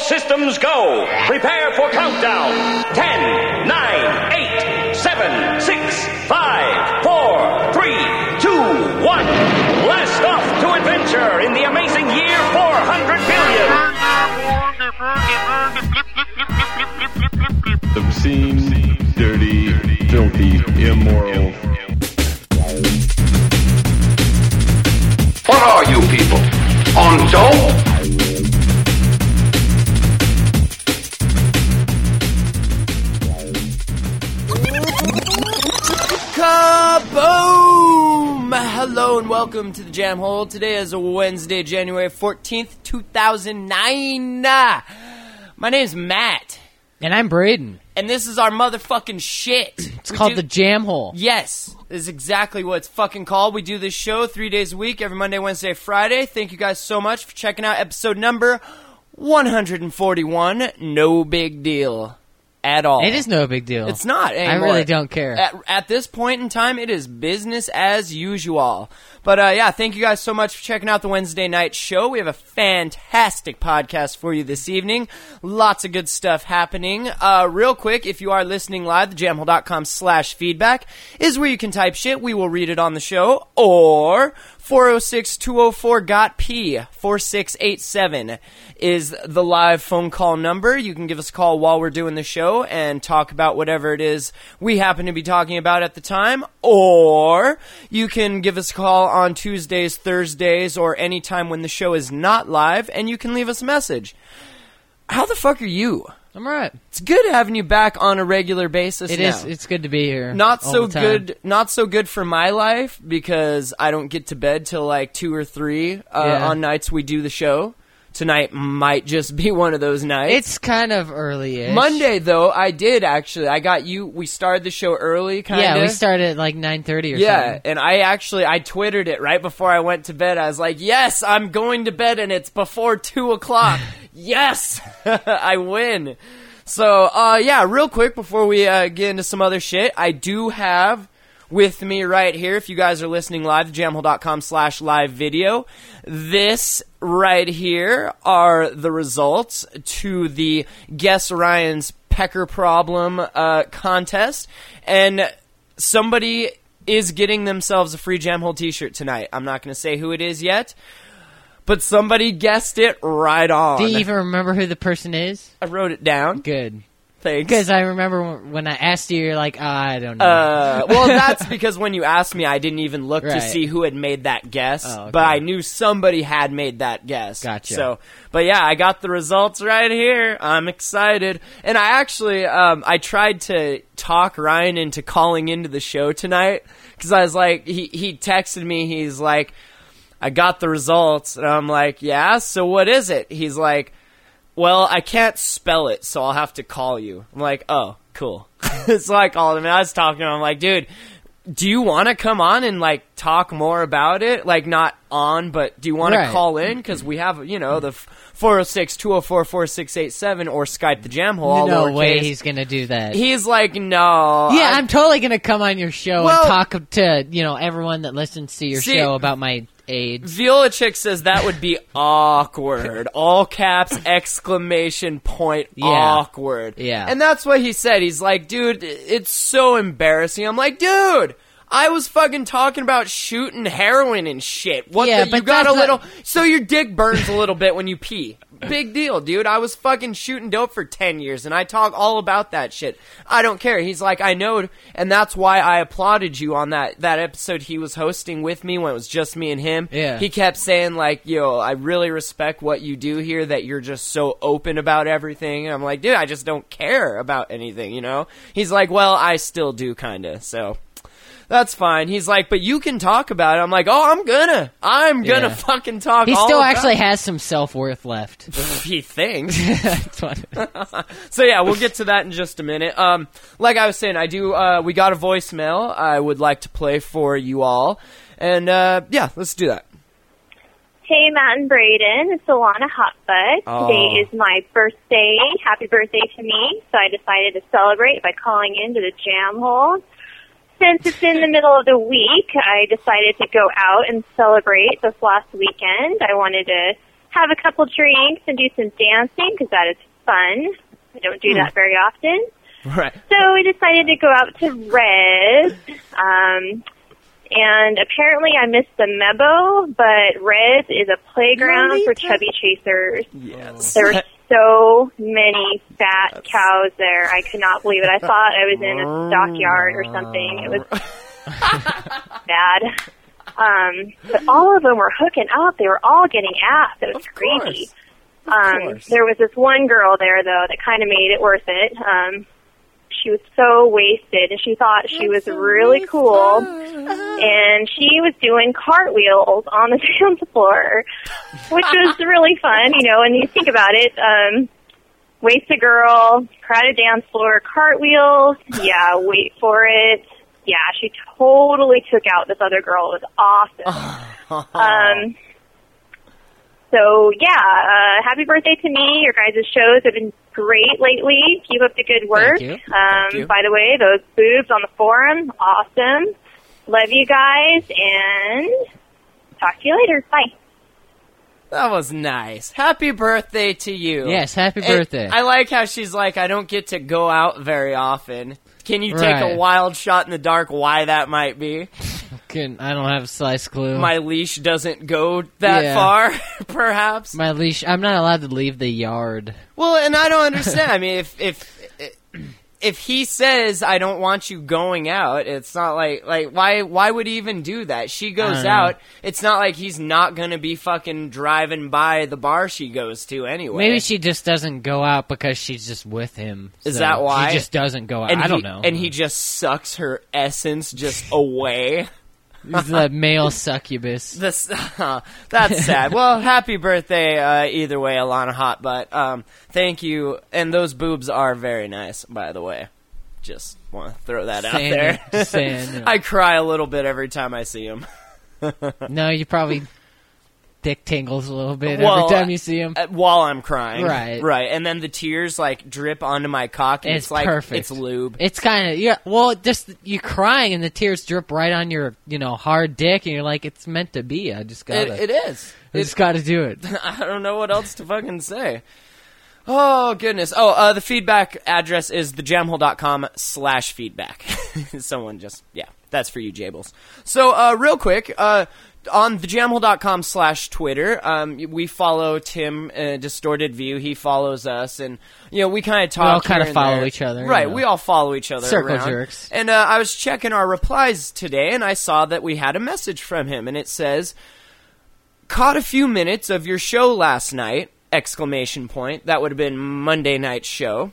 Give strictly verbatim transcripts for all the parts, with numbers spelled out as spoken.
systems go. Prepare for countdown. Ten, nine, eight, seven, six, five, four, three, two, one. Blast off to adventure in the amazing year four hundred billion. Obscene, dirty, filthy, immoral. What are you people? On dope? Kaboom! Hello and welcome to the Jam Hole. Today is Wednesday, January fourteenth, two thousand nine. My name's Matt. And I'm Braden. And this is our motherfucking shit. It's we called do- the Jam Hole. Yes, is exactly what it's fucking called. We do this show three days a week, every Monday, Wednesday, Friday. Thank you guys so much for checking out episode number one forty-one. No big deal at all. It is no big deal. It's not anymore. I really don't care. At, at this point in time, it is business as usual. But uh, yeah, thank you guys so much for checking out the Wednesday night show. We have a fantastic podcast for you this evening. Lots of good stuff happening. Uh, real quick, if you are listening live, the jamhole dot com slash feedback is where you can type shit. We will read it on the show. Or four oh six, two oh four, G O T P, four six eight seven is the live phone call number. You can give us a call while we're doing the show and talk about whatever it is we happen to be talking about at the time. Or you can give us a call on Tuesdays, Thursdays, or any time when the show is not live, and you can leave us a message. How the fuck are you? I'm right. It's good having you back on a regular basis. It now. is. It's good to be here. Not all so the time. good. Not so good for my life because I don't get to bed till like two or three uh, Yeah. on nights we do the show. Tonight might just be one of those nights. It's kind of early-ish. Monday though. I did actually. I got you. We started the show early, kind of. Yeah, we started at like nine thirty or Yeah, something. and I actually I twittered it right before I went to bed. I was like, "Yes, I'm going to bed, and it's before two o'clock. Yes, I win." So, uh, yeah, real quick before we uh, get into some other shit, I do have with me right here, if you guys are listening live, the jamhole dot com slash live video. This right here are the results to the Guess Ryan's Pecker Problem uh, contest. And somebody is getting themselves a free Jamhole t-shirt tonight. I'm not going to say who it is yet, but somebody guessed it right on. Do you even remember who the person is? I wrote it down. Good. Thanks. Because I remember when I asked you, you're like, oh, I don't know. Uh, well, that's because when you asked me, I didn't even look Right. to see who had made that guess, Oh, okay. but I knew somebody had made that guess. Gotcha. So, but yeah, I got the results right here. I'm excited, and I actually, um, I tried to talk Ryan into calling into the show tonight because I was like, he he texted me, he's like, I got the results, and I'm like, yeah. So what is it? He's like, well, I can't spell it, so I'll have to call you. I'm like, oh, cool. So I called him, and I was talking to him. I'm like, dude, do you want to come on and, like, talk more about it? Like, not on, but do you want Right. to call in? Because we have, you know, the four oh six, two oh four, four six eight seven or Skype the Jam Hole. all no lowercase. way he's going to do that. He's like, no. yeah, I- I'm totally going to come on your show Well- and talk to, you know, everyone that listens to your See- show about my AIDS. Viola Chick says that would be awkward. All caps, exclamation point, Yeah. awkward. Yeah. And that's what he said. He's like, dude, it's so embarrassing. I'm like, dude, I was fucking talking about shooting heroin and shit. What Yeah, the, you but got a that's little, not- so your dick burns a little bit when you pee. Big deal, dude. I was fucking shooting dope for ten years, and I talk all about that shit. I don't care. He's like, I know, and that's why I applauded you on that, that episode he was hosting with me when it was just me and him. Yeah. He kept saying, like, yo, I really respect what you do here, that you're just so open about everything. And I'm like, dude, I just don't care about anything, you know? He's like, well, I still do, kinda, so... That's fine. He's like, but you can talk about it. I'm like, oh, I'm gonna. I'm gonna Yeah. fucking talk He all still about actually it. has some self-worth left. He thinks. That's what So yeah, we'll get to that in just a minute. Um, like I was saying, I do, uh, we got a voicemail I would like to play for you all. And, uh, yeah, let's do that. Hey, Matt and Braden, it's Alana Hotbutt. Oh. Today is my birthday. Happy birthday to me. So I decided to celebrate by calling into the Jam Hole. Since it's in the middle of the week, I decided to go out and celebrate this last weekend. I wanted to have a couple drinks and do some dancing because that is fun. I don't do that very often. Right. So we decided to go out to Res, um, and apparently I missed the memo, but Res is a playground for chubby chasers. Yes. There were so many fat cows there. I could not believe it. I thought I was in a stockyard or something. It was bad. Um, but all of them were hooking up. They were all getting ass. It was Of crazy. course. Of Um, course. there was this one girl there, though, that kind of made it worth it. Um, she was so wasted, and she thought she was really cool, and she was doing cartwheels on the dance floor, which was really fun, you know, and you think about it, um, wasted girl, crowded dance floor, cartwheels, yeah, wait for it. Yeah, she totally took out this other girl. It was awesome. um, So, yeah, uh, happy birthday to me. Your guys' shows have been great lately. Keep up the good work. Thank you. Um, Thank you. By the way, those boobs on the forum, awesome. Love you guys, and talk to you later. Bye. That was nice. Happy birthday to you. Yes, happy And birthday. I like how she's like, I don't get to go out very often. Can you take Right. a wild shot in the dark why that might be? Couldn't- I don't have a slice clue. My leash doesn't go that Yeah. far, perhaps. My leash. I'm not allowed to leave the yard. Well, and I don't understand. I mean, if if if he says I don't want you going out, it's not like like why why would he even do that? She goes don't know. out. It's not like he's not gonna be fucking driving by the bar she goes to anyway. Maybe she just doesn't go out because she's just with him. Is So that why? She just doesn't go out. and I don't he, know. And he just sucks her essence just away. He's the male succubus. This that's sad. Well, happy birthday uh, either way, Alana Hotbutt. Um, thank you, and those boobs are very nice, by the way. Just want to throw that Saying out there. it, just saying it. I cry a little bit every time I see him. No, you probably dick tingles a little bit Well, every time you see him. Uh, while I'm crying, Right. right, and then the tears like drip onto my cock, and It's it's, like perfect. it's lube. It's kind of yeah. Well, just you crying and the tears drip right on your you know hard dick, and you're like, it's meant to be. I just It, gotta. it is. I just gotta do it. I don't know what else to fucking say. Oh, goodness. Oh, uh, the feedback address is thejamhole.com slash feedback. Someone just, yeah, that's for you, Jables. So, uh, real quick, uh, on thejamhole.com slash Twitter, um, we follow Tim, uh, Distorted View. He follows us, and, you know, we kind of talk all kinda here and follow there. each other, Right, you know. we all follow each other Circle around. jerks. And, uh, I was checking our replies today, and I saw that we had a message from him, and it says, caught a few minutes of your show last night, exclamation point. That would have been Monday night's show.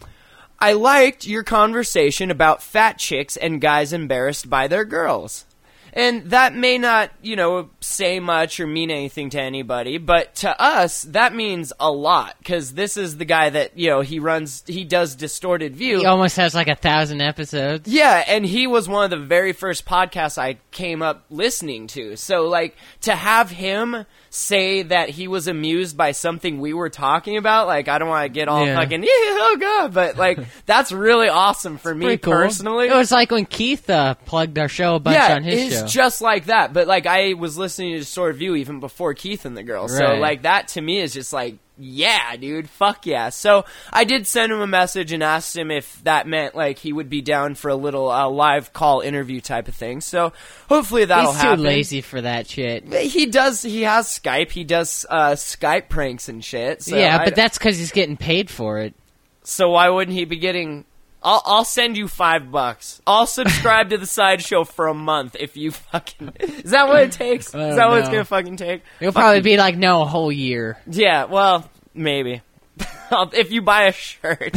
I liked your conversation about fat chicks and guys embarrassed by their girls. And that may not, you know, say much or mean anything to anybody, but to us, that means a lot, because this is the guy that, you know, he runs, he does Distorted View. He almost has like a thousand episodes. Yeah, and he was one of the very first podcasts I came up listening to. So, like, to have him say that he was amused by something we were talking about, like, I don't want to get all Yeah. fucking, yeah, oh god, but, like, that's really awesome for me Pretty cool. personally. It was like when Keith uh, plugged our show a bunch yeah, on his it's show. just like that. But, like, I was listening to Distorted View even before Keith and the girls. So, Right. like, that to me is just like, yeah, dude, fuck yeah. So I did send him a message and asked him if that meant like he would be down for a little uh, live call interview type of thing. So hopefully that'll He's too happen. lazy for that shit. He does. He has Skype. He does uh, Skype pranks and shit. So yeah, I- but that's because he's getting paid for it. so why wouldn't he be getting? I'll, I'll send you five bucks. I'll subscribe to the sideshow for a month if you fucking. Is that what it takes? I don't Is that what it's know. gonna fucking take? It'll Fuck probably you. be like, no, a whole year. Yeah, well, maybe. If you buy a shirt.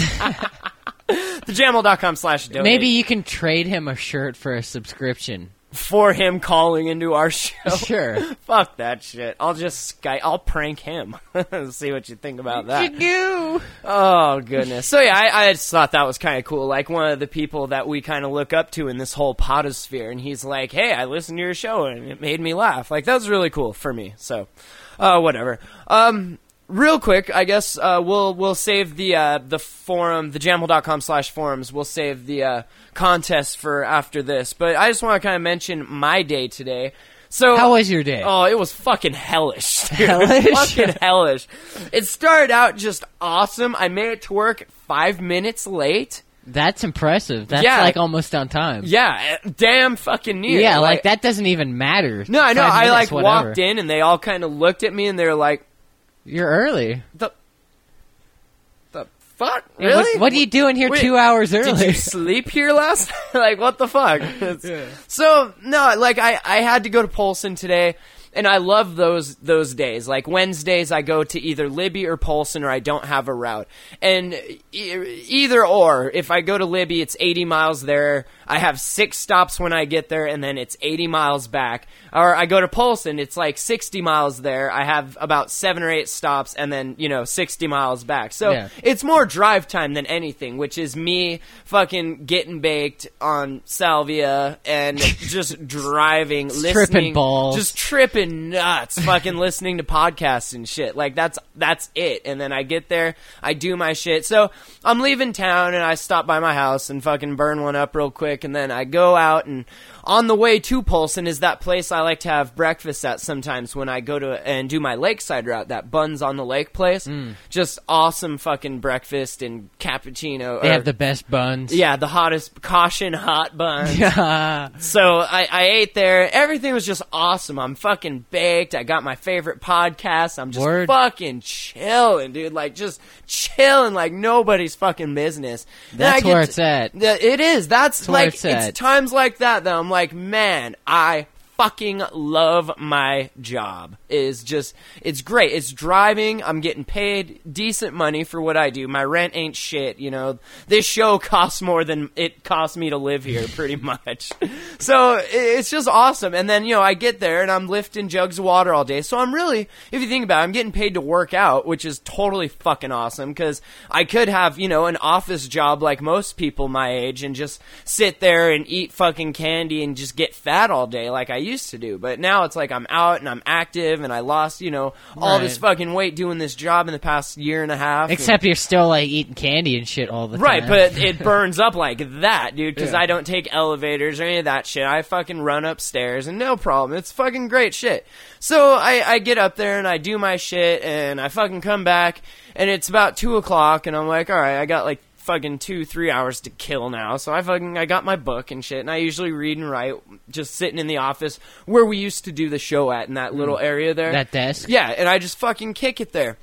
thejamhole.com slash donate. Maybe you can trade him a shirt for a subscription. For him calling into our show. Sure. Fuck that shit. I'll just Skype. I'll prank him. See what you think about that. do? Oh, goodness. So, yeah, I, I just thought that was kind of cool. Like, one of the people that we kind of look up to in this whole potosphere. And he's like, hey, I listened to your show, and it made me laugh. Like, that was really cool for me. So, uh, whatever. Um... Real quick, I guess uh, we'll we'll save the uh, the forum, thejamhole.com slash forums. We'll save the uh, contest for after this. But I just want to kind of mention my day today. So How was your day? Oh, it was fucking hellish. Dude. Hellish? Fucking hellish. It started out just awesome. I made it to work five minutes late. That's impressive. That's Yeah. like almost on time. Yeah, damn fucking near. Yeah, like, that doesn't even matter. No, I know. Five I minutes, like whatever. walked in and they all kind of looked at me and they were like, You're early. the, the fuck? Yeah, Really? What, what are you doing here Wait, two hours Did early? you sleep here last night? Like, what the fuck? It's- So, no, like, I, I had to go to Polson today, and I love those those days. Like, Wednesdays, I go to either Libby or Polson, or I don't have a route. And e- either or, if I go to Libby, it's eighty miles there. I have six stops when I get there, and then it's eighty miles back. Or I go to Polson, it's like sixty miles there. I have about seven or eight stops, and then, you know, sixty miles back. So, Yeah. it's more drive time than anything, which is me fucking getting baked on salvia and just driving, listening, tripping balls. just tripping nuts, fucking listening to podcasts and shit. Like that's that's it. And then I get there, I do my shit. So I'm leaving town and I stop by my house and fucking burn one up real quick, and then I go out, and on the way to Polson is that place I like to have breakfast at sometimes when I go to and do my lakeside route, that Buns on the Lake place. Mm. Just awesome fucking breakfast and cappuccino. They or- have the best buns. yeah, the hottest caution hot buns. Yeah. So I, I ate there. Everything was just awesome. I'm fucking baked. I got my favorite podcast. I'm just Word. fucking chilling, dude. Like just chilling like nobody's fucking business. And I That's get where to- it's at. Yeah, it is. That's, where like it's at. it's times like that that I'm like, man, I fucking love my job. Is just it's great. It's driving. I'm getting paid decent money for what I do. My rent ain't shit, you know. This show costs more than it costs me to live here, pretty much. So i- it's just awesome. And then, you know, I get there and I'm lifting jugs of water all day. So I'm really, if you think about it, I'm getting paid to work out, which is totally fucking awesome, because I could have, you know, an office job like most people my age and just sit there and eat fucking candy and just get fat all day like I used to do. But now it's like I'm out and I'm active, and I lost, you know, all Right. this fucking weight doing this job in the past year and a half. Except you're still like eating candy and shit all the Right, time. but it burns up like that, dude, because Yeah. I don't take elevators or any of that shit. I fucking run upstairs and no problem. It's fucking great shit. So I, I get up there and I do my shit and I fucking come back and it's about two o'clock and I'm like, all right, I got like fucking two, three hours to kill now. So I fucking, I got my book and shit, and I usually read and write just sitting in the office where we used to do the show at, in that little area there. That desk? Yeah, and I just fucking kick it there.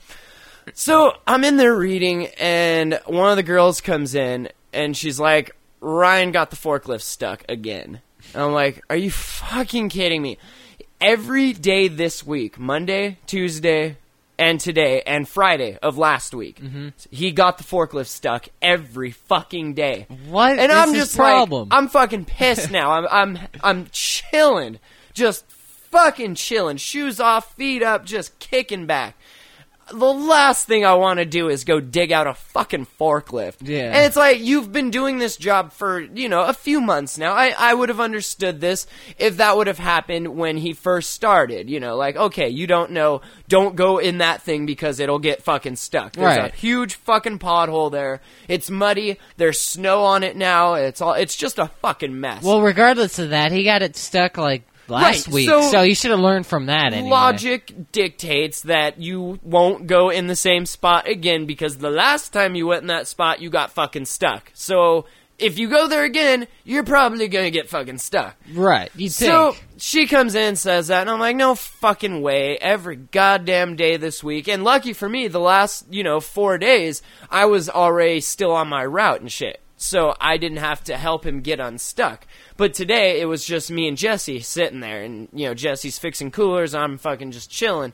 So I'm in there reading, and one of the girls comes in, and she's like, Ryan got the forklift stuck again. And I'm like, are you fucking kidding me? Every day this week, Monday, Tuesday, and today, and Friday of last week, Mm-hmm. he got the forklift stuck every fucking day. What And is I'm his just problem? like, I'm fucking pissed now. I'm, I'm, I'm chilling, just fucking chilling, shoes off, feet up, just kicking back. The last thing I want to do is go dig out a fucking forklift. Yeah. And it's like, you've been doing this job for, you know, a few months now. I, I would have understood this if that would have happened when he first started. You know, like, okay, you don't know, don't go in that thing because it'll get fucking stuck. There's Right. a huge fucking pothole there. It's muddy. There's snow on it now. It's all, it's just a fucking mess. Well, regardless of that, he got it stuck like last Right, week, so- so you should have learned from that anyway. Logic dictates that you won't go in the same spot again because the last time you went in that spot, you got fucking stuck. So if you go there again, you're probably gonna get fucking stuck. Right, you think. So she comes in and says that, and I'm like, no fucking way. Every goddamn day this week. And lucky for me, the last, you know, four days, I was already still on my route and shit. So I didn't have to help him get unstuck. But today, it was just me and Jesse sitting there. And, you know, Jesse's fixing coolers. I'm fucking just chilling.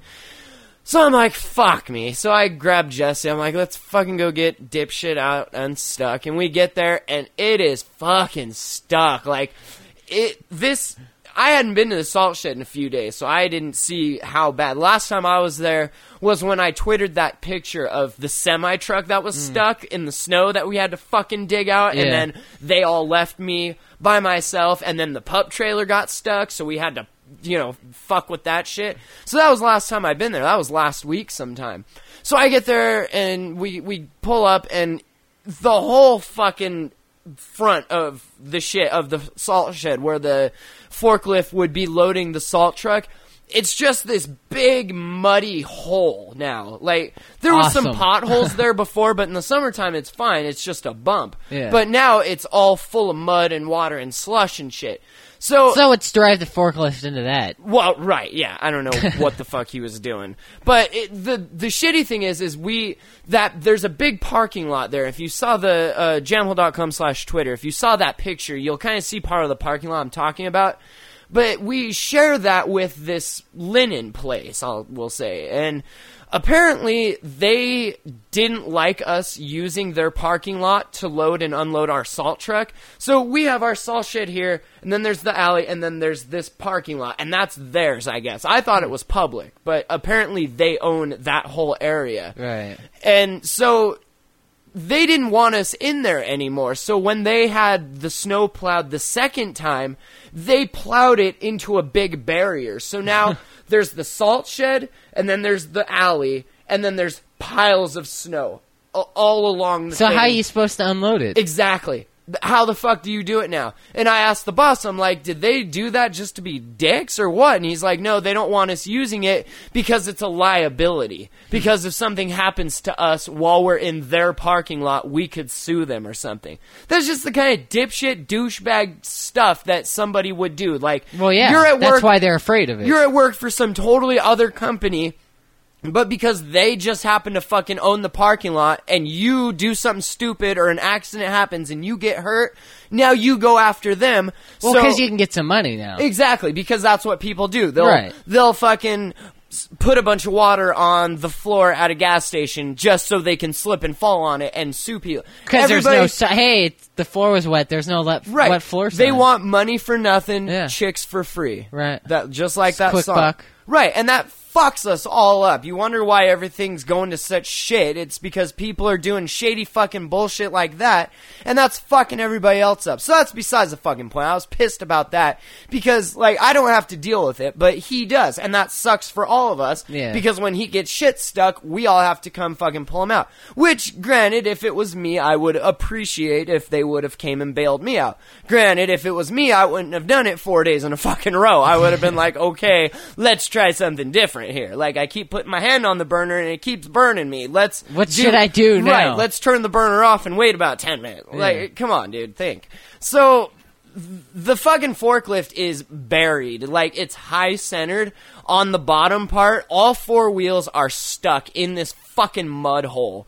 So I'm like, fuck me. So I grab Jesse. I'm like, let's fucking go get dipshit out unstuck. And we get there, and it is fucking stuck. Like, it, this... I hadn't been to the salt shed in a few days, so I didn't see how bad. Last time I was there was when I twittered that picture of the semi-truck that was stuck in the snow that we had to fucking dig out, Yeah. and then they all left me by myself, and then the pup trailer got stuck, so we had to, you know, fuck with that shit. So that was the last time I'd been there. That was last week sometime. So I get there, and we, we pull up, and the whole fucking front of the shit of the salt shed where the forklift would be loading the salt truck. It's just this big muddy hole now. Like, there was Awesome. some potholes there before, but in the summertime it's fine. It's just a bump. Yeah. But now it's all full of mud and water and slush and shit. So, So it's drive the forklift into that. well, right, yeah. I don't know what the fuck he was doing. But it, the the shitty thing is, is we, that, there's a big parking lot there. If you saw the, uh, jamhole.com slash Twitter, if you saw that picture, you'll kind of see part of the parking lot I'm talking about. But we share that with this linen place, I'll, we'll say. And apparently they didn't like us using their parking lot to load and unload our salt truck. So we have our salt shed here, and then there's the alley, and then there's this parking lot. And that's theirs, I guess. I thought it was public, but apparently they own that whole area. Right. And so they didn't want us in there anymore. So when they had the snow plowed the second time, they plowed it into a big barrier. So now there's the salt shed, and then there's the alley, and then there's piles of snow all along the So thing. how are you supposed to unload it? Exactly. How the fuck do you do it now? And I asked the boss, I'm like, did they do that just to be dicks or what? And he's like, no, they don't want us using it because it's a liability. Because if something happens to us while we're in their parking lot, we could sue them or something. That's just the kind of dipshit, douchebag stuff that somebody would do. Like, Well, yeah, you're at that's work, why they're afraid of it. You're at work for some totally other company, but because they just happen to fucking own the parking lot and you do something stupid or an accident happens and you get hurt, now you go after them. well, So- because you can get some money now. Exactly, because that's what people do. They'll, Right. they'll fucking s- put a bunch of water on the floor at a gas station just so they can slip and fall on it and sue people. Because there's no, Everybody- si- hey, it's, the floor was wet. There's no let, Right. wet floor They sign. want money for nothing, Yeah. chicks for free. Right. That just like that Quick song. buck. Right, and that fucks us all up. You wonder why everything's going to such shit. It's because people are doing shady fucking bullshit like that, and that's fucking everybody else up. So that's besides the fucking point. I was pissed about that because, like, I don't have to deal with it, but he does, and that sucks for all of us. Yeah. Because when he gets shit stuck, we all have to come fucking pull him out. Which, granted, if it was me, I would appreciate if they would have came and bailed me out. Granted, if it was me, I wouldn't have done it four days in a fucking row. I would have been like, okay, let's try something different here. Like, I keep putting my hand on the burner and it keeps burning me. Let's What should I do now? Right, let's turn the burner off and wait about ten minutes. Like, come on, dude, think. So, th- the fucking forklift is buried. Like, it's high-centered on the bottom part. All four wheels are stuck in this fucking mud hole.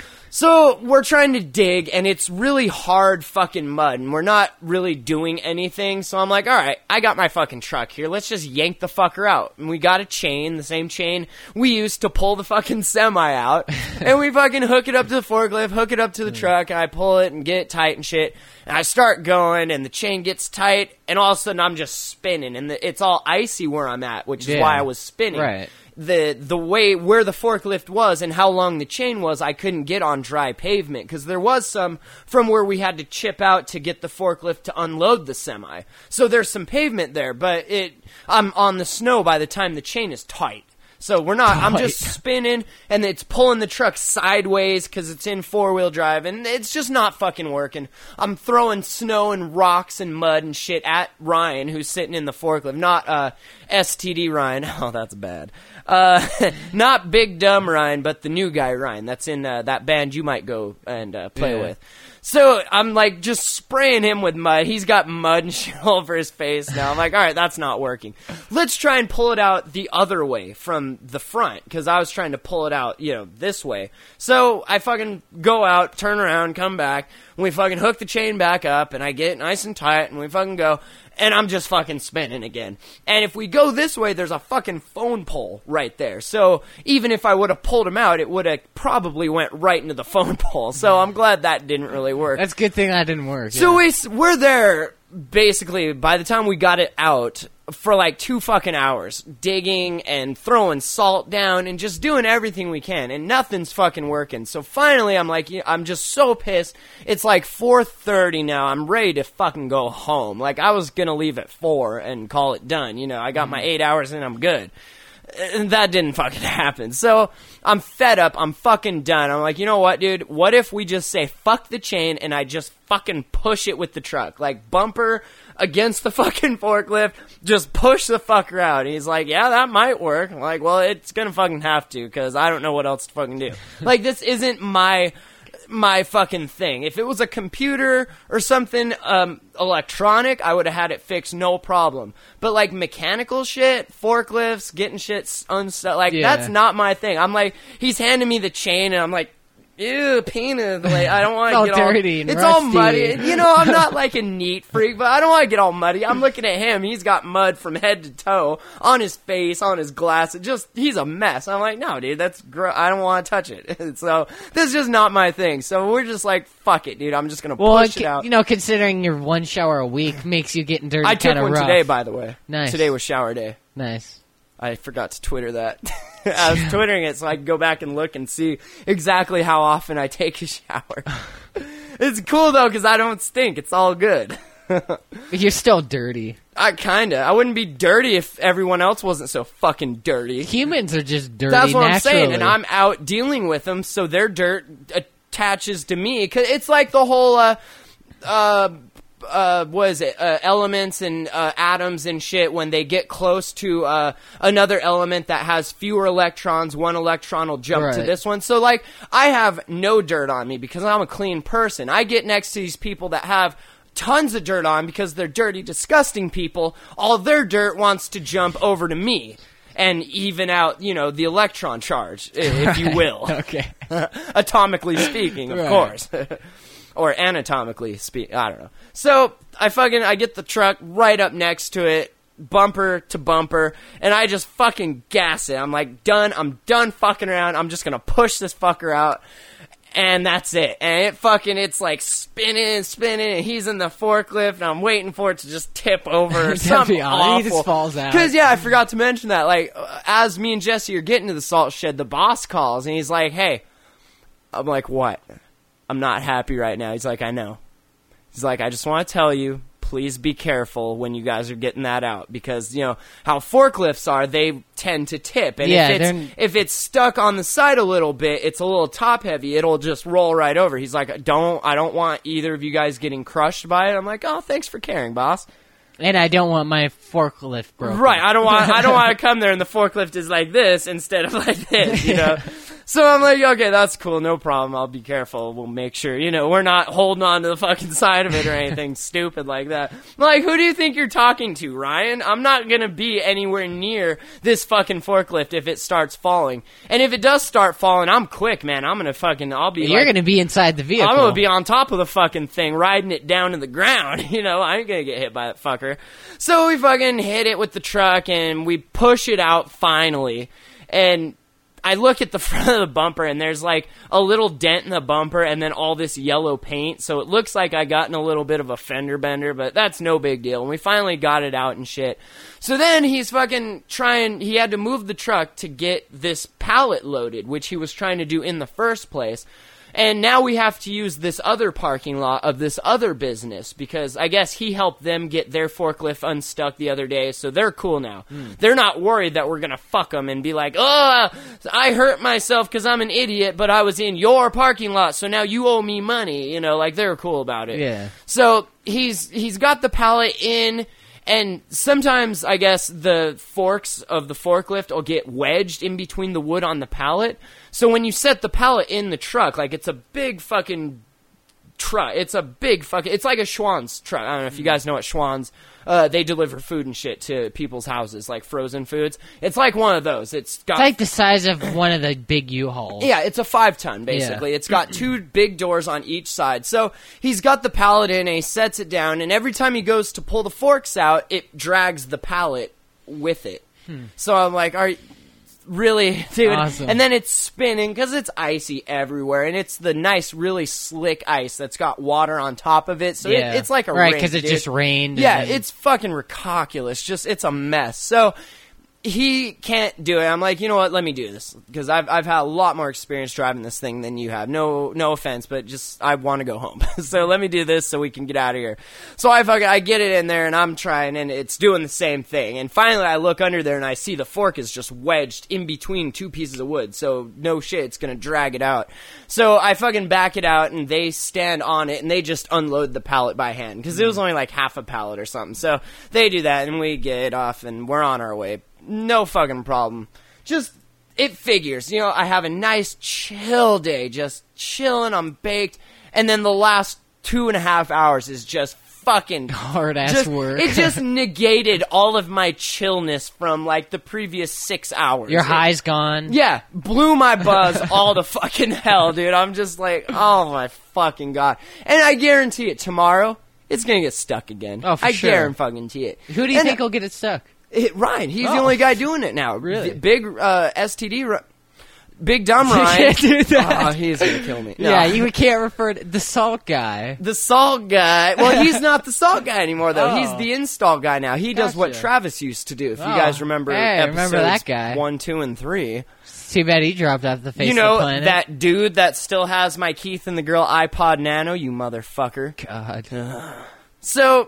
So, we're trying to dig, and it's really hard fucking mud, and we're not really doing anything, so I'm like, alright, I got my fucking truck here, let's just yank the fucker out. And we got a chain, the same chain we used to pull the fucking semi out, and we fucking hook it up to the forklift, hook it up to the truck, and I pull it and get it tight and shit, and I start going, and the chain gets tight, and all of a sudden I'm just spinning, and the, it's all icy where I'm at, which is Yeah. why I was spinning. Right. The the way where the forklift was and how long the chain was, I couldn't get on dry pavement because there was some from where we had to chip out to get the forklift to unload the semi. So there's some pavement there, but it I'm on the snow by the time the chain is tight. So we're not, I'm just spinning, and it's pulling the truck sideways because it's in four-wheel drive, and it's just not fucking working. I'm throwing snow and rocks and mud and shit at Ryan, who's sitting in the forklift. Not uh, S T D Ryan. Oh, that's bad. Uh, not Big Dumb Ryan, but the new guy Ryan. That's in uh, that band you might go and uh, play Yeah. with. So I'm like just spraying him with mud. He's got mud and shit all over his face now. I'm like, all right, that's not working. Let's try and pull it out the other way from the front because I was trying to pull it out, you know, this way. So I fucking go out, turn around, come back. And we fucking hook the chain back up and I get it nice and tight and we fucking go. And I'm just fucking spinning again. And if we go this way, there's a fucking phone pole right there. So even if I would have pulled him out, it would have probably went right into the phone pole. So I'm glad that didn't really work. That's a good thing that didn't work. So yeah. we, s- we're there, basically, by the time we got it out, for like two fucking hours, digging and throwing salt down and just doing everything we can, and nothing's fucking working. So finally, I'm like, you- I'm just so pissed. It's like four thirty now. I'm ready to fucking go home. Like, I was gonna leave at four and call it done. You know, I got my eight hours and I'm good. And that didn't fucking happen. So I'm fed up. I'm fucking done. I'm like, you know what, dude? What if we just say fuck the chain and I just fucking push it with the truck? Like, bumper against the fucking forklift, just push the fucker out. And he's like, yeah, that might work. I'm like, well, it's gonna fucking have to, because I don't know what else to fucking do. Like, this isn't my... my fucking thing. If it was a computer or something um, electronic, I would have had it fixed, no problem. But like mechanical shit, forklifts, getting shit unstuck, like Yeah. that's not my thing. I'm like, he's handing me the chain, and I'm like, ew, penis. Like, I don't want It's to all get all dirty and It's all rusty. muddy. You know, I'm not like a neat freak, but I don't want to get all muddy. I'm looking at him. He's got mud from head to toe on his face, on his glass. It just, he's a mess. I'm like, no, dude, that's gr- I don't want to touch it. So this is just not my thing. So we're just like, fuck it, dude. I'm just gonna Well, push it, it out. you know, considering your one shower a week makes you getting dirty I took kind of one rough. today, by the way. Nice. Today was shower day. Nice. I forgot to Twitter that. I was Twittering it so I could go back and look and see exactly how often I take a shower. It's cool, though, because I don't stink. It's all good. But you're still dirty. I kinda. I wouldn't be dirty if everyone else wasn't so fucking dirty. Humans are just dirty That's what naturally. I'm saying, and I'm out dealing with them, so their dirt attaches to me. Cause it's like the whole, uh, uh, uh, what is it, uh, elements and uh, atoms and shit, when they get close to uh, another element that has fewer electrons, one electron will jump to Right. this one. So, like, I have no dirt on me because I'm a clean person. I get next to these people that have tons of dirt on because they're dirty, disgusting people. All their dirt wants to jump over to me and even out, you know, the electron charge, i- if you will. Okay. Atomically speaking, of Right. course. Or anatomically speaking, I don't know. So, I fucking, I get the truck right up next to it, bumper to bumper, and I just fucking gas it. I'm like, done, I'm done fucking around, I'm just gonna push this fucker out, and that's it. And it fucking, it's like spinning and spinning, and he's in the forklift, and I'm waiting for it to just tip over or That'd something be odd. awful. He just falls out. Because, yeah, I forgot to mention that, like, uh, as me and Jesse are getting to the salt shed, the boss calls, and he's like, hey, I'm like, what? I'm not happy right now. He's like, I know. He's like, I just want to tell you, please be careful when you guys are getting that out, because, you know, how forklifts are, they tend to tip. And Yeah, if they're- it's, if it's stuck on the side a little bit, it's a little top heavy, it'll just roll right over. He's like, don't, I don't want either of you guys getting crushed by it. I'm like, oh, thanks for caring, boss. And I don't want my forklift broken. Right, I don't want I don't want to come there and the forklift is like this instead of like this, you know. So I'm like, okay, that's cool, no problem. I'll be careful. We'll make sure, you know, we're not holding on to the fucking side of it or anything stupid like that. Like, who do you think you're talking to, Ryan? I'm not gonna be anywhere near this fucking forklift if it starts falling. And if it does start falling, I'm quick, man. I'm gonna fucking, I'll be You're like, gonna be inside the vehicle. I'm gonna be on top of the fucking thing, riding it down to the ground. You know, I ain't gonna get hit by that fucker. So we fucking hit it with the truck, and we push it out finally. And I look at the front of the bumper, and there's like a little dent in the bumper, and then all this yellow paint. So it looks like I got in a little bit of a fender bender, but that's no big deal. And we finally got it out and shit. So then he's fucking trying, he had to move the truck to get this pallet loaded, which he was trying to do in the first place. And now we have to use this other parking lot of this other business, because I guess he helped them get their forklift unstuck the other day, so they're cool now. Hmm. They're not worried that we're going to fuck them and be like, oh, I hurt myself because I'm an idiot, but I was in your parking lot, so now you owe me money. You know, like, they're cool about it. Yeah. So he's he's got the pallet in, and sometimes, I guess, the forks of the forklift will get wedged in between the wood on the pallet. So when you set the pallet in the truck, like, it's a big fucking truck. It's a big fucking... It's like a Schwann's truck. I don't know if you guys know what Schwann's... Uh, they deliver food and shit to people's houses, like frozen foods. It's like one of those. It's got... It's like the size of one of the big U-Hauls. Yeah, it's a five-ton, basically. Yeah. It's got two big doors on each side. So he's got the pallet in, and he sets it down, and every time he goes to pull the forks out, it drags the pallet with it. Hmm. So I'm like, are you... Really, dude? Awesome. And then it's spinning, because it's icy everywhere, and it's the nice, really slick ice that's got water on top of it, so it- Yeah. it's like a Right, rink, 'cause it dude. just rained and Yeah, then- it's fucking ridiculous. Just, it's a mess. So... he can't do it. I'm like, you know what? Let me do this because I've I've had a lot more experience driving this thing than you have. No no offense, but just I want to go home. So let me do this so we can get out of here. So I fucking I get it in there and I'm trying and it's doing the same thing. And finally I look under there and I see the fork is just wedged in between two pieces of wood. So no shit, it's gonna drag it out. So I fucking back it out and they stand on it and they just unload the pallet by hand because it was only like half a pallet or something. So they do that and we get it off and we're on our way. No fucking problem. Just, it figures. You know, I have a nice chill day, just chilling, I'm baked, and then the last two and a half hours is just fucking hard-ass just, work. It just negated all of my chillness from, like, the previous six hours. Your it, high's gone. Yeah, blew my buzz all to fucking hell, dude. I'm just like, oh my fucking God. And I guarantee it, tomorrow, it's gonna get stuck again. Oh, for I sure. guarantee it. Who do you And think will get it stuck? It, Ryan, he's Oh. the only guy doing it now. Really? V- big uh, S T D, Ri- big dumb You Ryan. can't do that. Oh, he's gonna kill me. No. Yeah, you can't refer to the salt guy. The salt guy. Well, he's not the salt guy anymore, though. Oh. He's the install guy now. He does what Gotcha. Travis used to do. If you Oh. guys remember, Hey, I episodes remember that guy. one, two, and three. Too bad he dropped off the face You of know the planet. that dude that still has my Keith and the Girl iPod Nano. You motherfucker. God. So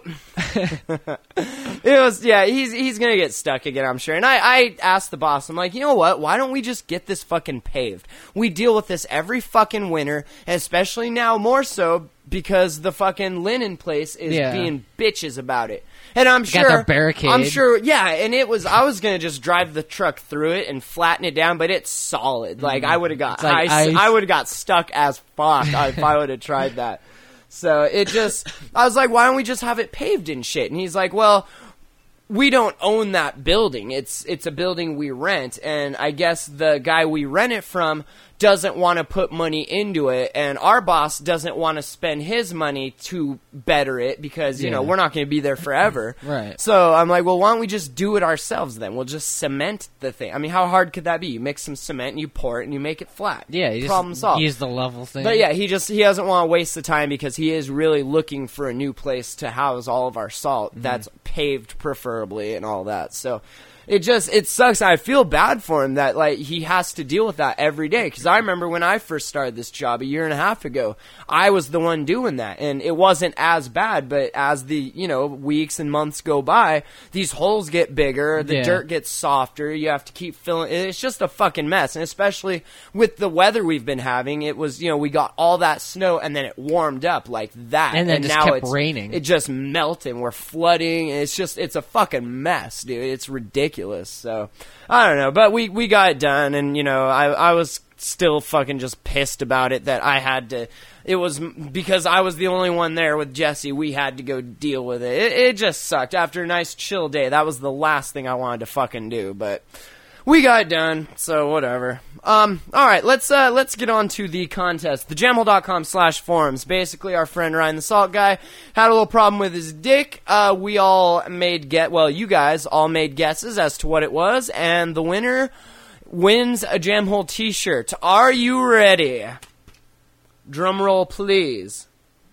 it was, yeah, he's he's gonna get stuck again, I'm sure. And I, I asked the boss, I'm like, you know what? Why don't we just get this fucking paved? We deal with this every fucking winter, and especially now more so because the fucking linen place is Yeah. being bitches about it. And I'm got sure, their barricade. I'm sure, yeah. And it was, I was gonna just drive the truck through it and flatten it down, but it's solid. Like I would have got, It's like I, ice. I would have got stuck as fuck if I would have tried that. So it just, I was like, why don't we just have it paved and shit? And he's like, well, we don't own that building. It's it's a building we rent, and I guess the guy we rent it from doesn't want to put money into it, and our boss doesn't want to spend his money to better it because, you know, Yeah. we're not going to be there forever. Right. So I'm like, well, why don't we just do it ourselves then? We'll just cement the thing. I mean, how hard could that be? You mix some cement and you pour it and you make it flat. Yeah, you Problem just solved. use the level thing. But yeah, he just he doesn't want to waste the time because he is really looking for a new place to house all of our salt that's paved preferably and all that. So it just it sucks. I feel bad for him that like he has to deal with that every day because I remember when I first started this job a year and a half ago, I was the one doing that and it wasn't as bad, but as the, you know, weeks and months go by, these holes get bigger, the Yeah. dirt gets softer, you have to keep filling. It's just a fucking mess, and especially with the weather we've been having, it was, you know, we got all that snow and then it warmed up like that, And then just now kept it's raining. It just melting. We're flooding, and it's just it's a fucking mess, dude. It's ridiculous. So I don't know, but we we got it done, and you know, I I was still fucking just pissed about it that I had to. It was because I was the only one there with Jesse. We had to go deal with it. It, it just sucked. After a nice chill day, that was the last thing I wanted to fucking do, but we got it done, so whatever. Um, all right, let's uh, let's get on to the contest. The jamhole dot com slash forums. Basically, our friend Ryan the Salt Guy had a little problem with his dick. Uh, we all made get well, you guys all made guesses as to what it was, and the winner wins a Jamhole T-shirt. Are you ready? Drum roll, please.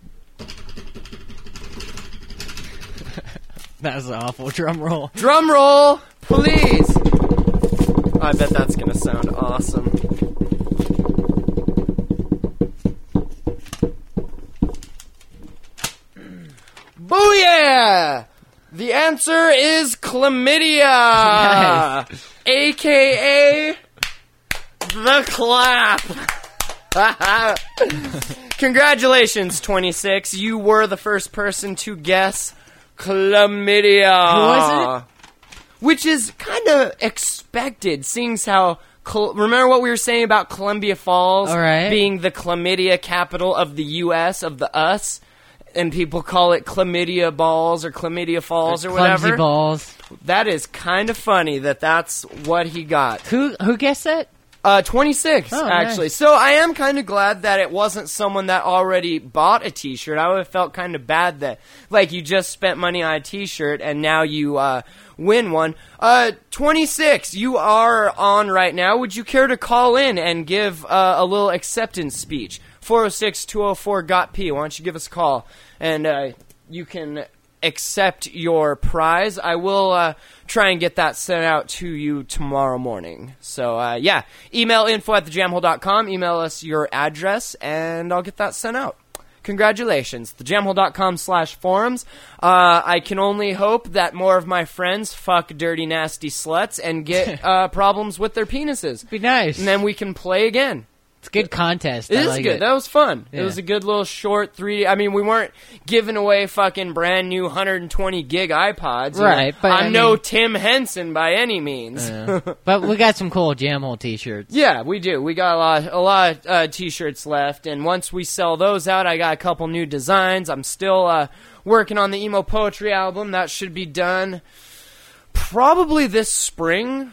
That was an awful drum roll. Drum roll, please. I bet that's gonna sound awesome. Booyah! The answer is chlamydia, Nice. aka the clap. Congratulations, twenty-six. You were the first person to guess chlamydia. Who was it? Which is kind of expected, seeing how... Col- remember what we were saying about Columbia Falls All right. being the chlamydia capital of the U S, of the us? And people call it chlamydia balls or chlamydia falls or Clumsy whatever. balls. That is kind of funny that that's what he got. Who who guessed that? Uh, twenty-six, Oh, actually. nice. So I am kind of glad that it wasn't someone that already bought a T-shirt. I would have felt kind of bad that, like, you just spent money on a T-shirt and now you uh, win one. Uh, twenty-six, you are on right now. Would you care to call in and give uh, a little acceptance speech? four oh six, two oh four, G O T P. Why don't you give us a call? And uh, you can accept your prize. I will uh, try and get that sent out to you tomorrow morning. So, uh, yeah, email info at the jam hole dot com, email us your address, and I'll get that sent out. Congratulations. the jam hole dot com slash forums. Uh, I can only hope that more of my friends fuck dirty, nasty sluts and get uh, problems with their penises. Be nice. And then we can play again. It's a good contest. It I is like good. It. That was fun. Yeah. It was a good little short three D. I mean, we weren't giving away fucking brand new one hundred twenty gig iPods. you Right, know. but, I'm I no mean- Tim Henson by any means. Yeah. But we got some cool Jamhole t-shirts. Yeah, we do. We got a lot, a lot of uh, t-shirts left, and once we sell those out, I got a couple new designs. I'm still uh, working on the emo poetry album. That should be done probably this spring.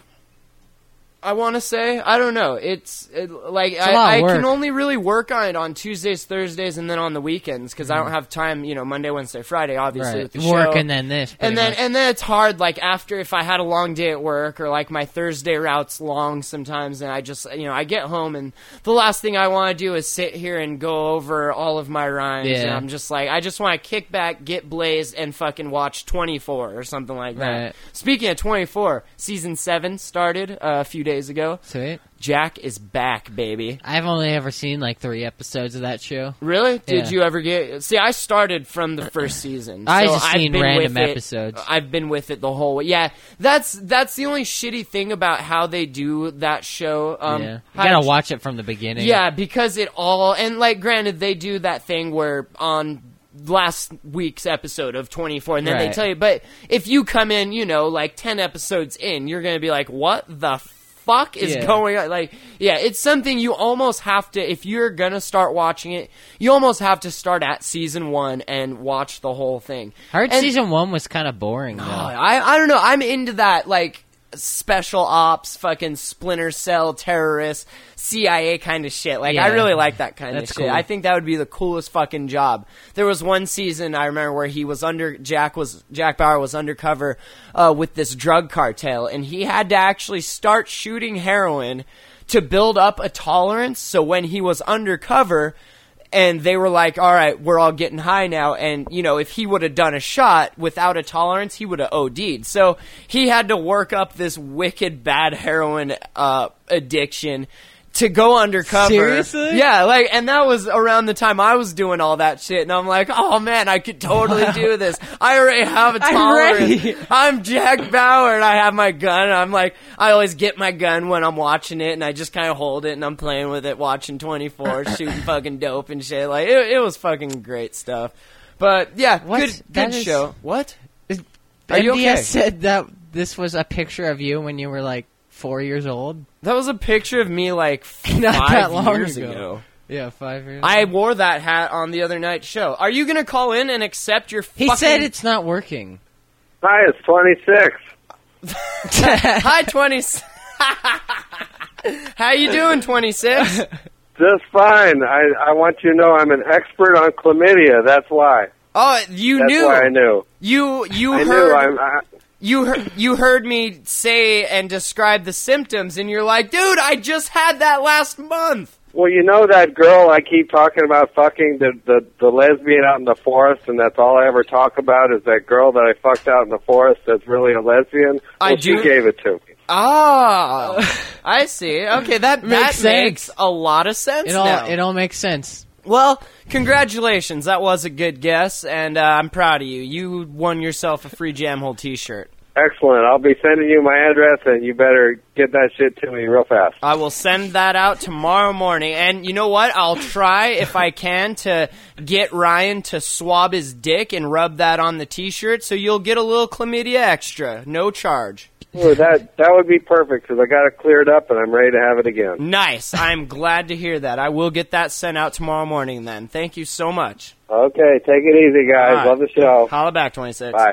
I want to say. I don't know. It's it, like It's a lot I, of I can work. only really work on it on Tuesdays, Thursdays, and then on the weekends because I don't have time. You know, Monday, Wednesday, Friday, obviously Right. with the Work show. and then this. pretty And then much. and then it's hard. Like after, if I had a long day at work, or like my Thursday route's long sometimes, and I just you know I get home and the last thing I want to do is sit here and go over all of my rhymes. Yeah. And I'm just like I just want to kick back, get blazed, and fucking watch twenty-four or something like that. Right. Speaking of twenty-four, season seven started uh, a few days ago. Sweet. Jack is back, baby. I've only ever seen like three episodes of that show. Really? Did Yeah. you ever get? See, I started from the first season. I so just I've seen been random with it- episodes. I've been with it the whole way. Yeah, that's that's the only shitty thing about how they do that show. Um, yeah. You how- gotta watch it from the beginning. Yeah, because it all and like, granted, they do that thing where on last week's episode of twenty-four, and then they Right. tell you. But if you come in, you know, like ten episodes in, you're gonna be like, what the fuck is Yeah. going on? Like, yeah, it's something you almost have to, if you're gonna start watching it, you almost have to start at season one and watch the whole thing. I heard And- season one was kind of boring, though. Oh, I I don't know. I'm into that, like, special ops, fucking Splinter Cell, terrorist, C I A kind of shit. Like, I Yeah. really like that kind of That's shit. cool. I think that would be the coolest fucking job. There was one season I remember where he was under Jack was Jack Bauer was undercover uh, with this drug cartel, and he had to actually start shooting heroin to build up a tolerance. So when he was undercover, and they were like, all right, we're all getting high now. And, you know, if he would have done a shot without a tolerance, he would have O D'd. So he had to work up this wicked bad heroin uh, addiction to go undercover. Seriously? Yeah, like, and that was around the time I was doing all that shit. And I'm like, oh man, I could totally do this. I already have a I'm tolerance. ready. I'm Jack Bauer, and I have my gun. And I'm like, I always get my gun when I'm watching it, and I just kind of hold it, and I'm playing with it, watching twenty-four, shooting fucking dope and shit. Like, it, it was fucking great stuff. But yeah, What? good, That good is- show. What? Is- Are you M D S okay? said that this was a picture of you when you were like four years old. That was a picture of me like Not five that long years ago. ago. Yeah, five years. I wore that hat on the other night's show. Are you gonna call in and accept your? he fucking... said it's not working. Hi, it's twenty-six. Hi, twenty. How you doing, twenty-six? Just fine. I, I want you to know I'm an expert on chlamydia. That's why. Oh, you That's knew. why I knew. You you I heard. knew. I'm, I, You heard, you heard me say and describe the symptoms, and you're like, dude, I just had that last month. well, you know that girl I keep talking about fucking, the, the, the lesbian out in the forest, and that's all I ever talk about is that girl that I fucked out in the forest that's really a lesbian? I Well, do- she gave it to me. Oh, I see. Okay, that, that Makes makes sense. a lot of sense It all now. it all makes sense. Well, congratulations. That was a good guess, and uh, I'm proud of you. You won yourself a free Jamhole t-shirt. Excellent. I'll be sending you my address, and you better get that shit to me real fast. I will send that out tomorrow morning. And you know what? I'll try, if I can, to get Ryan to swab his dick and rub that on the t-shirt, so you'll get a little chlamydia extra. No charge. Ooh, that that would be perfect, because I got it cleared up, and I'm ready to have it again. Nice. I'm glad to hear that. I will get that sent out tomorrow morning then. Thank you so much. Okay, take it easy, guys. All right. Love the show. Holla back, twenty-six. Bye.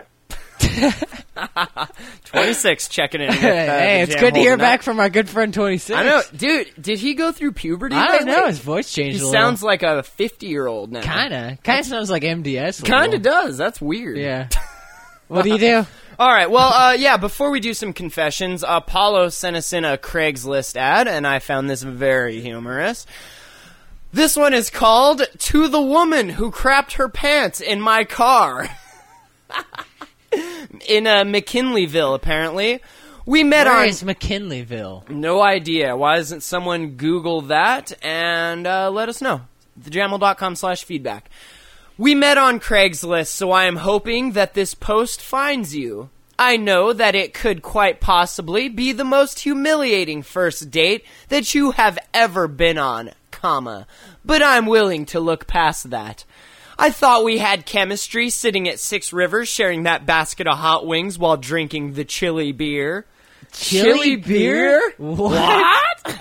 twenty-six checking in. With, uh, hey, the it's Jam good to Hole hear tonight. back from our good friend twenty-six. I know. Dude, did he go through puberty? I don't lately? know. His voice He changed a little. sounds like a fifty-year-old now. Kinda. Kinda sounds like M D S. a Kinda little. does. That's weird. Yeah. What do you do? All right. Well, uh, yeah, before we do some confessions, Apollo sent us in a Craigslist ad, and I found this very humorous. This one is called To the Woman Who Crapped Her Pants in My Car. in uh, McKinleyville, apparently. We met Where on... is McKinleyville? No idea. Why doesn't someone Google that and uh, let us know? thejamel.com slash feedback. We met on Craigslist, so I am hoping that this post finds you. I know that it could quite possibly be the most humiliating first date that you have ever been on, comma, but I'm willing to look past that. I thought we had chemistry sitting at Six Rivers sharing that basket of hot wings while drinking the chili beer. Chili beer? What?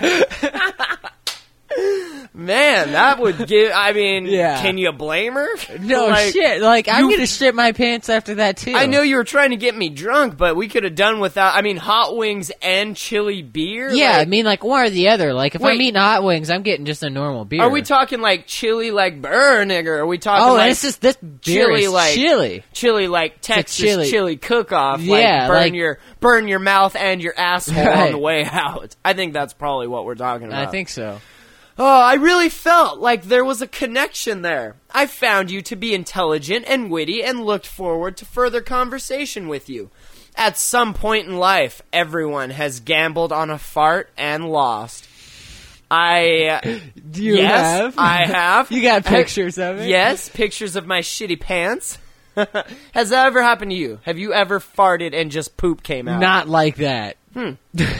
Man, that would give... I mean, Yeah. can you blame her? No Like, shit. Like, I'm you- gonna shit my pants after that, too. I know you were trying to get me drunk, but we could have done without... I mean, hot wings and chili beer? Yeah, Like, I mean, like, one or the other. Like, if Wait. I'm eating hot wings, I'm getting just a normal beer. Are we talking like chili like burr, nigga? Are we talking Oh, like this is this beer chili is like- chili. chili like Texas chili, chili. cook-off? Yeah, like burn like- your burn your mouth and your asshole on Right. the way out. I think that's probably what we're talking about. I think so. Oh, I really felt like there was a connection there. I found you to be intelligent and witty and looked forward to further conversation with you. At some point in life, everyone has gambled on a fart and lost. I... Do you yes, have? I have. You got pictures of it? Yes, pictures of my shitty pants. Has that ever happened to you? Have you ever farted and just poop came out? Not like that. Did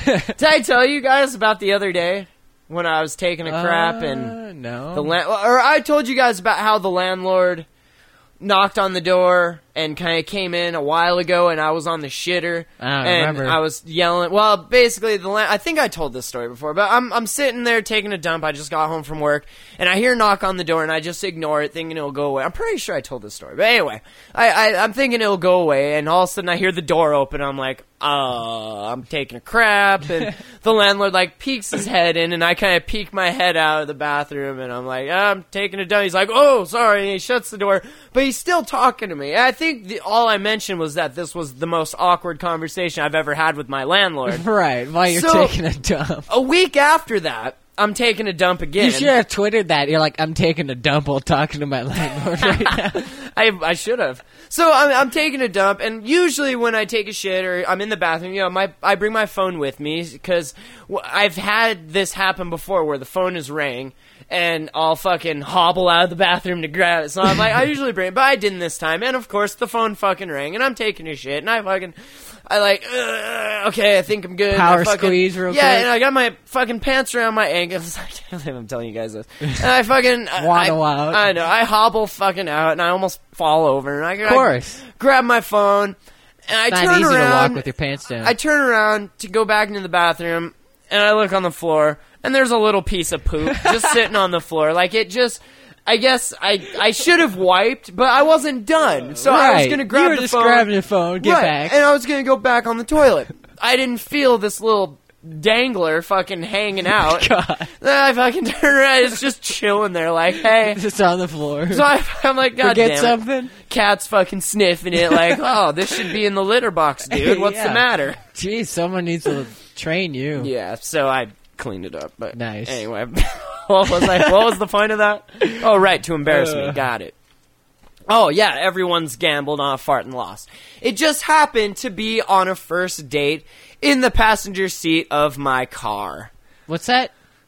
I tell you guys about the other day when I was taking a crap Uh, and no. the land, or I told you guys about how the landlord knocked on the door and kind of came in a while ago, and I was on the shitter. I don't and remember. I was yelling. Well, basically, the land, I think I told this story before, but I'm I'm sitting there taking a dump. I just got home from work, and I hear a knock on the door, and I just ignore it, thinking it'll go away. I'm pretty sure I told this story, but anyway, I, I I'm thinking it'll go away, and all of a sudden I hear the door open. I'm like, uh, I'm taking a crap, and the landlord like peeks his head in, and I kind of peek my head out of the bathroom, and I'm like, I'm taking a dump. He's like, oh, sorry, and he shuts the door, but he's still talking to me. And I think the, all I mentioned was that this was the most awkward conversation I've ever had with my landlord. Right, while you're So- taking a dump. A week after that, I'm taking a dump again. You should have twittered that. You're like, I'm taking a dump while talking to my landlord right now. I I should have. So I'm I'm taking a dump, and usually when I take a shit or I'm in the bathroom, you know, my I bring my phone with me because I've had this happen before where the phone is rang. And I'll fucking hobble out of the bathroom to grab it. So I'm like, I usually bring it, but I didn't this time. And of course, the phone fucking rang, and I'm taking a shit, and I fucking, I like, uh, okay, I think I'm good. Power I fucking, squeeze real yeah, quick. and I got my fucking pants around my ankles. I can't believe I'm telling you guys this. And I fucking, I, Waddle I, out. I know, I hobble fucking out, and I almost fall over, and I, Of course. I grab my phone, and I It's turn not easy around. to walk with your pants down. I turn around to go back into the bathroom, and I look on the floor, and there's a little piece of poop just sitting on the floor. Like, it just... I guess I I should have wiped, but I wasn't done. So I was Right. going to grab You were the just phone. grabbing the phone, get right, back. and I was going to go back on the toilet. I didn't feel this little dangler fucking hanging out. God. Then I fucking turn around, it's just chilling there like, hey... Just on the floor. So I, I'm like, God Forget damn it. something? Cat's fucking sniffing it like, oh, this should be in the litter box, dude. What's Yeah. the matter? Jeez, someone needs to train you. Yeah, so I cleaned it up. But Nice. anyway, what was I? What was the point of that? Oh, right, to embarrass me. Uh. Got it. Oh, yeah, everyone's gambled on a fart and lost. It just happened to be on a first date in the passenger seat of my car. What's that?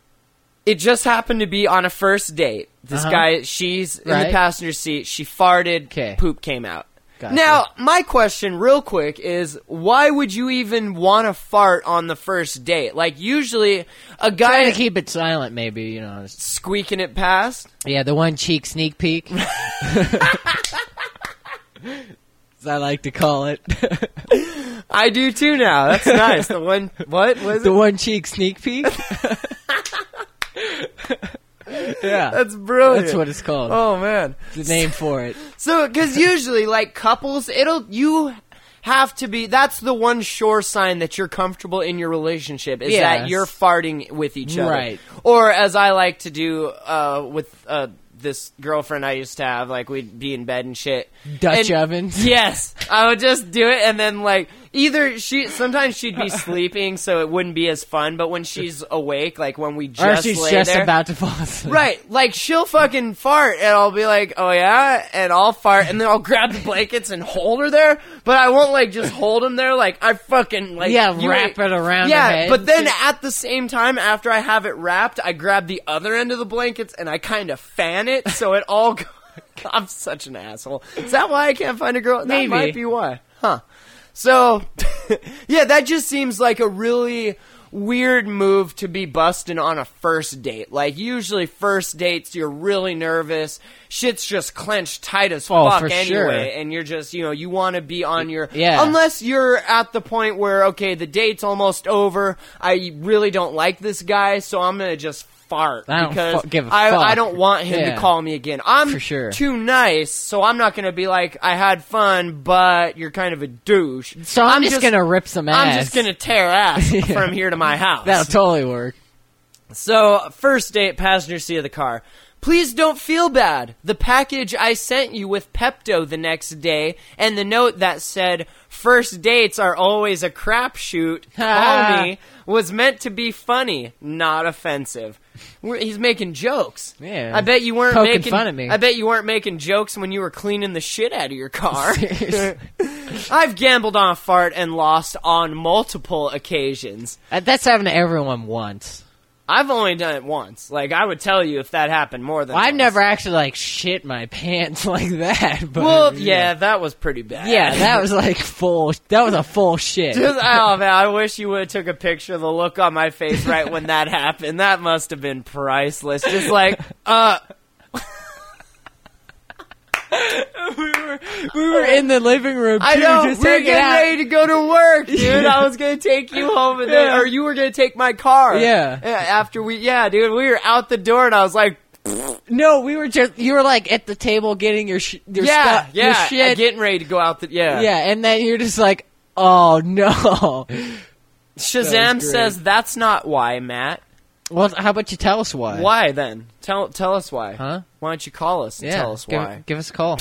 It just happened to be on a first date. This Uh-huh. guy, she's in the Right. passenger seat. She farted. 'Kay. Poop came out. Gotcha. Now, my question, real quick, is why would you even want to fart on the first date? Like, usually, a Try guy to keep it silent, maybe, you know. Just- squeaking it past. Yeah, the one cheek sneak peek. As I like to call it. I do too now. That's nice. The one, what was The it? one cheek sneak peek? Yeah. That's brilliant. That's what it's called. Oh, man. The name for it. So, because usually, like, couples, it'll, you have to be, that's the one sure sign that you're comfortable in your relationship, is that Yes. you're farting with each other. Right. Or, as I like to do, uh, with, uh, this girlfriend I used to have, like, we'd be in bed and shit. Dutch And- ovens. Yes. I would just do it, and then, like, Either she, sometimes she'd be sleeping, so it wouldn't be as fun. But when she's awake, like when we Or just she's lay just there, about to fall asleep. right? Like she'll fucking fart, and I'll be like, "Oh yeah," and I'll fart, and then I'll grab the blankets and hold her there. But I won't like just hold them there. Like I fucking like Yeah, you wrap ain't- it around Yeah, her head but and then shit. at the same time, after I have it wrapped, I grab the other end of the blankets and I kind of fan it, so it all. Go- I'm such an asshole. Is that why I can't find a girl? That Maybe. might be why. Huh. So, yeah, that just seems like a really weird move to be busting on a first date. Like, usually first dates, you're really nervous. Shit's just clenched tight as Oh, fuck for anyway. sure. And you're just, you know, you want to be on your... Yeah. Unless you're at the point where, okay, the date's almost over. I really don't like this guy, so I'm going to just fart. I don't because fu- give a I, fuck. I don't want him Yeah. to call me again. I'm For sure. too nice, so I'm not going to be like, I had fun, but you're kind of a douche. So I'm, just, gonna rip some ass. I'm just gonna tear ass from here to my house. That'll totally work. So, first date, passenger seat of the car. Please don't feel bad. The package I sent you with Pepto the next day, and the note that said, first dates are always a crapshoot, call me, was meant to be funny, not offensive. We're, he's making jokes. Yeah. I bet you weren't Poking making fun at me. I bet you weren't making jokes when you were cleaning the shit out of your car. I've gambled on a fart and lost on multiple occasions. Uh, That's happened to everyone once. I've only done it once. Like, I would tell you if that happened more than Well, I've once. never actually like shit my pants like that. But, Well, yeah, that was pretty bad. yeah, that was like full. That was a full shit. Just, oh man, I wish you would have took a picture of the look on my face right when that happened. That must have been priceless. Just like, uh, we were we were in the living room. Too, I know, just we were hanging getting out. ready to go to work, dude. Yeah. I was gonna take you home, and then, Yeah. or you were gonna take my car. Yeah. After we, yeah, dude, we were out the door, and I was like, No, we were just. You were like at the table getting your sh- your yeah, stuff, yeah, your shit. getting ready to go out the, yeah. Yeah, and then you're just like, oh no. Shazam That was great. says that's not why, Matt. Well, how about you tell us why? Why then? Tell tell us why. Huh? Why don't you call us and Yeah, tell us give, why? give us a call.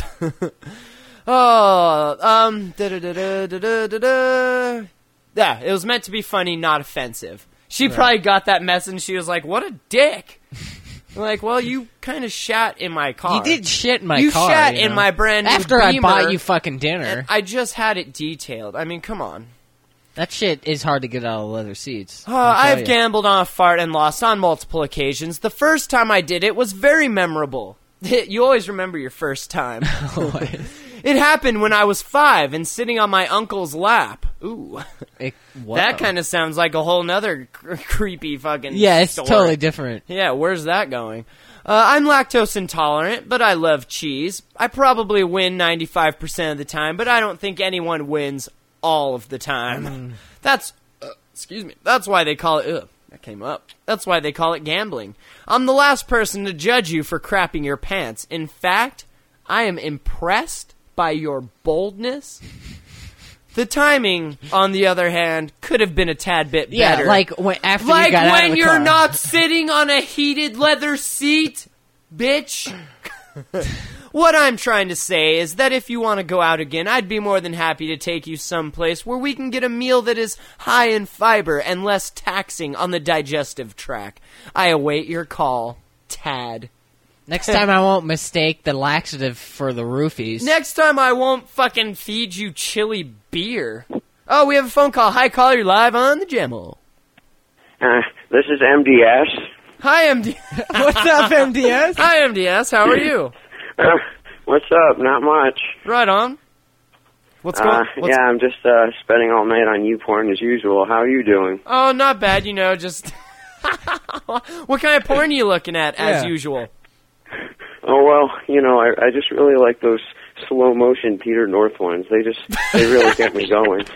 Oh, um, da da da da da da da da. Yeah, it was meant to be funny, not offensive. She probably got that message and she was like, "What a dick!" I'm like, well, you kind of shat in my car. You did shit in my You car. shat you in know? my brand new After I Beamer, bought you fucking dinner. and I just had it detailed. I mean, come on. That shit is hard to get out of the leather seats. Uh, I'll tell I've ya. gambled on a fart and lost on multiple occasions. The first time I did it was very memorable. You always remember your first time. It happened when I was five and sitting on my uncle's lap. Ooh. It- That whoa. kind of sounds like a whole nother cr- creepy fucking Yeah, it's story. totally different. Yeah, where's that going? Uh, I'm lactose intolerant, but I love cheese. I probably win ninety-five percent of the time, but I don't think anyone wins all of the time. Mm. That's, uh, excuse me, that's why they call it, ugh, that came up. That's why they call it gambling. I'm the last person to judge you for crapping your pants. In fact, I am impressed by your boldness. The timing, on the other hand, could have been a tad bit Yeah, better. like when, after Like you got out of when the you're car. not sitting on a heated leather seat, bitch. What I'm trying to say is that if you want to go out again, I'd be more than happy to take you someplace where we can get a meal that is high in fiber and less taxing on the digestive tract. I await your call, Tad. Next time I won't mistake the laxative for the roofies. Next time I won't fucking feed you chili beer. Oh, we have a phone call. Hi, caller, you're live on the Gemmel. Uh, this is M D S. Hi, M D. What's up, M D S? Hi, M D S. How are you? Uh, what's up? Not much. Right on. What's going? Uh, What's, yeah, I'm just uh, spending all night on YouPorn as usual. How are you doing? Oh, not bad. You know, just what kind of porn are you looking at, as Yeah. usual? Oh well, you know, I, I just really like those slow motion Peter North ones. They just they really get me going.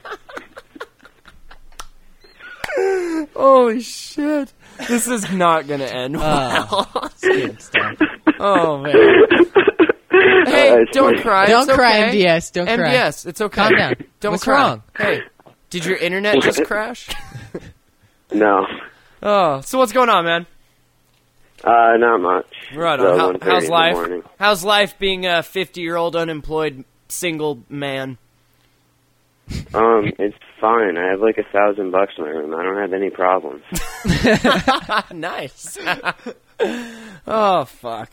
Holy shit! This is not gonna end well. Good stuff. Oh man. Hey, Uh, it's don't my- cry. Don't it's cry, okay. M D S. Don't cry. M D S, it's okay. Calm down. Don't What's cry. wrong? Hey, did your internet just crash? No, Oh, so what's going on, man? uh, not much. Right So on. How, one thirty how's in the life? morning. How's life being a fifty-year-old unemployed single man? Um, it's fine. I have like a thousand bucks in my room. I don't have any problems. Nice. Oh, fuck.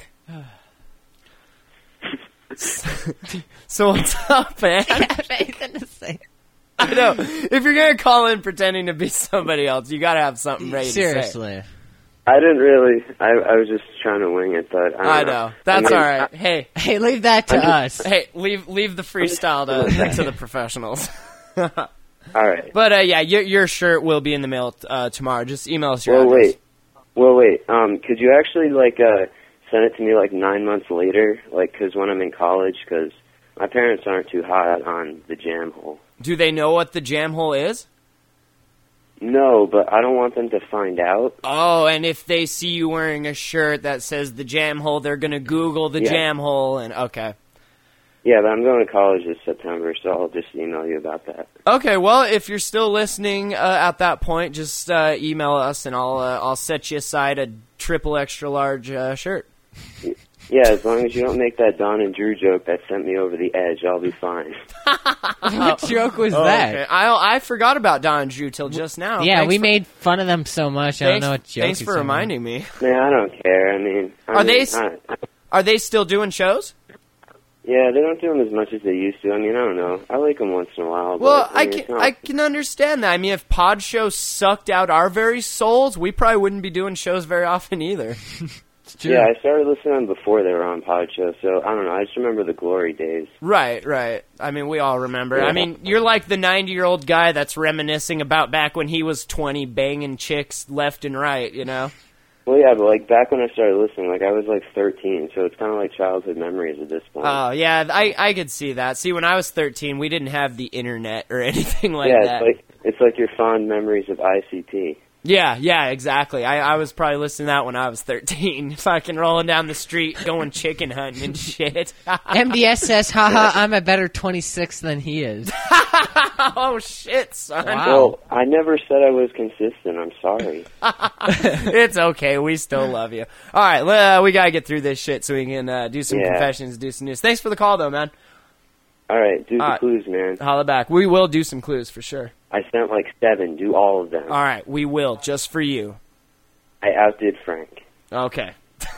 So what's up, man? Anything to say? I know. If you're going to call in pretending to be somebody else, you got to have something ready to say. Seriously. I didn't really. I, I was just trying to wing it, but I, don't I know. know. That's I mean, all right. Hey, Hey, leave that to us. hey, leave leave the freestyle to, to the professionals. All right. But, uh, yeah, your, your shirt will be in the mail uh, tomorrow. Just email us your Well, address. wait. Well, wait. Um, could you actually like uh send it to me like nine months later, like 'cause when I'm in college? 'Cause my parents aren't too hot on the jam hole. Do they know what the jam hole is? No, but I don't want them to find out. Oh, and if they see you wearing a shirt that says the jam hole, they're going to Google the Yeah. jam hole. And okay. Yeah, but I'm going to college this September, so I'll just email you about that. Okay, well, if you're still listening uh, at that point, just uh, email us, and I'll uh, I'll set you aside a triple extra large uh, shirt. Yeah, as long as you don't make that Don and Drew joke that sent me over the edge, I'll be fine. What joke was Oh, that? okay. I I forgot about Don and Drew till just now. Yeah, Thanks we for, made fun of them so much. I don't thanks, know what joke. Thanks he's for talking reminding me. Man, I don't care. I mean, I Are mean, they s- I, I, Are they still doing shows? yeah, they don't do them as much as they used to. I mean, I don't know. I like them once in a while. Well, but, I, I mean, it's can not- I can understand that. I mean, if pod shows sucked out our very souls, we probably wouldn't be doing shows very often either. Yeah, I started listening to them before they were on Pod Show, so I don't know. I just remember the glory days. Right, right. I mean, we all remember. Yeah. I mean, you're like the ninety-year-old guy that's reminiscing about back when he was twenty, banging chicks left and right, you know? Well, yeah, but like back when I started listening, like I was like thirteen, so it's kind of like childhood memories at this point. Oh, yeah, I, I could see that. See, when I was thirteen, we didn't have the internet or anything like yeah, that. it's like it's like your fond memories of I C P. Yeah, yeah, exactly. I, I was probably listening to that when I was thirteen. Fucking rolling down the street, going chicken hunting and shit. M D S says, haha, I'm a better twenty-six than he is. Oh, shit, son. Wow. Well, I never said I was consistent. I'm sorry. It's okay. We still love you. All right, uh, we got to get through this shit so we can uh, do some Yeah. confessions, do some news. Thanks for the call, though, man. All right, do the All right. clues, man. Holla back. We will do some clues for sure. I sent like seven. Do all of them. All right, we will, just for you. I outdid Frank. Okay.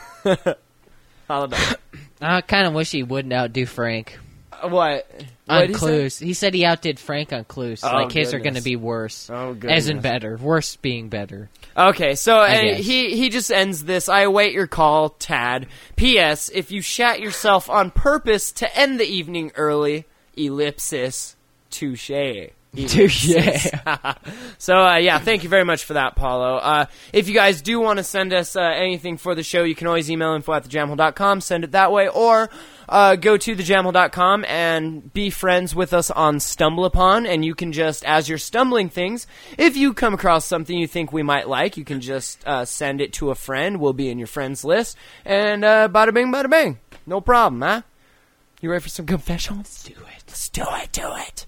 Holla back. I kind of wish he wouldn't outdo Frank Uh, What? on What'd he say? Clues. He said he outdid Frank on Clues. Oh, like his are goodness. going to be worse. Oh, goodness. As in better. Worse being better. Okay, so uh, guess. he he just ends this. I await your call, Tad. P S. If you shat yourself on purpose to end the evening early, ellipsis, touche. Touche. So, uh, yeah, thank you very much for that, Paulo. Uh, if you guys do want to send us uh, anything for the show, you can always email info at the jamhole dot com, send it that way, or uh, go to the jamhole dot com and be friends with us on StumbleUpon, and you can just, as you're stumbling things, if you come across something you think we might like, you can just uh, send it to a friend. We'll be in your friends list, and uh, bada bing, bada bing. No problem, huh? You ready for some confessions? Do it. Let's do it, do it.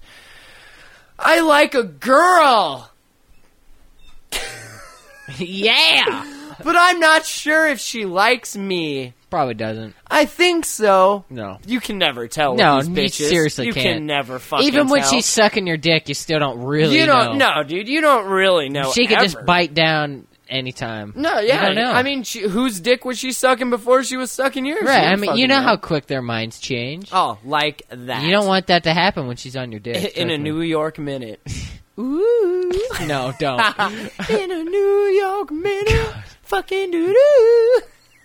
I like a girl, Yeah! but I'm not sure if she likes me. Probably doesn't. I think so. No. You can never tell No, with you these bitches. seriously you can't. can never fucking Even when tell. she's sucking your dick, you still don't really you don't know. no, dude. You don't really know. She could just ever. bite down anytime. No, You yeah. don't know. I mean, she, whose dick was she sucking before she was sucking yours? Right, You I don't mean, you fucking know how quick their minds change. Oh, like that. You don't want that to happen when she's on your dick. in a trust me. New York minute. Ooh. No, don't. In a New York minute. Fucking doo doo.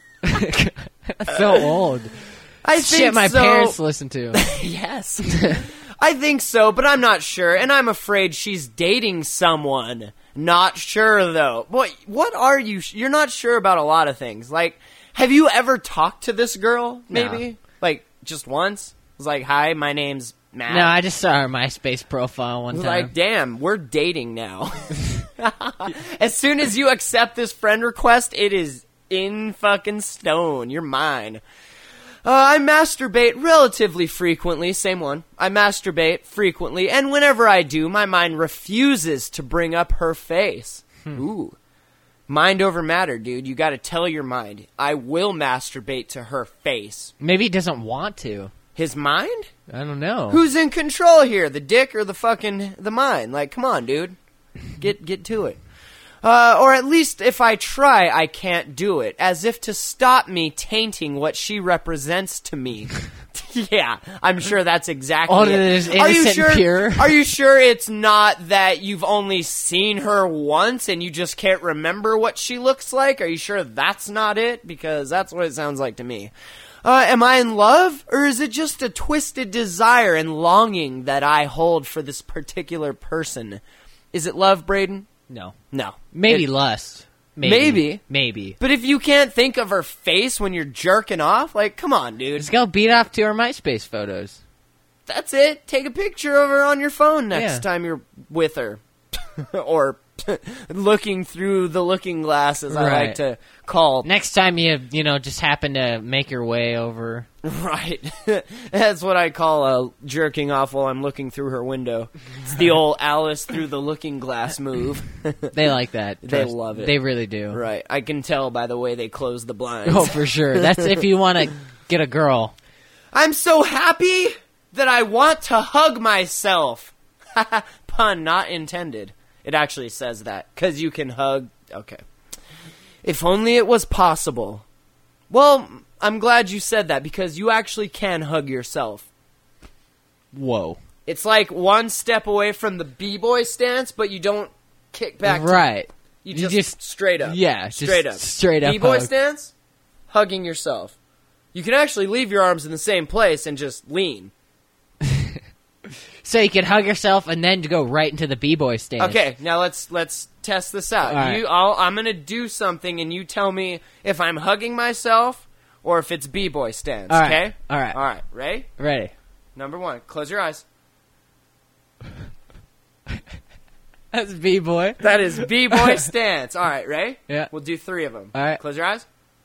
So old. I think Shit my so. parents listen to. Yes. I think so, but I'm not sure, and I'm afraid she's dating someone. Not sure, though. What, what are you... You're not sure about a lot of things. Like, have you ever talked to this girl, maybe? No. Like, just once? It was like, hi, my name's Matt. No, I just saw her MySpace profile one I was time. like, damn, we're dating now. As soon as you accept this friend request, it is in fucking stone. You're mine. Uh, I masturbate relatively frequently. Same one. I masturbate frequently, and whenever I do, my mind refuses to bring up her face. Hmm. Ooh. Mind over matter, dude. You gotta tell your mind. I will masturbate to her face. Maybe he doesn't want to. His mind? I don't know. Who's in control here? The dick or the fucking the mind? Like, come on, dude. Get get to it. Uh, or at least if I try, I can't do it. As if to stop me tainting what she represents to me. Yeah, I'm sure that's exactly All it. that is Are you innocent sure, and pure. Are you sure it's not that you've only seen her once and you just can't remember what she looks like? Are you sure that's not it? Because that's what it sounds like to me. Uh, am I in love, or is it just a twisted desire and longing that I hold for this particular person? Is it love, Braden? No. No. Maybe It- lust. Maybe. Maybe. Maybe. But if you can't think of her face when you're jerking off, like, come on, dude. Let's go beat off to our MySpace photos. That's it. Take a picture of her on your phone next Yeah. time you're with her. Or looking through the looking glass, as I like Right. to call. Next time you, you know, just happen to make your way over. Right. That's what I call uh, jerking off while I'm looking through her window. It's the old Alice through the looking glass move. They like that. They Trust- love it. They really do. Right. I can tell by the way they close the blinds. Oh, for sure. That's if you want to get a girl. I'm so happy that I want to hug myself. Pun not intended. It actually says that. Because you can hug... Okay. If only it was possible. Well, I'm glad you said that, because you actually can hug yourself. Whoa. It's like one step away from the b-boy stance, but you don't kick back. Right. To, you, You just, just- straight up. yeah, just straight up. straight up B-boy hug. stance, hugging yourself. You can actually leave your arms in the same place and just lean. So you can hug yourself and then go right into the b-boy stance. Okay, now let's let's test this out. All right. You, I'll, I'm gonna do something, and you tell me if I'm hugging myself or if it's b-boy stance. All right. Okay. All right. All right. Ready? Ready. Number one. Close your eyes. That's b-boy. That is b-boy stance. All right. Ready? Yeah. We'll do three of them. All right. Close your eyes.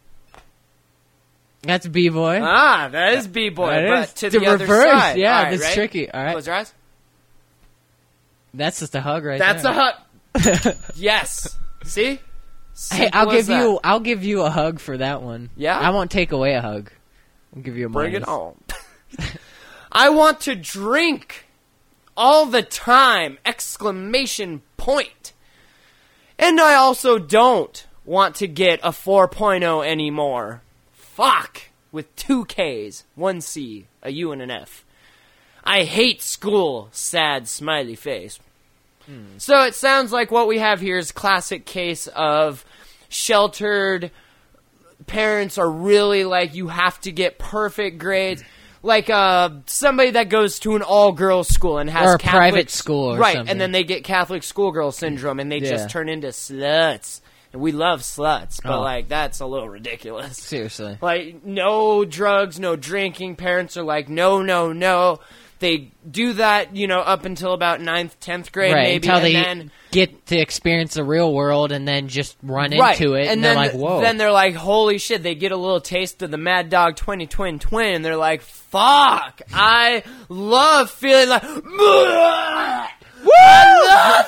That's b-boy. Ah, that is b-boy, That but is. to To the other reverse, side. yeah, All right, that's ready? tricky. All right. Close your eyes. That's just a hug right That's there. a hug. Yes. See? Hey, Simple I'll as give that. you. I'll give you a hug for that one. Yeah? I won't take away a hug. I'll give you a Bring minus. it on. I want to drink all the time! Exclamation point. And I also don't want to get a four point oh anymore. Fuck! With two K's, one C, a U, and an F. I hate school. Sad smiley face. Hmm. So it sounds like what we have here is classic case of sheltered parents are really like, you have to get perfect grades. Like uh, somebody that goes to an all-girls school and has Or a Catholic private school or right, something. and then they get Catholic schoolgirl syndrome, and they Yeah. just turn into sluts. And we love sluts, but Oh. like that's a little ridiculous. Seriously. Like, no drugs, no drinking. Parents are like, no, no, no. They do that, you know, up until about ninth, tenth grade, Right, maybe, until and they then get to experience the real world and then just run right, into it, and, then they're like, "Whoa!" then they're like, holy shit! They get a little taste of the Mad Dog twenty Twin Twin, and they're like, fuck! I love feeling like, woo! I love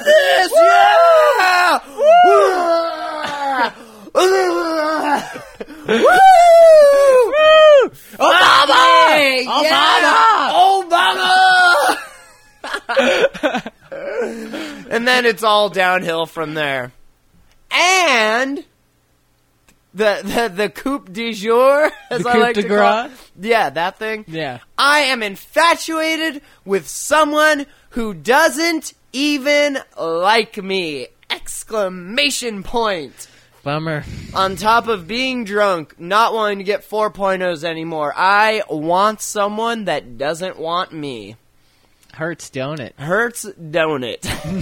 this, yeah! Woo! Obama! Yeah! Obama! And then it's all downhill from there. And the the the coupe du jour, as The I coup like de to call grace? it. Yeah, that thing. Yeah. I am infatuated with someone who doesn't even like me! Exclamation point. Bummer. On top of being drunk, not wanting to get four point ohs anymore, I want someone that doesn't want me. Hurts, don't it? Hurts, don't it?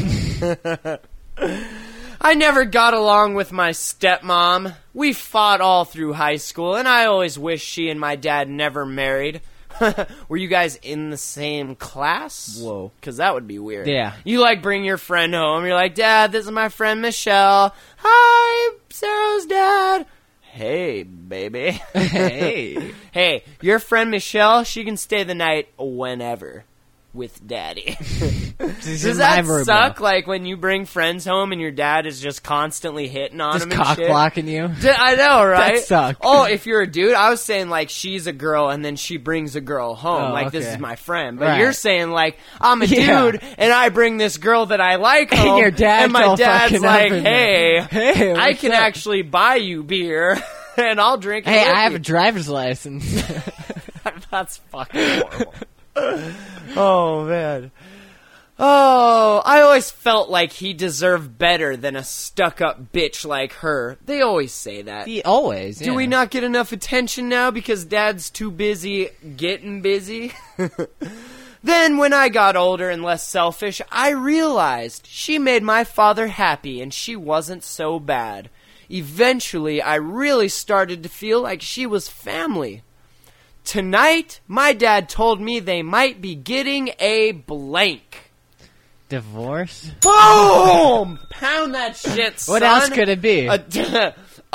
I never got along with my stepmom. We fought all through high school, and I always wished she and my dad never married. Were you guys in the same class? Whoa. Because that would be weird. Yeah. You, like, bring your friend home. You're like, Dad, this is my friend Michelle. Hi, Sarah's dad. Hey, baby. Hey. Hey, your friend Michelle, she can stay the night whenever. with daddy. This Does is that my verb suck? now. Like when you bring friends home and your dad is just constantly hitting on Just them and cock shit? blocking you. D- I know, right? sucks. Oh, if you're a dude, I was saying like she's a girl and then she brings a girl home. Oh, like this okay. is my friend. But Right. you're saying like I'm a Yeah. dude and I bring this girl that I like home. And your dad's and my all dad's fucking like, up in hey, there. Hey, I what's can up? actually buy you beer and I'll drink it Hey, with I have you. a driver's license. That's fucking horrible. Oh, man. Oh, I always felt like he deserved better than a stuck-up bitch like her. They always say that. He always. Do yeah. we not get enough attention now because Dad's too busy getting busy? Then, when I got older and less selfish, I realized she made my father happy and she wasn't so bad. Eventually, I really started to feel like she was family. Tonight, my dad told me they might be getting a blank. Divorce? Boom! Pound that shit, son. What else could it be? A,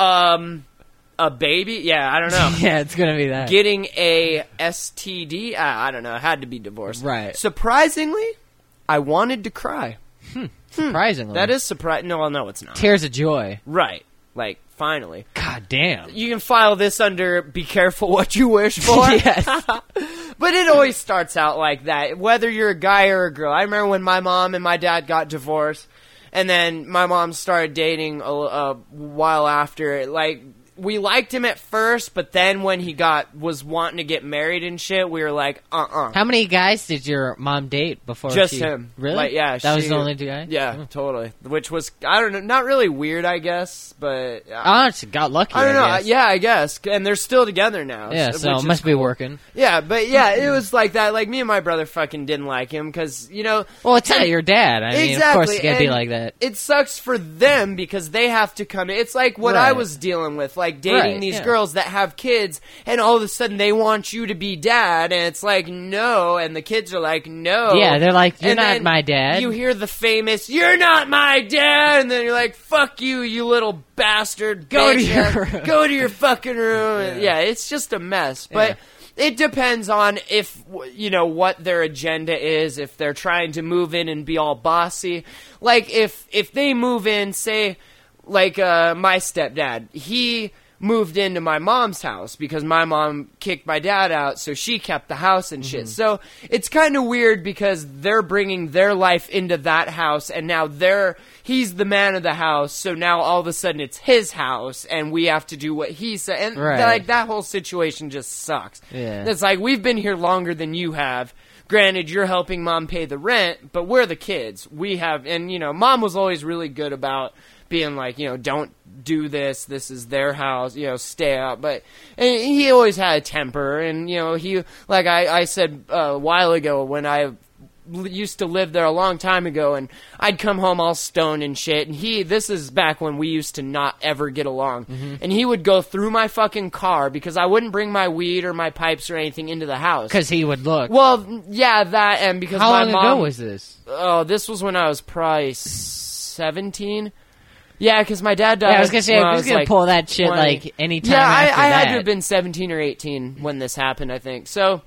um, a baby? Yeah, I don't know. Yeah, it's gonna be that. Getting a S T D? I, I don't know. It had to be divorced. Right. Surprisingly, I wanted to cry. Surprisingly. That is surprising. No, well, no, it's not. Tears of joy. Right. Like, finally. God damn. You can file this under be careful what you wish for. Yes. But it always starts out like that, whether you're a guy or a girl. I remember when my mom and my dad got divorced, and then my mom started dating a, a while after. Like, we liked him at first, but then when he got was wanting to get married and shit, we were like, uh-uh. How many guys did your mom date before Just she... him. Really? Like, yeah, That was she- the only two guys? Yeah, Oh. totally. Which was, I don't know, not really weird, I guess, but... Oh, she got lucky, I don't know. guess. Yeah, I guess. And they're still together now. Yeah, so- so which it is must be cool. working. Yeah, but yeah, it was like that. Like, me and my brother fucking didn't like him because, you know... Well, it's not your dad. I mean, exactly. of course it's gotta be and like that. It sucks for them because they have to come in. It's like what I Right. was dealing with, like dating Right, these yeah. girls that have kids, and all of a sudden they want you to be dad, and it's like, no, and the kids are like, no. Yeah, they're like, you're And not then my dad. You hear the famous, you're not my dad, and then you're like, fuck you, you little bastard. Go to bitch. your room. Go to your fucking room. Yeah, yeah it's just a mess. But... Yeah. It depends on if, you know, what their agenda is, if they're trying to move in and be all bossy. Like, if if they move in, say, like uh, my stepdad, he moved into my mom's house because my mom kicked my dad out, so she kept the house and shit. So it's kind of weird because they're bringing their life into that house, and now they're he's the man of the house, so now all of a sudden it's his house, and we have to do what he said. And Right. like that whole situation just sucks. Yeah. It's like, we've been here longer than you have. Granted, you're helping mom pay the rent, but we're the kids. We have, and you know, mom was always really good about being like, you know, don't do this. This is their house. You know, stay out. But and he always had a temper, and you know, he like I, I said uh, a while ago when I l- used to live there a long time ago, and I'd come home all stoned and shit. And he, this is back when we used to not ever get along, Mm-hmm. and he would go through my fucking car because I wouldn't bring my weed or my pipes or anything into the house. Because he would look. Well, yeah, that and because How my long mom, ago was this? Oh, this was when I was probably seventeen. Yeah, because my dad died. Yeah, I was gonna say, when I was gonna like pull that shit, twenty. like, anytime Yeah, I, after I had that. to have been seventeen or eighteen when this happened, I think. So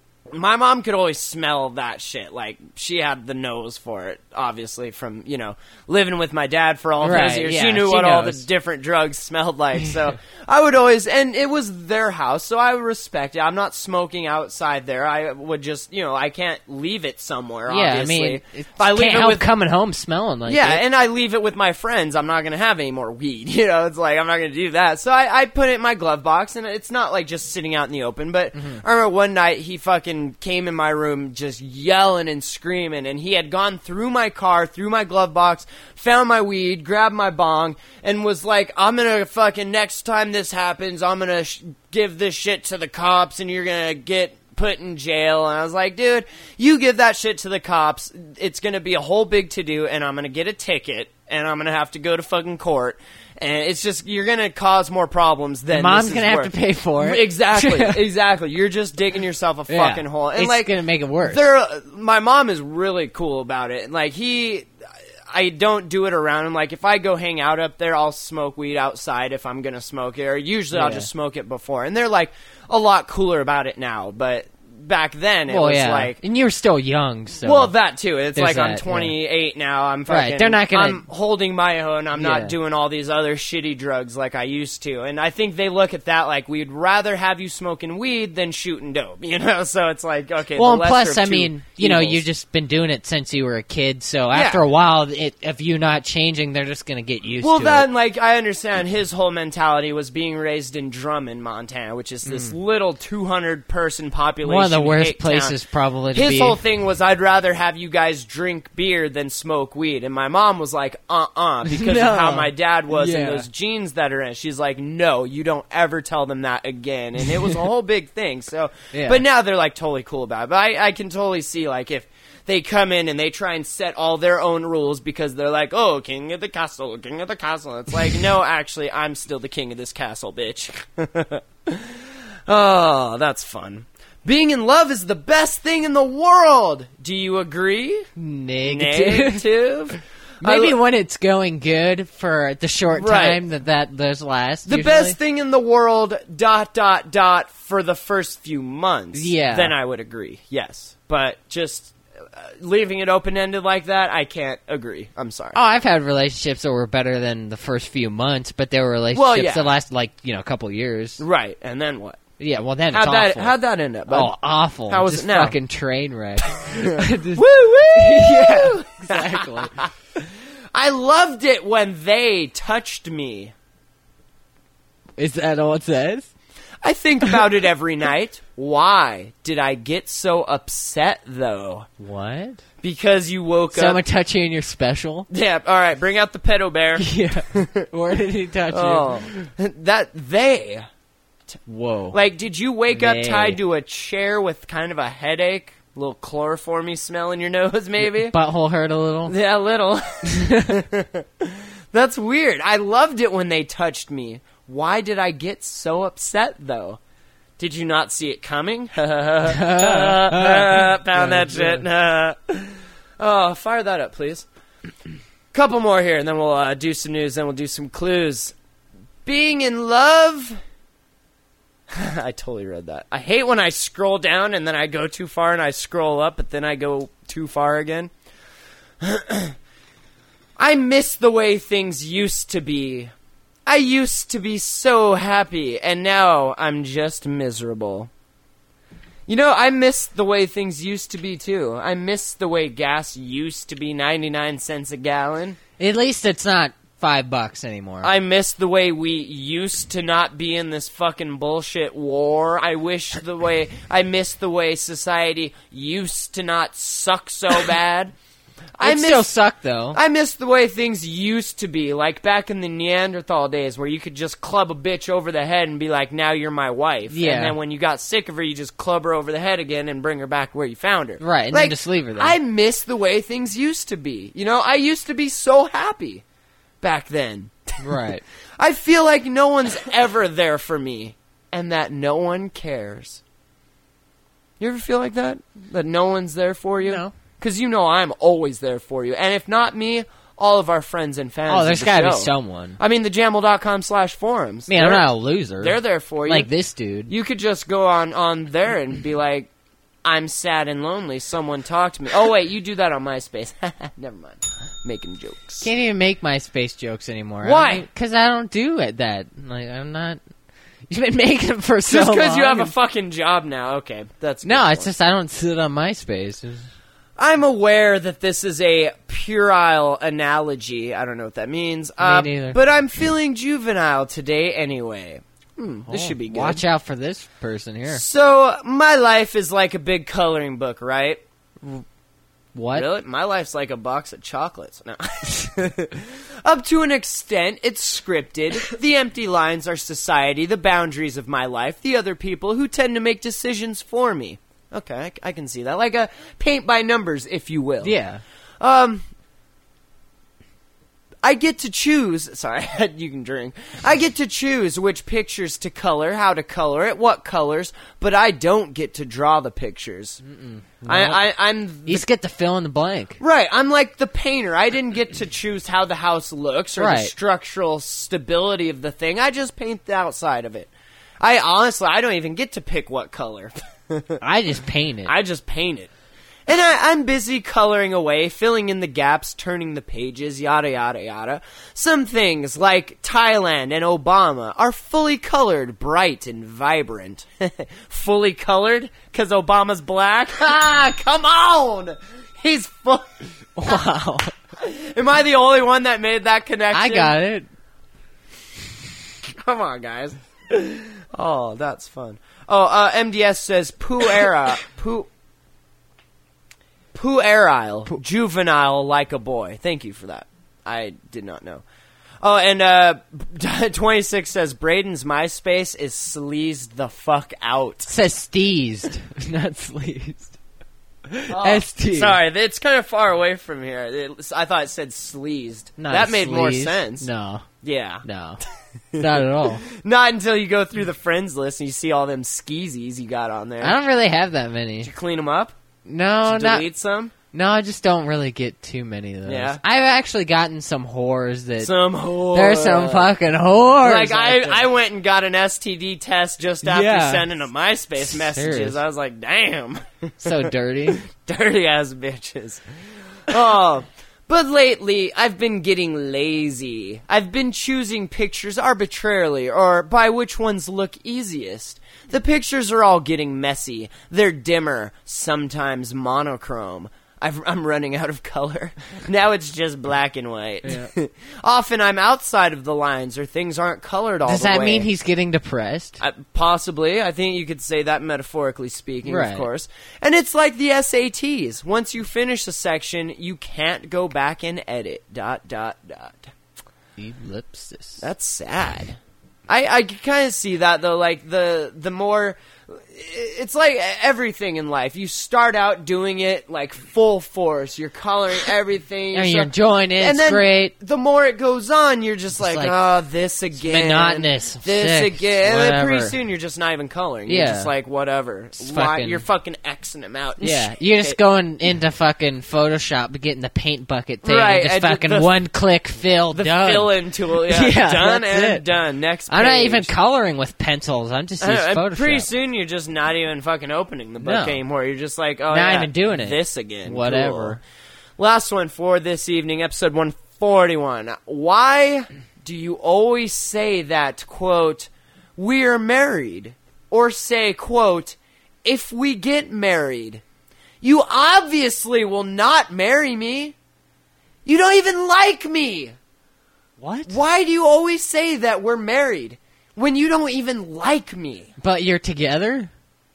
my mom could always smell that shit. Like, she had the nose for it, obviously, from, you know, living with my dad for all Right, those years. yeah, she knew she what all the knows. different drugs smelled like. So I would always, and it was their house, so I would respect it. I'm not smoking outside there. I would just, you know, I can't leave it somewhere, Yeah, obviously. I mean, it if I leave can't it help with coming home smelling like yeah, it. and I leave it with my friends. I'm not going to have any more weed. You know, it's like, I'm not going to do that. So I, I put it in my glove box, and it's not like just sitting out in the open. But Mm-hmm. I remember one night he fucking came in my room just yelling and screaming, and he had gone through my car, through my glove box, found my weed, grabbed my bong, and was like, I'm going to fucking, next time this happens, I'm going to sh- give this shit to the cops, and you're going to get put in jail. And I was like, dude, you give that shit to the cops, it's gonna be a whole big to-do, and I'm gonna get a ticket, and I'm gonna have to go to fucking court, and it's just, you're gonna cause more problems than Mom's this is gonna have worth. to pay for it. Exactly, exactly. You're just digging yourself a Yeah. fucking hole. And It's like, gonna make it worse. They're, my mom is really cool about it. Like, he, I don't do it around him. Like, if I go hang out up there, I'll smoke weed outside if I'm gonna smoke it, or usually I'll Yeah. just smoke it before. And they're like a lot cooler about it now, but back then, it well, was yeah. like... And you're still young, so... Well, that too. It's There's like I'm that, twenty-eight now. I'm fucking... Right, they're not gonna- I'm holding my own. I'm Yeah. not doing all these other shitty drugs like I used to. And I think they look at that like, we'd rather have you smoking weed than shooting dope, you know? So it's like, okay, Well, the and lesser plus, of I two mean, you know, evils. you've just been doing it since you were a kid, so Yeah. after a while, it, if you not changing, they're just going to get used Well, to then, it. like, I understand his whole mentality was being raised in Drummond, Montana, which is this little two hundred person population. Mm. One of the worst hick town. places probably to His be. whole thing was, I'd rather have you guys drink beer than smoke weed. And my mom was like, uh-uh, because No. of how my dad was and Yeah. those genes that are in it. She's like, no, you don't ever tell them that again. And it was a whole big thing. So, Yeah. But now they're, like, totally cool about it. But I, I can totally see, like, if they come in and they try and set all their own rules because they're like, oh, king of the castle, king of the castle. It's like, no, actually, I'm still the king of this castle, bitch. Oh, that's fun. Being in love is the best thing in the world. Do you agree? Negative. Negative? Maybe I- when it's going good for the short Right. time that, that those last. The usually. best thing in the world, dot, dot, dot, for the first few months. Yeah. Then I would agree, yes. But just uh, leaving it open-ended like that, I can't agree. I'm sorry. Oh, I've had relationships that were better than the first few months, but they were relationships Well, yeah. that lasted like, you know, a couple years. Right, and then what? Yeah, well then How'd it's that, awful. how'd that end up, bud? Oh, awful. How was Just it now? fucking train wreck. Woo, woo! Yeah, exactly. I loved it when they touched me. Is that all it says? I think about it every night. Why did I get so upset, though? What? Because you woke Someone up... touch you in your special? Yeah, all right, bring out the pedo bear. Yeah. Where did he touch Oh, that they... you? Whoa. Like, did you wake up They. tied to a chair with kind of a headache? A little chloroformy smell in your nose, maybe? Butthole hurt a little? Yeah, a little. That's weird. I loved it when they touched me. Why did I get so upset, though? Did you not see it coming? Found that shit. Oh, fire that up, please. Couple more here, and then we'll uh, do some news, then we'll do some clues. Being in love... I totally read that. I hate when I scroll down and then I go too far and I scroll up, but then I go too far again. I miss the way things used to be. I used to be so happy, and now I'm just miserable. You know, I miss the way things used to be, too. I miss the way gas used to be ninety-nine cents a gallon. At least it's not five bucks anymore. I miss the way we used to not be in this fucking bullshit war. I wish the way... I miss the way society used to not suck so bad. I it miss, still suck, though. I miss the way things used to be, like back in the Neanderthal days where you could just club a bitch over the head and be like, now you're my wife. Yeah. And then when you got sick of her, you just club her over the head again and bring her back where you found her. Right, and like, then just leave her there. I miss the way things used to be. You know, I used to be so happy back then. Right. I feel like no one's ever there for me and that no one cares. You ever feel like that? That no one's there for you? No. Because you know I'm always there for you. And if not me, all of our friends and fans Oh, of there's the gotta be show. someone. I mean, the jamble dot com slash forums. Man, I'm They're- not a loser. They're there for you. Like this dude. You could just go on, on there and be like, I'm sad and lonely. Someone talk to me. Oh, wait, you do that on MySpace. Never mind. Making jokes. Can't even make MySpace jokes anymore. Why? Because I, don't do it that. Like, I'm not... You've been making them for so Just long. because you have a and- fucking job now. Okay, that's a No, good it's point. just I don't sit on MySpace. It's- I'm aware that this is a puerile analogy. I don't know what that means. Uh, neither. But I'm feeling juvenile today anyway. Hmm, this should be good. Watch out for this person here. So, my life is like a big coloring book, right? What? Really? My life's like a box of chocolates. No. Up to an extent, it's scripted. The empty lines are society, the boundaries of my life, the other people who tend to make decisions for me. Okay, I, I can see that. Like a paint by numbers, if you will. Yeah. Um, I get to choose. Sorry, you can drink. I get to choose which pictures to color, how to color it, what colors, but I don't get to draw the pictures. I, I, I'm You just get to fill in the blank. right. I'm like the painter. I didn't get to choose how the house looks or the Right. structural stability of the thing. I just paint the outside of it. I honestly, I don't even get to pick what color. I just paint it. I just paint it. And I, I'm busy coloring away, filling in the gaps, turning the pages, yada, yada, yada. Some things, like Thailand and Obama, are fully colored, bright, and vibrant. Fully colored? Because Obama's black? Ah, come on! He's full... Wow. Am I the only one that made that connection? I got it. Come on, guys. Oh, that's fun. Oh, uh, M D S says, puera... Pu... Puerile, juvenile like a boy. Thank you for that. I did not know. Oh, and uh, twenty-six says, Braden's MySpace is sleazed the fuck out. It says steezed, not sleazed. Oh, S T. Sorry, it's kind of far away from here. It, I thought it said sleazed. Not that made sleazed. more sense. No. Yeah. No. Not at all. Not until you go through the friends list and you see all them skeezies you got on there. I don't really have that many. Did you clean them up? No, Did you not. delete some? No, I just don't really get too many of those. Yeah. I've actually gotten some whores that. Some whore. There's some fucking whores. Like, I, out there. I went and got an S T D test just after Yeah. sending them MySpace messages. Serious. I was like, damn. So dirty. Dirty-ass bitches. Oh, but lately, I've been getting lazy. I've been choosing pictures arbitrarily, or by which ones look easiest. The pictures are all getting messy. They're dimmer, sometimes monochrome. I've, I'm running out of color. Now it's just black and white. Yeah. Often I'm outside of the lines, or things aren't colored all Does the way. that mean he's getting depressed? Uh, possibly. I think you could say that metaphorically speaking, Right. of course. And it's like the S A Ts. Once you finish a section, you can't go back and edit. Dot, dot, dot. Ellipsis. That's sad. I, I kind of see that, though. Like, the the more... It's like everything in life. You start out doing it, like, full force. You're coloring everything. And so- you're enjoying it. and It's then great. the more it goes on, you're just like, like, oh, this again. monotonous. This Sick. again. And then pretty Whatever. soon you're just not even coloring. You're Yeah. just like, whatever. It's Why, fucking- you're fucking Xing them out. and Yeah, shit. you're just going into fucking Photoshop, but getting the paint bucket thing, Right, and just and the- fucking the- one click fill, The done. fill-in tool. Yeah, Yeah, done that's and it. done. Next page. I'm not even coloring with pencils. I'm just I using know, and Photoshop. pretty soon you're just not even fucking opening the book No. anymore. You're just like, oh, Not yeah, even doing it. This again. Whatever. Cool. Last one for this evening, episode one forty-one. Why do you always say that, quote, we're married? Or say, quote, if we get married? You obviously will not marry me. You don't even like me. What? Why do you always say that we're married when you don't even like me? But you're together?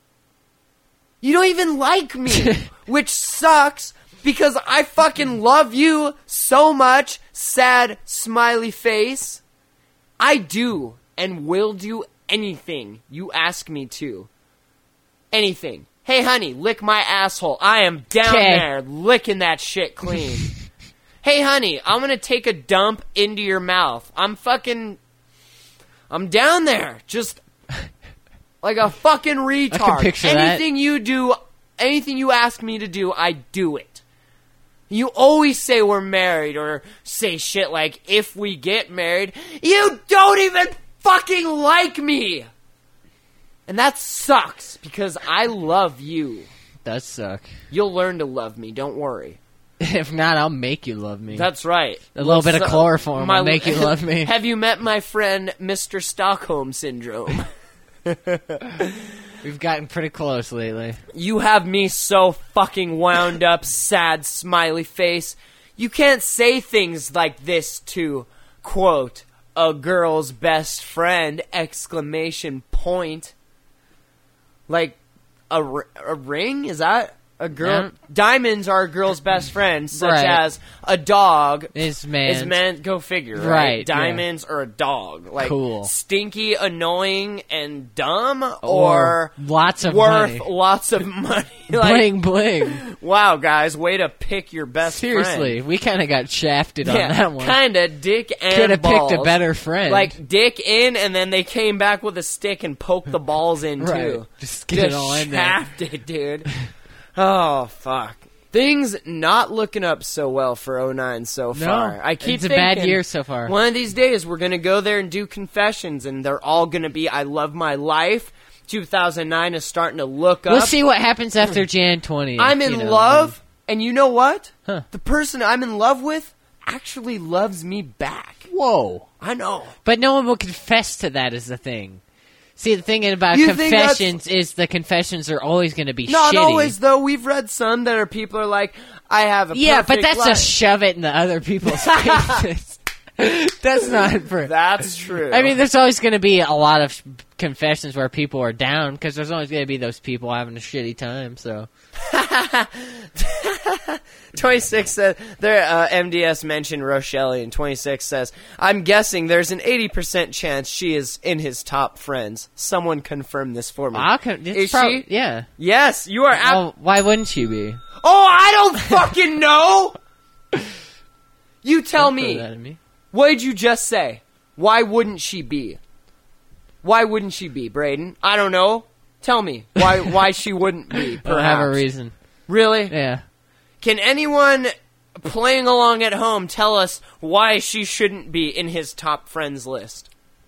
You don't even like me, which sucks because I fucking love you so much, sad smiley face. I do and will do anything you ask me to. Anything. Hey, honey, lick my asshole. I am down 'Kay. there licking that shit clean. Hey, honey, I'm gonna take a dump into your mouth. I'm fucking... I'm down there. Just... like a fucking retard. picture that. Anything you do, anything you ask me to do, I do it. You always say we're married or say shit like, if we get married. You don't even fucking like me! And that sucks because I love you. Does suck. You'll learn to love me, don't worry. If not, I'll make you love me. That's right. A little bit of So- chloroform my- will make you love me. Have you met my friend Mister Stockholm Syndrome? We've gotten pretty close lately. You have me so fucking wound up, sad, smiley face. You can't say things like this to, quote, a girl's best friend, exclamation point. Like, a, r- a ring? Is that a girl? Yeah. Diamonds are a girl's best friend, such Right. as a dog. Is man. Is man, go figure, right? Right, Diamonds or a dog. Like, Cool. stinky, annoying, and dumb, or, Or lots of worth money. lots of money. Like, Bling bling. wow, guys, way to pick your best Seriously, friend. we kind of got shafted on Yeah, that one. kinda dick and Could have picked a balls. better friend. Like, dick in, and then they came back with a stick and poked the balls in, Right. too. Just get it all in there. shafted, dude. Oh, fuck. Things not looking up so well for oh nine so No, far. I keep it's a thinking, bad year so far. One of these days, we're going to go there and do confessions, and they're all going to be, I love my life, two thousand nine is starting to look up. We'll see what happens after January twentieth. I'm in you know, love, and you know what? Huh. The person I'm in love with actually loves me back. Whoa. I know. But no one will confess to that is the thing. See, the thing about You think confessions is the confessions are always going to be Not shitty. always, though. We've read some that are people are like, I have a Yeah, but perfect that's life. to shove it in the other people's faces. That's not for... That's true. I mean, there's always going to be a lot of confessions where people are down, because there's always going to be those people having a shitty time, so... twenty-six says, there, uh, M D S mentioned Rochelle, and twenty-six says, I'm guessing there's an eighty percent chance she is in his top friends. Someone confirm this for me. I'll con- it's Is prob- she? Yeah. Yes, you are. Ab- Well, why wouldn't she be? oh, I don't fucking know! You tell Don't throw me. that at me. What did you just say? Why wouldn't she be? Why wouldn't she be, Braden? I don't know. Tell me why why she wouldn't be. I don't have a Perhaps. reason. Really? Yeah. Can anyone playing along at home tell us why she shouldn't be in his top friends list?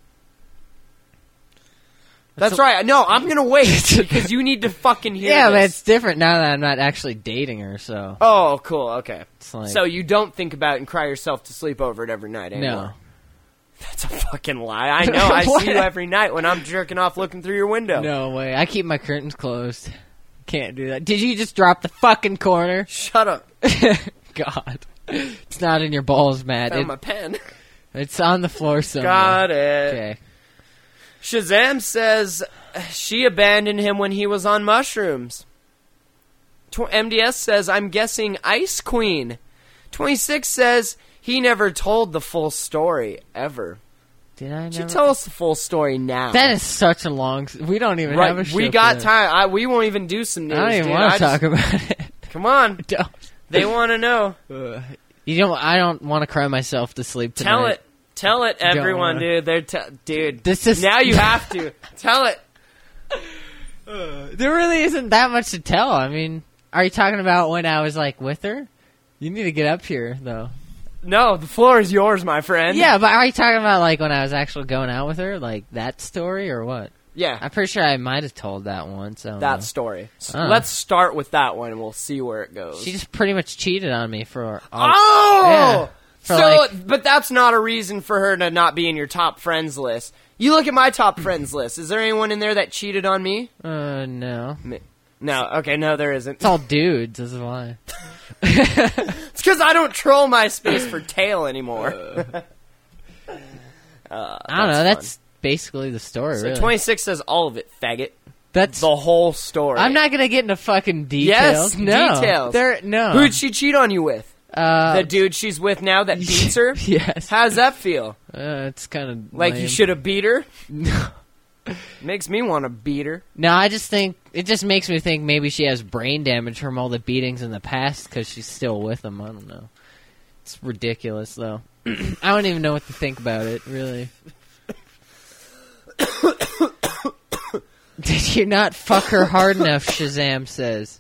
That's a- right. No, I'm gonna wait because you need to fucking hear Yeah, but this. it's different now that I'm not actually dating her, so... Oh, cool. Okay. It's like... So you don't think about it and cry yourself to sleep over it every night anymore? No. That's a fucking lie. I know. I see you every night when I'm jerking off looking through your window. No way. I keep my curtains closed. Can't do that. Did you just drop the fucking corner? Shut up. God. It's not in your balls, Matt. Found It- my pen. it's on the floor somewhere. Got it. Okay. Shazam says she abandoned him when he was on mushrooms. Tw- M D S says, I'm guessing Ice Queen. twenty-six says he never told the full story, ever. Did I Should never... tell us the full story now. That is such a long... s- We don't even have a right. show We for got that. time. I, we won't even do some news. I don't even dude. want I to talk just- about it. Come on. Don't. They want to know. You don't... I don't want to cry myself to sleep tonight. Tell it. Tell it, Don't everyone, wanna. dude. They're t- dude. This is- now you have to tell it. There really isn't that much to tell. I mean, are you talking about when I was, like, with her? You need to get up here, though. No, the floor is yours, my friend. Yeah, but are you talking about, like, when I was actually going out with her? Like, that story, or what? yeah. I'm pretty sure I might have told that once. I don't That know. story. So Oh. let's start with that one, and we'll see where it goes. She just pretty much cheated on me for... All, oh, Yeah. For, so, like- but that's not a reason for her to not be in your top friends list. You look at my top friends list. Is there anyone in there that cheated on me? Uh, no. Me- No. Okay, no, there isn't. It's all dudes, that's why. It's because I don't troll MySpace for tail anymore. uh, I don't know, that's basically the story, So really. twenty-six says all of it, faggot. That's... The whole story. I'm not gonna get into fucking details. Yes, no. details. There, no. Who'd she cheat on you with? Uh, The dude she's with now that beats her? yes. How's that feel? Uh, it's kind of Like you should have beat her? No. Makes me want to beat her. No, I just think it just makes me think maybe she has brain damage from all the beatings in the past because she's still with him. I don't know. It's ridiculous, though. I don't even know what to think about it, really. Did you not fuck her hard enough? Shazam says.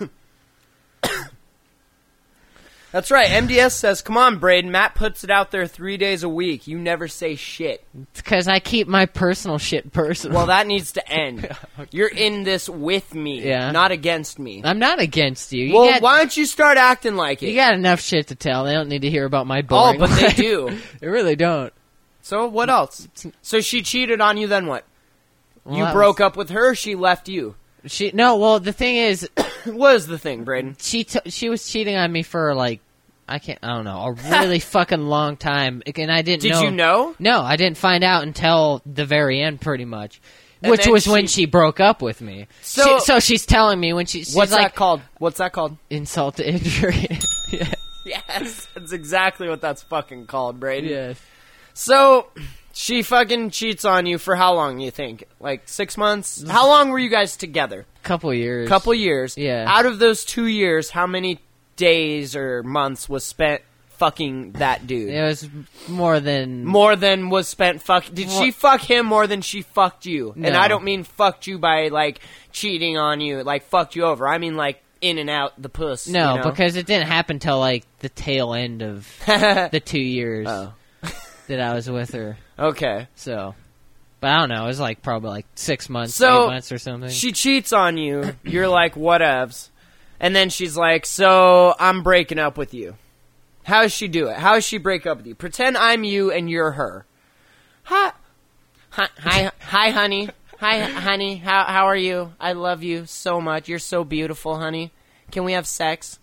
That's right. M D S says, come on, Braden. Matt puts it out there three days a week. You never say shit. It's because I keep my personal shit personal. Well, that needs to end. You're in this with me, Yeah. not against me. I'm not against you. You, well, got, why don't you start acting like it? you got enough shit to tell. They don't need to hear about my oh, boring but they life. do. They really don't. So what else? So she cheated on you, then what? Well, You that broke up with her, she left you. was- She no. Well, the thing is, What is the thing, Braden? she t- she was cheating on me for like I can't I don't know a really fucking long time, and I didn't Did know. you know? No, I didn't find out until the very end, pretty much, And which then was when she- she broke up with me. So- she, so she's telling me when she she's What's like that called? What's that called? insult to injury. yeah. Yes, that's exactly what that's fucking called, Braden. Yes. So, she fucking cheats on you for how long, you think? Like, six months? How long were you guys together? Couple years. Couple years. Yeah. Out of those two years, how many days or months was spent fucking that dude? It was more than More than was spent fuck. Did More- she fuck him more than she fucked you? And No. I don't mean fucked you by, like, cheating on you, like, fucked you over. I mean, like, in and out the puss. no, you know? because it didn't happen till like the tail end of the two years Oh. that I was with her. Okay. So But I don't know. It was like probably like six months, So, eight months or something. She cheats on you. You're like, whatevs. And then she's like, so I'm breaking up with you. How does she do it? How does she break up with you? Pretend I'm you and you're her. Hi, hi, hi, hi honey. Hi, honey. How how are you? I love you so much. You're so beautiful, honey. Can we have sex?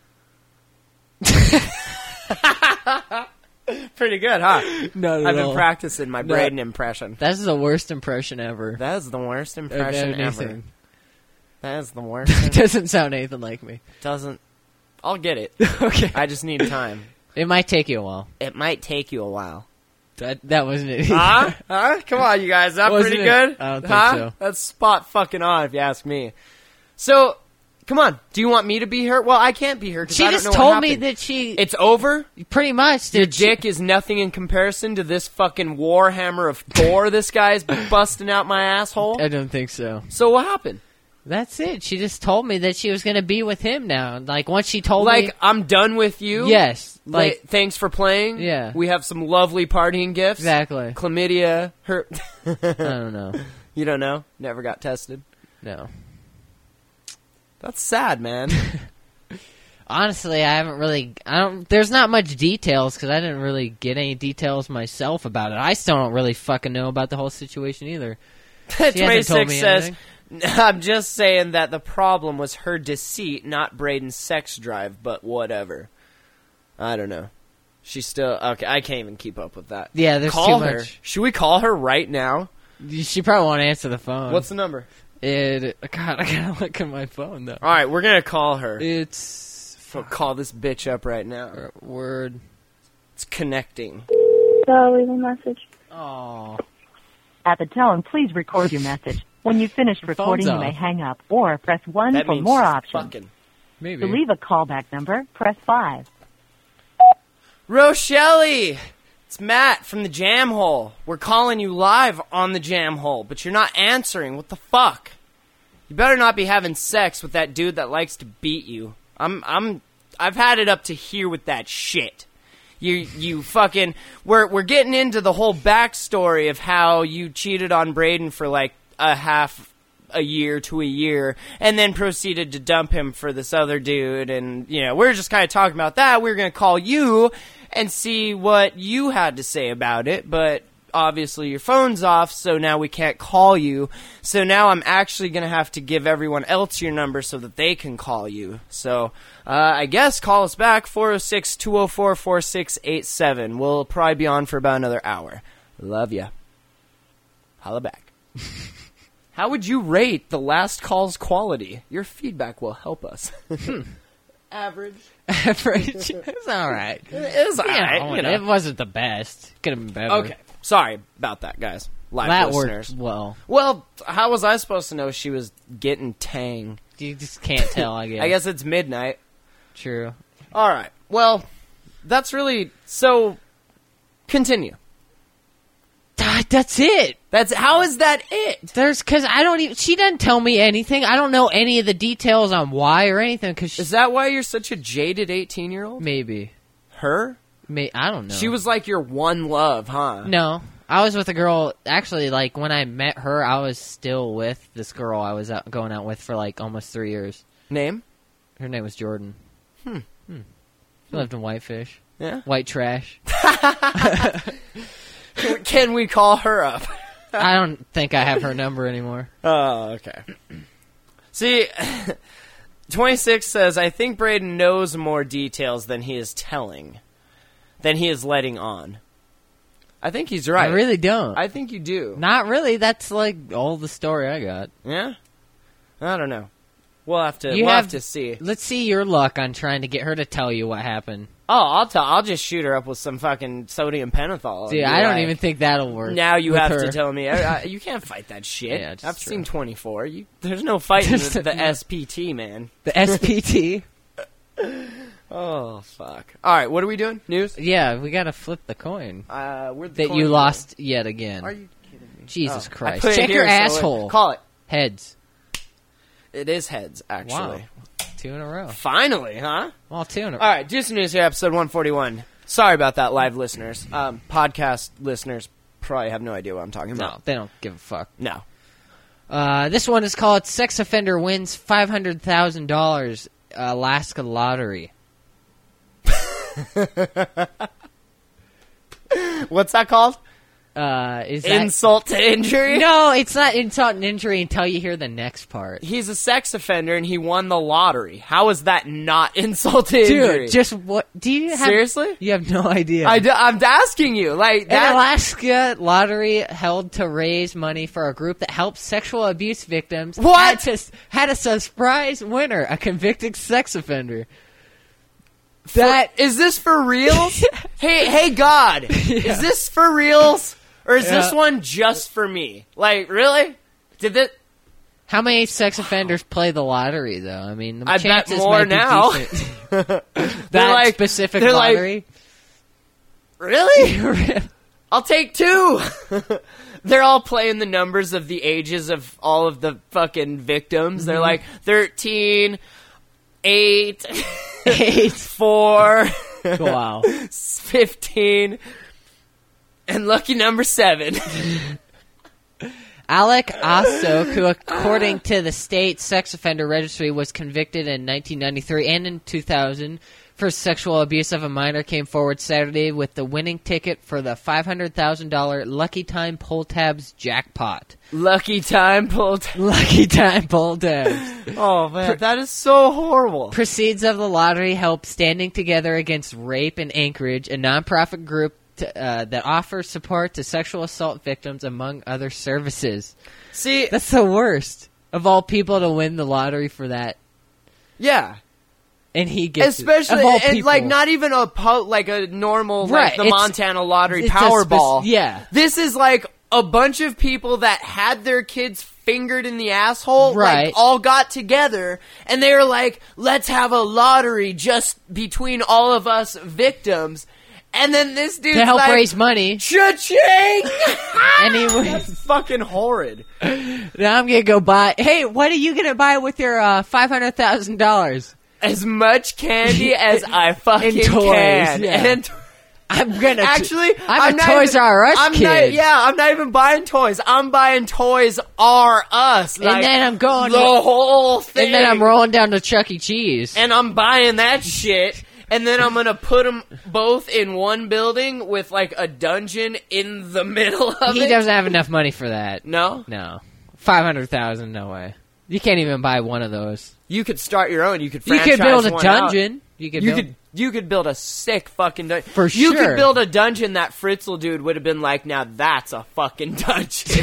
Pretty good, huh? Not at I've been all. practicing my No. Braden impression. That's the worst impression ever. That is the worst Of impression ever. anything. That is the worst. It doesn't sound anything like me. Doesn't. I'll get it. Okay. I just need time. It might take you a while. It might take you a while. That that wasn't it. Huh? Huh? Come on, you guys. Is that Wasn't pretty it? good? I don't think huh? so. That's spot fucking on, if you ask me. So, come on. Do you want me to be her? Well, I can't be her. 'Cause She I don't just know what told me happened. that she... It's over? pretty much. Your Did she- dick is nothing in comparison to this fucking warhammer of Thor this guy's busting out my asshole? I don't think so. So what happened? That's it. She just told me that she was going to be with him now. Like, once she told Like, me... I'm done with you? Yes. Like, Like, thanks for playing? Yeah. We have some lovely partying gifts? exactly. Chlamydia, her... I don't know. You don't know? Never got tested? No. That's sad, man. Honestly, I haven't really... I don't. There's not much details, because I didn't really get any details myself about it. I still don't really fucking know about the whole situation either. She hasn't told twenty-six me says, anything. I'm just saying that the problem was her deceit, not Braden's sex drive, but whatever. I don't know. She's still... Okay, I can't even keep up with that. Yeah, there's Call too her. much. Should we call her right now? She probably won't answer the phone. What's the number? it? God, I gotta look at my phone though. All right, we're going to call her. It's So call this bitch up right now. word. It's connecting. So leave a message. Oh, At the tone, please record your message. When you finish recording, you off. may hang up or press one That for means more she's options. fucking... maybe. To leave a callback number, press five. Rochelle! It's Matt from the Jam Hole. We're calling you live on the Jam Hole, but you're not answering. What the fuck? You better not be having sex with that dude that likes to beat you. I'm, I'm, I've had it up to here with that shit. You, you fucking, we're, we're getting into the whole backstory of how you cheated on Braden for like a half a year to a year, and then proceeded to dump him for this other dude, and, you know, we're just kind of talking about that. We're gonna call you and see what you had to say about it, but obviously your phone's off, so now we can't call you. So now I'm actually going to have to give everyone else your number so that they can call you. So uh, I guess call us back, four oh six, two oh four, four six eight seven. We'll probably be on for about another hour. Love ya. Holla back. How would you rate the last call's quality? Your feedback will help us. Average. Average. It's all right. It is alright. Yeah, you know. It wasn't the best. Could have been better. Okay. Sorry about that, guys. Live That listeners. worked well. Well, how was I supposed to know she was getting tang? You just can't tell, I guess. I guess it's midnight. True. All right. Well, that's really... So, continue. Ah, That's it. That's How is that it? There's, cause I don't even, she doesn't tell me anything. I don't know any of the details on why or anything, cause she, Is that why you're such a jaded eighteen-year-old? maybe. Her? May, I don't know. She was like your one love, huh? No. I was with a girl, actually, like, when I met her, I was still with this girl I was out, going out with for, like, almost three years. Name? Her name was Jordan. Hmm. Hmm. She lived in Whitefish. Yeah. White trash. Can, can we call her up? I don't think I have her number anymore. Oh, okay. See, twenty-six says, I think Braden knows more details than he is telling, than he is letting on. I think he's right. I really don't. I think you do. Not really. That's, like, all the story I got. Yeah? I don't know. We'll have to, You we'll have, have- to see. Let's see your luck on trying to get her to tell you what happened. Oh, I'll tell. I'll just shoot her up with some fucking sodium pentothal. and Dude, be I don't like, even think that'll work. Now you with have her. to tell me. I, I, you can't fight that shit. Yeah, it's I've true. seen twenty-four. You, there's no fighting the, the S P T, man. The S P T? Oh, fuck. All right, what are we doing? News? Yeah, we gotta flip the coin. Uh, where'd the That coin you go? lost yet again. Are you kidding me? Jesus Oh, I Christ. put it Check your here, so it- asshole. Call it. Heads. It is heads, actually. Wow. Two in a row. Finally, huh? Well, two in a row. All right, Juice News here, episode one forty-one. Sorry about that, live listeners. Um, podcast listeners, probably have no idea what I'm talking No, about. they don't give a fuck. No. Uh, this one is called Sex Offender Wins five hundred thousand dollars Alaska Lottery. What's that called? Uh, is that... Insult to injury? No, it's not insult and injury until you hear the next part. He's a sex offender and he won the lottery. How is that not insult to injury? Dude, just what? Do you have... Seriously? You have no idea. I do, I'm asking you. Like that. An Alaska lottery held to raise money for a group that helps sexual abuse victims. What? Had, to, had a surprise winner, a convicted sex offender. That for, is this for reals? hey, hey, God, Yeah. is this for reals, or is Yeah. this one just for me? Like, really? Did that? How many sex offenders play the lottery, though? I mean, the I bet chances more might be now. decent. They're that like- specific they're like, lottery. Really? I'll take two. They're all playing the numbers of the ages of all of the fucking victims. They're Mhm. like thirteen, eight, Eight. four, Wow. fifteen, and lucky number seven. Alec Ossock, who according to the state sex offender registry was convicted in nineteen ninety-three and in two thousand for sexual abuse of a minor, came forward Saturday with the winning ticket for the five hundred thousand dollars Lucky Time Pull Tabs jackpot. Lucky time pulled. Lucky Time Pull Tabs. Oh man, that is so horrible. Proceeds of the lottery help Standing Together Against Rape in Anchorage, a nonprofit group to, uh, that offers support to sexual assault victims, among other services. See, That's the worst of all people to win the lottery for that. yeah. And he gets Especially, it. Of all and people. like not even a po- like a normal Right, like the it's- Montana lottery it's a spec- Powerball. yeah. This is like a bunch of people that had their kids fingered in the asshole, Right. like all got together and they were like, let's have a lottery just between all of us victims. And then this dude's to help like, raise money. cha-ching! And he wins. That's fucking horrid. Now I'm gonna go buy. Hey, what are you gonna buy with your uh, five hundred thousand dollars? As much candy as I fucking And toys, can. yeah. And I'm gonna. Actually, I'm, a not Toys even, R Us I'm kid. Not, yeah, I'm not even buying toys. I'm buying Toys R Us. Like, and then I'm going. the whole thing. And then I'm rolling down to Chuck E. Cheese. And I'm buying that shit. And then I'm gonna put them both in one building with like a dungeon in the middle of he it. doesn't have enough money for that. No, No, five hundred thousand. No way. You can't even buy one of those. you could start your own. You could. You Franchise could build a one out. dungeon. You could. You build, could you could build a sick fucking dungeon. For You sure. could build a dungeon that Fritzl dude would have been like, now that's a fucking dungeon.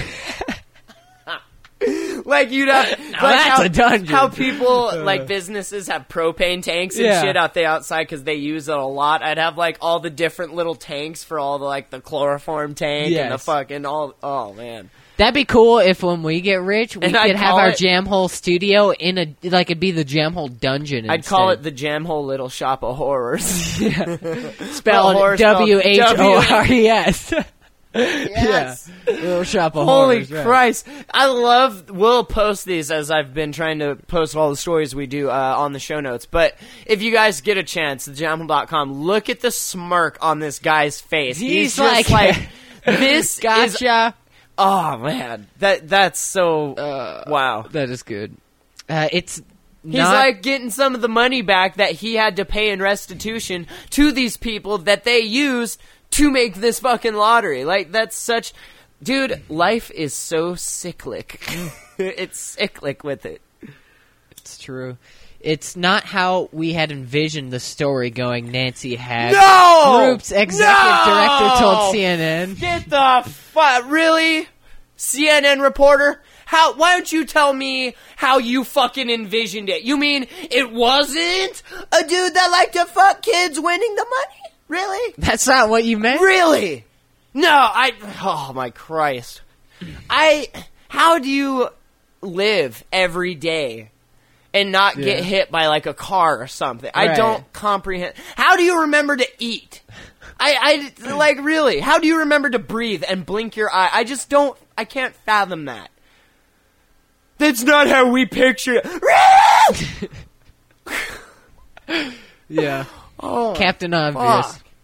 Like you'd have like that's how, a dungeon. how people like businesses have propane tanks and Yeah. shit out there outside because they use it a lot. I'd have like all the different little tanks for all the like the chloroform tank and the Yes. fucking all. Oh man, That'd be cool if when we get rich, we And could I'd have call our it- jam hole studio in a like it'd be the jam hole dungeon. I'd call it instead. the Jam Hole Little Shop of Horrors. spelled horror spelled W H O R E S. Yes. Little shop of Holy horrors. right. Christ. I love, we'll post these as I've been trying to post all the stories we do uh, on the show notes. But if you guys get a chance, the jamhole dot com, look at the smirk on this guy's face. He's He's, just like, like, this is, Gotcha. oh man, that that's so, Uh, wow. That is good. Uh, it's He's not, like getting some of the money back that he had to pay in restitution to these people that they used to make this fucking lottery. Like, that's such... Dude, life is so cyclic. It's cyclic with it. it's true. It's not how we had envisioned the story going. Nancy Hag, No! group's executive No! director, told C N N. Get the fu- Really? C N N reporter? How? Why don't you tell me how you fucking envisioned it? You mean it wasn't a dude that liked to fuck kids winning the money? Really? That's not what you meant. Really? No, I. Oh my Christ! I. How do you live every day and not Yeah. get hit by like a car or something? I Right. don't comprehend. How do you remember to eat? I, I like really. How do you remember to breathe and blink your eye? I just don't. I can't fathom that. That's not how we picture it. Yeah. Oh, Captain Obvious. fuck.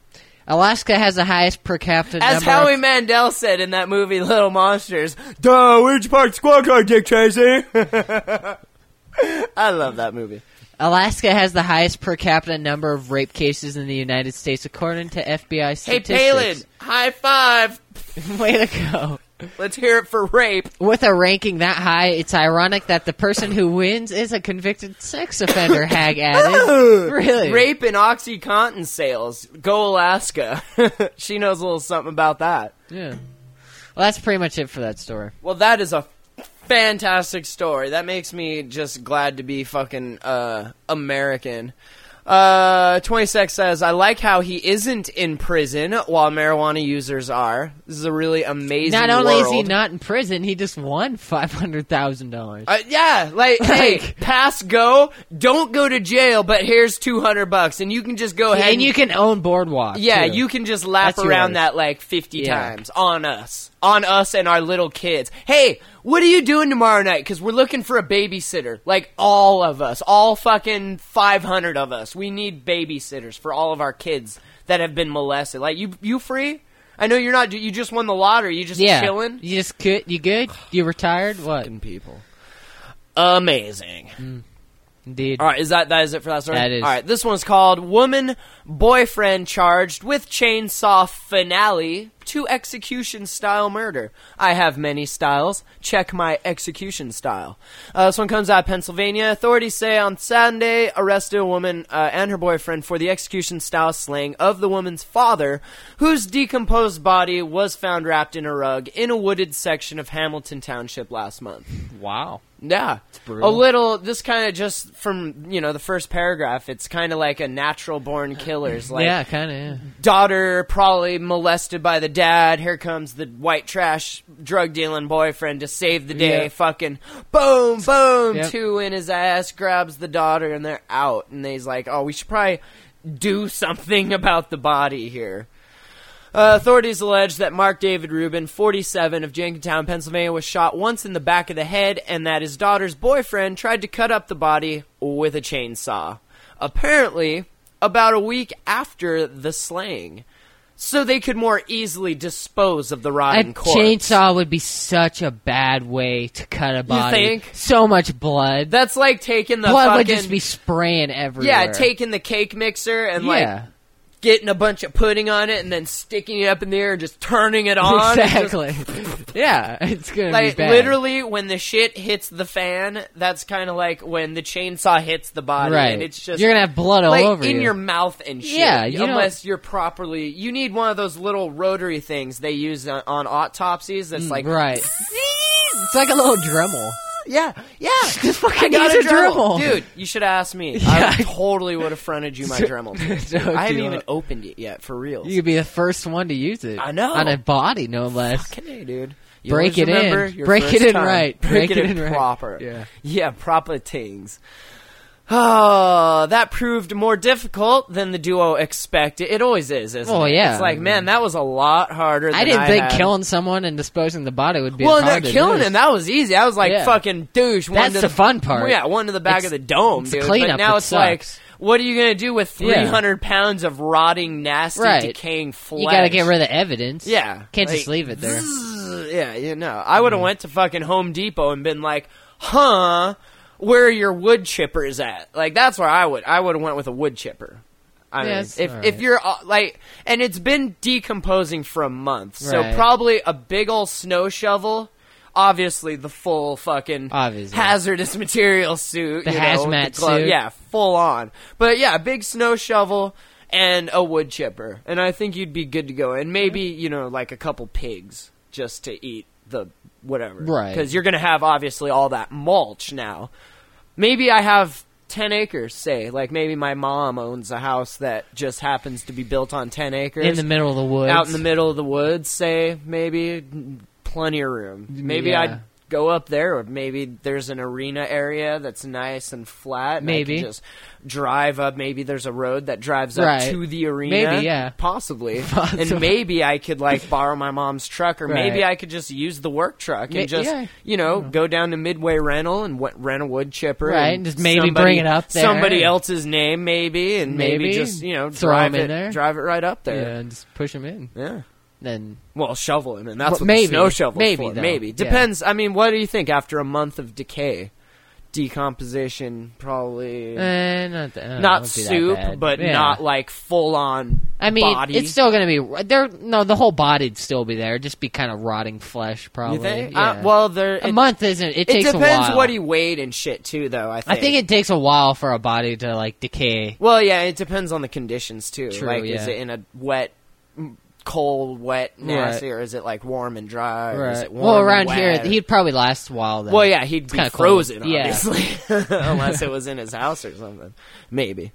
Alaska has the highest per capita As number Howie of... Mandel said in that movie, Little Monsters, duh, where'd you park the squad car, Dick Tracy? I love that movie. Alaska has the highest per capita number of rape cases in the United States, according to F B I Hey, statistics. Palin, high five. Way to go. Let's hear it for rape. With a ranking that high, it's ironic that the person who wins is a convicted sex offender, Hag added. Really? Rape and OxyContin sales. Go Alaska. She knows a little something about that. Yeah. Well, that's pretty much it for that story. Well, that is a fantastic story. That makes me just glad to be fucking uh, American. Uh, twenty-six says, I like how he isn't in prison while marijuana users are. This is a really amazing Not only world. is he not in prison, he just won five hundred thousand dollars. Uh, yeah, like, hey, Like- pass go, don't go to jail, but here's two hundred bucks, and you can just go ahead And you can own Boardwalk. Yeah, too. you can just lap That's around yours. that like fifty Yeah. times on us. On us and our little kids. Hey, what are you doing tomorrow night? Because we're looking for a babysitter. Like, all of us. All fucking five hundred of us. We need babysitters for all of our kids that have been molested. Like, you you free? I know you're not. You just won the lottery. You just Yeah. chilling? You just good? You good? You retired? What? Fucking people. Amazing. Indeed. All right, is that that is it for that story? That is. All right, this one's called "Woman Boyfriend Charged with Chainsaw Finale to Execution Style Murder." I have many styles. Check my execution style. Uh, this one comes out of Pennsylvania. Authorities say on Sunday arrested a woman uh, and her boyfriend for the execution style slaying of the woman's father, whose decomposed body was found wrapped in a rug in a wooded section of Hamilton Township last month. Wow. Yeah, brutal. a little. This kind of just from you know the first paragraph. It's kind of like a natural born killers. Like yeah, kind of. Yeah. daughter probably molested by the dad. Here comes the white trash drug dealing boyfriend to save the day. Yeah. Fucking boom, boom, Yep. two in his ass. Grabs the daughter and they're out. And he's like, oh, we should probably do something about the body here. Uh, authorities allege that Mark David Rubin, forty-seven, of Jenkintown, Pennsylvania, was shot once in the back of the head and that his daughter's boyfriend tried to cut up the body with a chainsaw. Apparently, about a week after the slaying, so they could more easily dispose of the A rotting corpse. chainsaw would be such a bad way to cut a body. think? So much blood. That's like taking the blood fucking... would just be spraying everywhere. Yeah, taking the cake mixer and like... Yeah. getting a bunch of pudding on it and then sticking it up in the air and just turning it on. Exactly. yeah, it's gonna Like, be bad. literally, when the shit hits the fan, that's kind of like when the chainsaw hits the body. Right. And it's just... You're gonna have blood all like, over in you. your mouth and shit. Yeah, you unless you're properly... You need one of those little rotary things they use on, on autopsies that's like... right. It's like a little Dremel. Yeah, yeah. Just fucking I got use a a Dremel. Dude, you should have asked me. Yeah. I totally would have fronted you my Dremel. Dude. Don't I haven't do even it. opened it yet, for real. You could be the first one to use it. I know. On a body, no less. Fucking A, dude. You Break always it in. remember your Break first it in time. right. Break, Break it, it in, in right. proper. Yeah. Yeah, proper things. Oh, that proved more difficult than the duo expected. It always is, isn't Oh, it? yeah. It's like, man, that was a lot harder than I didn't think had. killing someone and disposing the body would be Well, as hard no, as killing this. him, that was easy. I was like, Yeah. fucking douche. one That's to the fun part. Yeah, one to the back It's- of the dome, it's the dude. cleanup But now that it's like, sucks. what are you going to do with three hundred pounds of rotting, nasty, Right. decaying flesh? You gotta get rid of the evidence. Yeah. Can't like, just leave it there. zzz, Yeah, you know. I would have went to fucking Home Depot and been like, huh, where are your wood chippers at? Like, that's where I would. I would have went with a wood chipper. I mean, Yes, if all if right. you're uh, like, and it's been decomposing for a month, so Right. probably a big old snow shovel. Obviously, the full fucking Obviously. hazardous material suit, The you know, with hazmat the glove- suit. yeah, full on. But yeah, a big snow shovel and a wood chipper, and I think you'd be good to go. And maybe you know, like a couple pigs just to eat the whatever, Right. Because you're gonna have obviously all that mulch now. Maybe I have ten acres, say, like maybe my mom owns a house that just happens to be built on ten acres In the middle of the woods. out in the middle of the woods, say, maybe plenty of room. Maybe Yeah. I'd go up there, or maybe there's an arena area that's nice and flat. And Maybe. I can just drive up. Maybe there's a road that drives up Right. to the arena. Maybe, yeah. Possibly. Possibly. And maybe I could, like, borrow my mom's truck, or maybe Right. I could just use the work truck Ma- and just, yeah. you know, go down to Midway Rental and w- rent a wood chipper. Right, and and just maybe somebody- bring it up there. Somebody else's name, maybe, and maybe, Maybe. just, you know, Throw drive 'em in it, there. drive it right up Yeah, there. and just push them in. Yeah. Then Well, shovel him, and that's Well, what maybe. the snow shovel's Maybe, for. though. Maybe. Yeah. Depends. I mean, what do you think after a month of decay? Decomposition, probably. eh, not that, uh, not won't be that soup, bad. but Yeah. not like full on I mean, body. it's still gonna be there. No, the whole body'd still be there. Just be kind of rotting flesh, probably. You think? Yeah. Uh, well, there. a It, month isn't. It, it takes depends a while. what he weighed and shit too, though. I think. I think it takes a while for a body to like decay. Well, yeah, it depends on the conditions too. True, like, is yeah. it in a wet, m- cold, wet, nasty, Right. or is it like warm and dry? Or is Right. it warm Well, and around wet? here, he'd probably last a while. Then. Well, yeah, he'd be kinda cold. frozen, Yeah. obviously, unless it was in his house or something. Maybe.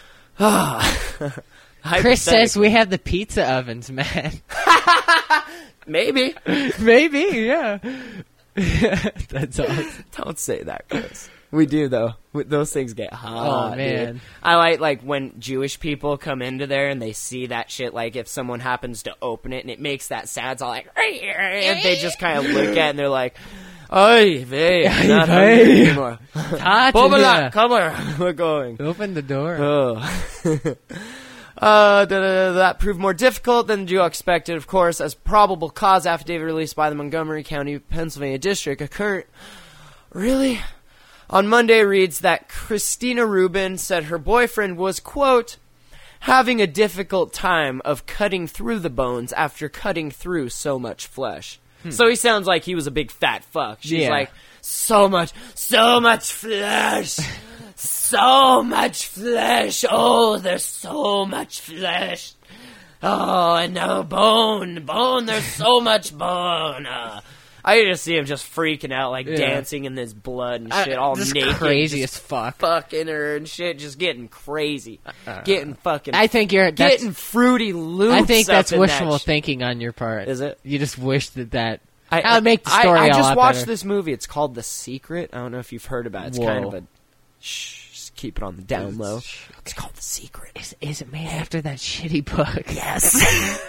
Chris says we have the pizza ovens, man. Maybe. Maybe, yeah. That's awesome. Don't say that, Chris. We do though. We- Those things get hot. Oh, man. dude. I like like when Jewish people come into there and they see that shit. Like if someone happens to open it and it makes that sound, it's all like, and they just kind of look at it and they're like, "Oy vey, I'm not vey. hungry anymore." Hot in Bobala, here. come here, we're going. Open the door. Oh. Uh, da, da, da, that proved more difficult than Joe expected, of course, as probable cause affidavit released by the Montgomery County, Pennsylvania District occurred. Really? On Monday reads that Christina Rubin said her boyfriend was, quote, having a difficult time of cutting through the bones after cutting through so much flesh. So he sounds like he was a big fat fuck. She's Yeah. like, so much, so much flesh. So much flesh. Oh, there's so much flesh. Oh, and no bone. Bone, there's so much bone. Uh, I just see him just freaking out, like Yeah. dancing in this blood and Uh, shit, all just naked. crazy just as fuck. Fucking her and shit, just getting crazy. getting fucking. I think you're that's, getting fruity loops. I think up that's in wishful that sh- thinking on your part. Is it? You just wish that that I, that would make the story I, I a just lot watched better. this movie. It's called The Secret. I don't know if you've heard about it. It's Whoa. kind of a. Shh, just keep it on the down low. It's called The Secret. Is, is it made after that shitty book? Yes.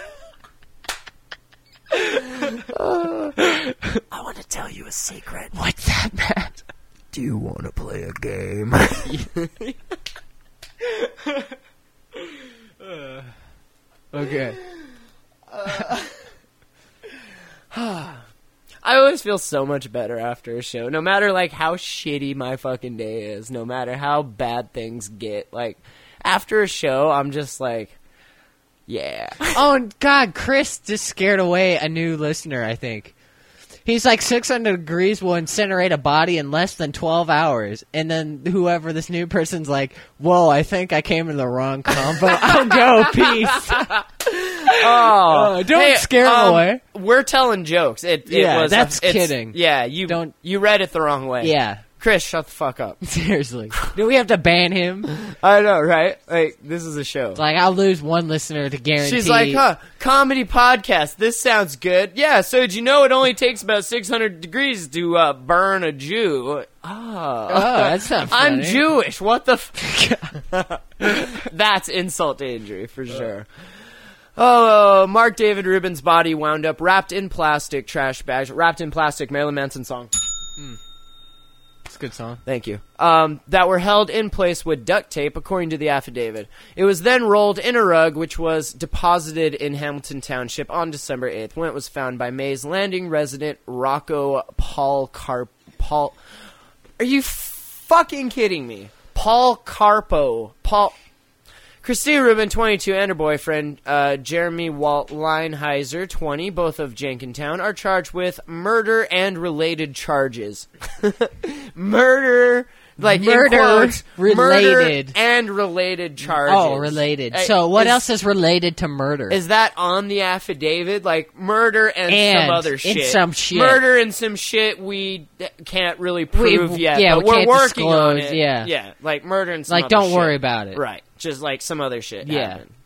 I want to tell you a secret. What's that, Matt? Do you want to play a game? Okay. I always feel so much better after a show. No matter like how shitty my fucking day is, no matter how bad things get, like after a show, I'm just like, yeah. Oh, and God, Chris just scared away a new listener, I think. He's like six hundred degrees will incinerate a body in less than twelve hours. And then whoever this new person's like, whoa, I think I came in the wrong combo. I'll go, peace. Oh, don't hey, scare him um, away. We're telling jokes. It, it Yeah, was that's it's- kidding. Yeah, you Don't- you read it the wrong way. Yeah, Chris, shut the fuck up. seriously. Do we have to ban him? I know, right? Like this is a show. Like, I'll lose one listener to guarantee. She's like, huh, comedy podcast. This sounds good. Yeah, so did you know it only takes about six hundred degrees to uh, burn a Jew? Ah. Oh, that's not I'm funny. Jewish. What the f- That's insult to injury, for sure. Oh, uh, Mark David Rubin's body wound up wrapped in plastic trash bags. Wrapped in plastic, Marilyn Manson song. It's a good song. Thank you. Um, that were held in place with duct tape, according to the affidavit. It was then rolled in a rug, which was deposited in Hamilton Township on December eighth, when it was found by Mays Landing resident Rocco Paul Car... Paul... Are you fucking kidding me? Paul Carpo. Paul... Christina Rubin, twenty-two, and her boyfriend, uh, Jeremy Walt Leinheiser, twenty, both of Jenkintown, are charged with murder and related charges. Murder, like, Murder, in quotes, murder related. and related charges. Oh, related. Uh, So what is, else is related to murder? Is that on the affidavit? Like, murder and, And some other and shit. some shit. Murder and some shit we d- can't really prove We- yet, yeah, but we we're can't working on disclose, it. yeah. Yeah, like murder and some Like, other don't shit. worry about it. Right. Just like some other shit Yeah. happened.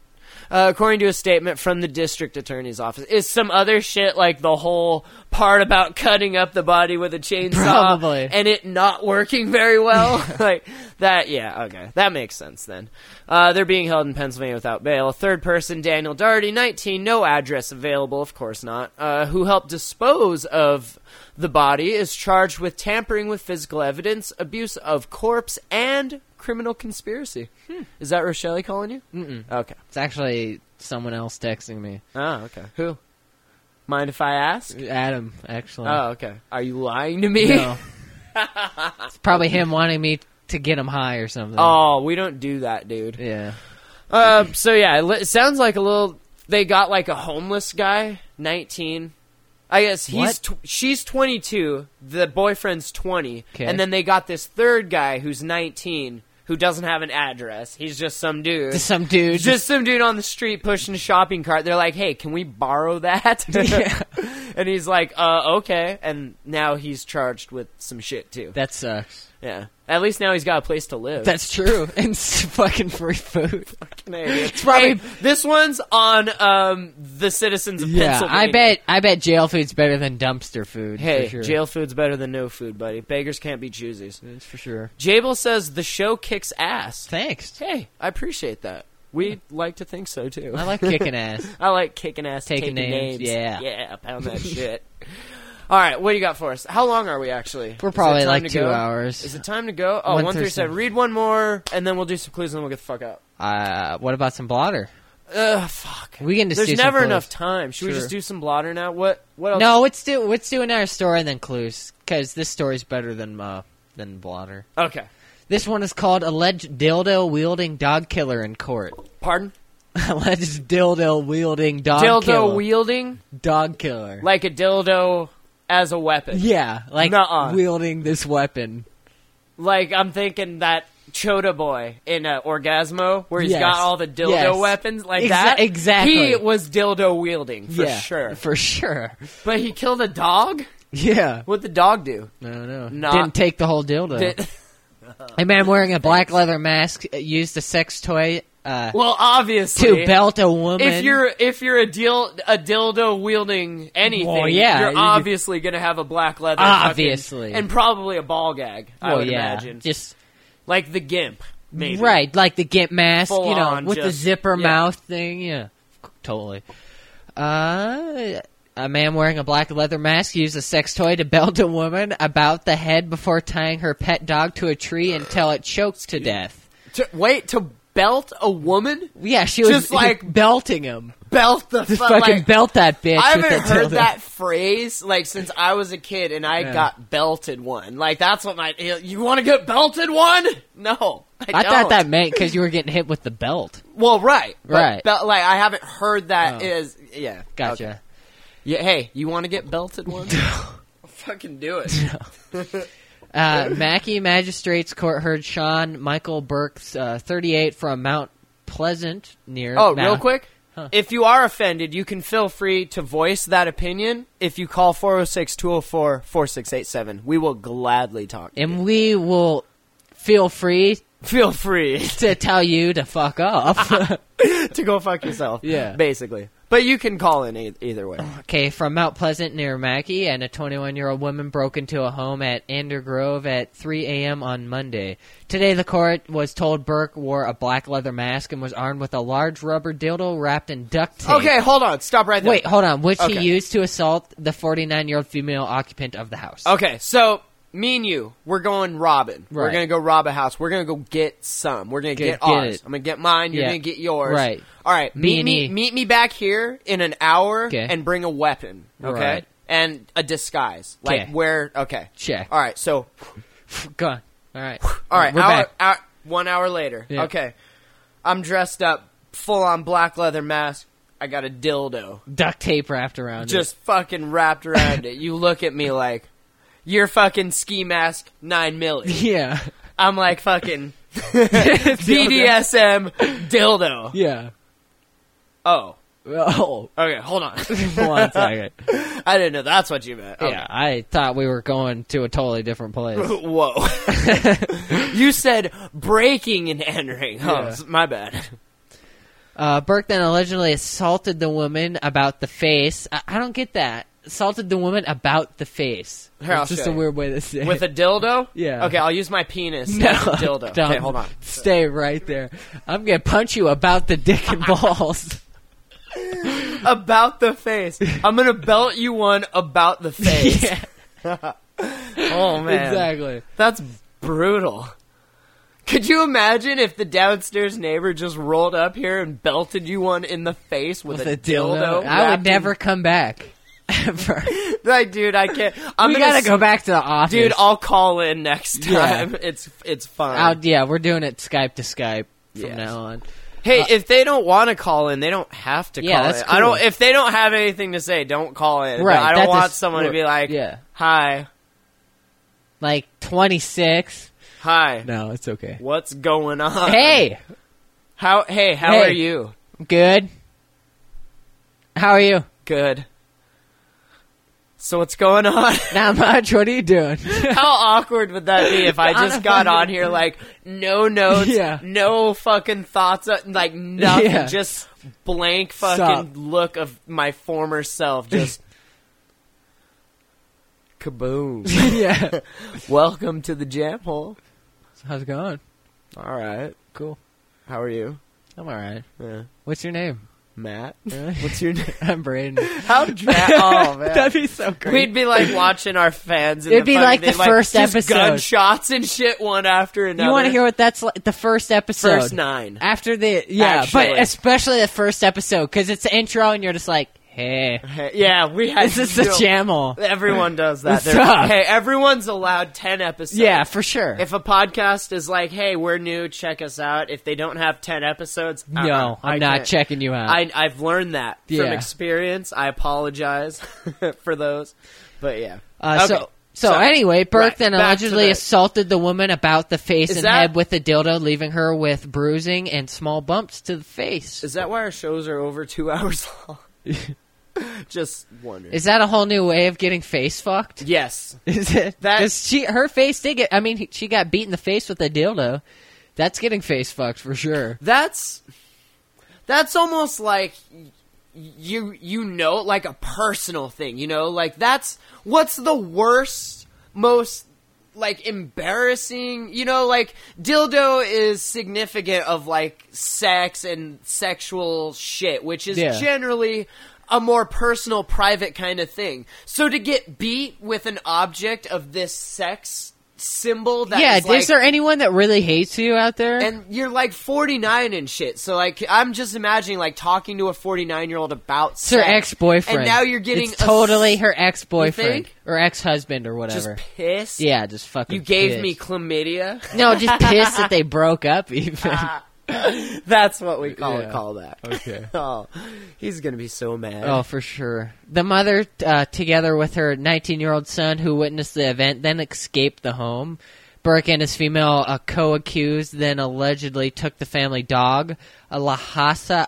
Uh, according to a statement from the district attorney's office. Is some other shit like the whole part about cutting up the body with a chainsaw Probably. and it not working very well? Like that, yeah, okay. That makes sense then. Uh, they're being held in Pennsylvania without bail. A third person, Daniel Daugherty, nineteen, no address available, of course not, uh, who helped dispose of the body, is charged with tampering with physical evidence, abuse of corpse, and criminal conspiracy. Hmm. Is that Rochelle calling you? Mm-mm. Okay. It's actually someone else texting me. Oh, okay. Who? Mind if I ask? Adam, actually. Oh, okay. Are you lying to me? No. It's probably him wanting me to get him high or something. Oh, we don't do that, dude. Yeah. Uh, so, yeah, it, li- it sounds like a little... They got, like, a homeless guy, nineteen. I guess he's tw- she's twenty-two, the boyfriend's twenty, Okay. and then they got this third guy who's nineteen who doesn't have an address. He's just some dude. Just some dude. Just some dude on the street pushing a shopping cart. They're like, hey, can we borrow that? Yeah. And he's like, uh, okay. And now he's charged with some shit, too. That sucks. Yeah. At least now he's got a place to live. That's true. And s- fucking free food. Fucking idiot. Hey, this one's on um, the citizens of Yeah, Pennsylvania. I bet I bet jail food's better than dumpster food. Hey, for sure. jail food's better than no food, buddy. Beggars can't be choosies. That's for sure. Jabel says the show kicks ass. Thanks. Hey, I appreciate that. We like to think so, too. I like kicking ass. I like kicking ass, Taking taking, names, names. yeah. Yeah, pound that shit. All right, what do you got for us? How long are we, actually? We're Is it probably time like to two go? hours. Is it time to go? Oh, One one through seven. thirty-seven. Read one more, and then we'll do some clues, and then we'll get the fuck out. Uh, what about some blotter? Ugh, fuck. We can just There's do some never clues. enough time. Should we Sure. just do some blotter now? What? What else? No, let's do let's do another story and then clues because this story's better than uh, than blotter. Okay. This one is called alleged dildo wielding dog killer in court. Pardon? Alleged dildo wielding dog dildo killer. wielding? Dog killer. Like a dildo as a weapon. Yeah, like Nuh-uh. wielding this weapon. Like, I'm thinking that Chota Boy in uh, Orgasmo, where he's Yes. got all the dildo Yes. weapons like Exa- that. exactly. He was dildo wielding, for yeah, sure. For sure. But he killed a dog? Yeah. What'd the dog do? I don't know. Not- Didn't take the whole dildo. Did- A man wearing a black leather mask used a sex toy uh, well, obviously. to belt a woman. If you're if you're a deal a dildo wielding anything, Well, yeah, you're you- obviously gonna have a black leather, fucking- Obviously. and probably a ball gag. I well, would yeah, imagine, just like the gimp, maybe. right, like the gimp mask, Full you know, on, with the just- zipper yeah. mouth thing. Yeah, totally. Uh, a man wearing a black leather mask used a sex toy to belt a woman about the head before tying her pet dog to a tree until it choked to death. To, wait to belt a woman? Yeah, she was Just like belting him. Belt the Just fu- fucking like, belt that bitch. I with haven't that heard dildo. that phrase like since I was a kid, and I Yeah. got belted one. Like that's what my you want to get belted one? No, I, I don't. thought that meant because you were getting hit with the belt. Well, right, but Right. bel- like I haven't heard that Oh. is yeah. Gotcha. Okay. Yeah. Hey, you want to get belted one? Fucking do it. Uh, Mackey Magistrates Court heard Sean Michael Burks, uh, thirty-eight, from Mount Pleasant near. Oh, Mount- real quick. Huh. If you are offended, you can feel free to voice that opinion if you call four oh six, two oh four, four six eight seven. We will gladly talk to you. And we will feel free Feel free to tell you to fuck off. to go fuck yourself. Yeah. Basically. But you can call in e- either way. Okay, from Mount Pleasant near Mackey, and a twenty-one-year-old woman broke into a home at Ander Grove at three a.m. on Monday. Today, the court was told Burke wore a black leather mask and was armed with a large rubber dildo wrapped in duct tape. Okay, hold on. Stop right there. Wait, hold on. Which Okay. he used to assault the forty-nine-year-old female occupant of the house. Okay, so me and you, we're going robbing. We're Right. going to go rob a house. We're going to go get some. We're going to Get- get, get ours. it. I'm going to get mine. You're Yeah. going to get yours. Right. All right. Me Meet and me, E. meet me back here in an hour Okay. and bring a weapon. Okay. Right. And a disguise. Like Okay. where? Okay. Check. All right. So. Go on. All right. All right. We're hour, back. hour- one hour later. Yeah. Okay. I'm dressed up, full on black leather mask. I got a dildo. Duct tape wrapped around Just fucking wrapped around it. You look at me like, you're fucking ski mask nine milli. it. Yeah. I'm like fucking B D S M dildo. Yeah. Oh. Oh. Okay, hold on. One second. I didn't know that's what you meant. Okay. Yeah, I thought we were going to a totally different place. Whoa. You said breaking and entering. Oh, Yeah. my bad. Uh, Burke then allegedly assaulted the woman about the face. I, I don't get that. Assaulted the woman about the face. Here, I'll It's just show a you. weird way to say it. With a dildo? Yeah. Okay, I'll use my penis No, as a dildo. don't. Okay, hold on. Stay right there. I'm going to punch you about the dick and balls. About the face. I'm gonna belt you one about the face. Yeah, Oh man, exactly. that's brutal. Could you imagine if the downstairs neighbor just rolled up here and belted you one in the face with, With a, a dildo. dildo? I would wrapped in- never come back. Ever. Like, dude, I can't. I'm we gonna gotta s- go back to the office. Dude, I'll call in next Yeah. time. It's it's fine. I'll- yeah, we're doing it Skype to Skype from Yes. now on. Hey, Uh, if they don't want to call in, they don't have to Yeah, call that's in. I don't. cool. If they don't have anything to say, don't call in. Right, I don't that's want a- someone to be like, yeah. "Hi, Like twenty-six. hi, No, it's okay. what's going on? Hey, how? Hey, how Hey. are you? good. How are you? Good. So what's going on? Not much. What are you doing? How awkward would that be if I just got on here like no notes, Yeah. no fucking thoughts, uh, like nothing, Yeah. just blank Sup? fucking look of my former self, just kaboom. Yeah. Welcome to the jam hole. How's it going? All right, Cool. how are you? I'm all right. Yeah. What's your name? Matt. Really? What's your name? I'm Braden. How dra- Oh man, That'd be so great. we'd be like watching our fans. In It'd the be fucking- like the they'd, first just episode. gunshots and shit one after another. You want to hear what that's like? The first episode. First nine. After the yeah, Actually. but especially the first episode because it's the intro and you're just like, hey, Hey, yeah, we had. this is the no- channel. Everyone does that. What's They're- up? Hey, everyone's allowed ten episodes. Yeah, for sure. If a podcast is like, "Hey, we're new, check us out," if they don't have ten episodes, uh-uh, no, I'm I not can't. checking you out. I, I've learned that from Yeah. experience. I apologize for those, but yeah. Uh, Okay. So, so anyway, Burke right, then back to allegedly the- assaulted the woman about the face Is and that- head with a dildo, leaving her with bruising and small bumps to the face. Is that why our shows are over two hours long? Just wondering. Is that a whole new way of getting face fucked? yes. Is it? That- 'Cause she, her face did get. I mean, she got beat in the face with a dildo. That's getting face fucked for sure. That's that's almost like y- you you know, like a personal thing, you know? Like that's what's the worst, most like embarrassing, you know, like dildo is significant of like sex and sexual shit, which is Yeah. generally a more personal, private kind of thing. So to get beat with an object of this sex symbol that yeah, is like, is there anyone that really hates you out there? and you're like forty-nine and shit. So like I'm just imagining like talking to a forty-nine year old about it's her sex. ex-boyfriend. And now you're getting it's a totally s- her ex-boyfriend think? or ex-husband or just whatever. pissed. Yeah, just fucking You gave pissed. me chlamydia. No, just pissed that they broke up even. That's what we call Yeah. it. Call that. Okay. Oh, he's gonna be so mad. Oh, for sure. The mother, uh, together with her nineteen-year-old son who witnessed the event, then escaped the home. Burke and his female uh, co-accused then allegedly took the family dog, a Lhasa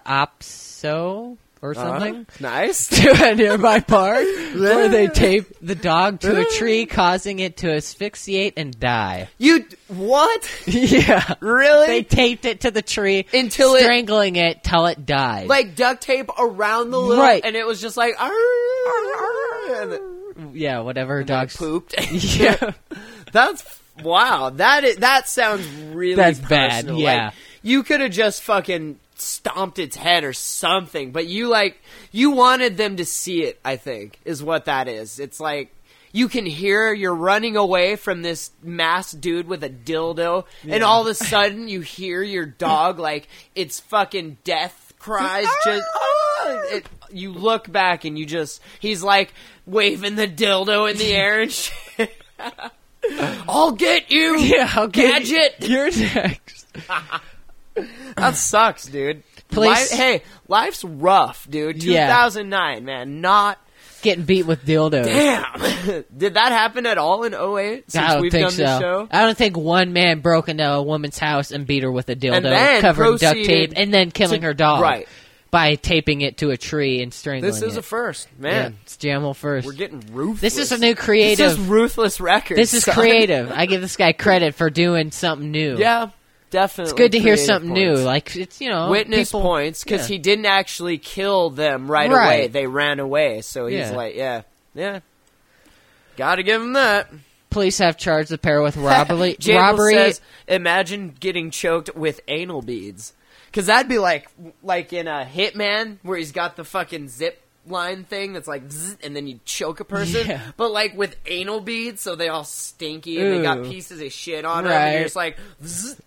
Apso or something, Uh, nice. to a nearby park where they taped the dog to a tree, causing it to asphyxiate and die. You what? Yeah. Really? They taped it to the tree, Until it- strangling it till it died. Like duct tape around the little, Right. and it was just like, "Arr, arr, arr," and it- yeah, whatever and then it dogs pooped. Yeah. That's wow. That is, that sounds really That's bad, personal. yeah. Like, you could have just fucking stomped its head or something, but you like you wanted them to see it. I think is what that is. It's like you can hear you're running away from this masked dude with a dildo, and all of a sudden you hear your dog like it's fucking death cries. Just it, you look back and you just he's like waving the dildo in the air and shit. I'll get you. Yeah, I'll get Gadget. You're next. That sucks, dude. Police- Life, hey, life's rough, dude. Yeah. two thousand nine, man. Not Getting beat with dildos. damn. Did that happen at all in oh eight since I don't we've think done so. this show? I don't think one man broke into a woman's house and beat her with a dildo, then covered in duct proceeded tape, and then killing to- her dog. right. By taping it to a tree and strangling This is it. a first, Yeah, man. it's Jamel first. We're getting ruthless. This is a new creative. This is ruthless records. This is son. creative. I give this guy credit for doing something new. Yeah, definitely It's good to hear creative something points. new. Like, it's, you know, Witness people, points, because yeah. he didn't actually kill them right, Right. away. They ran away, so he's Yeah. like, yeah, yeah. Gotta give him that. Police have charged the pair with robbery. Jable robbery. says, imagine getting choked with anal beads. Because that'd be like like in a Hitman, where he's got the fucking zip line thing that's like, zzz, and then you choke a person. Yeah. But like with anal beads, so they all stinky, and they got Ooh. pieces of shit on them, and Right. you're just like, zzz.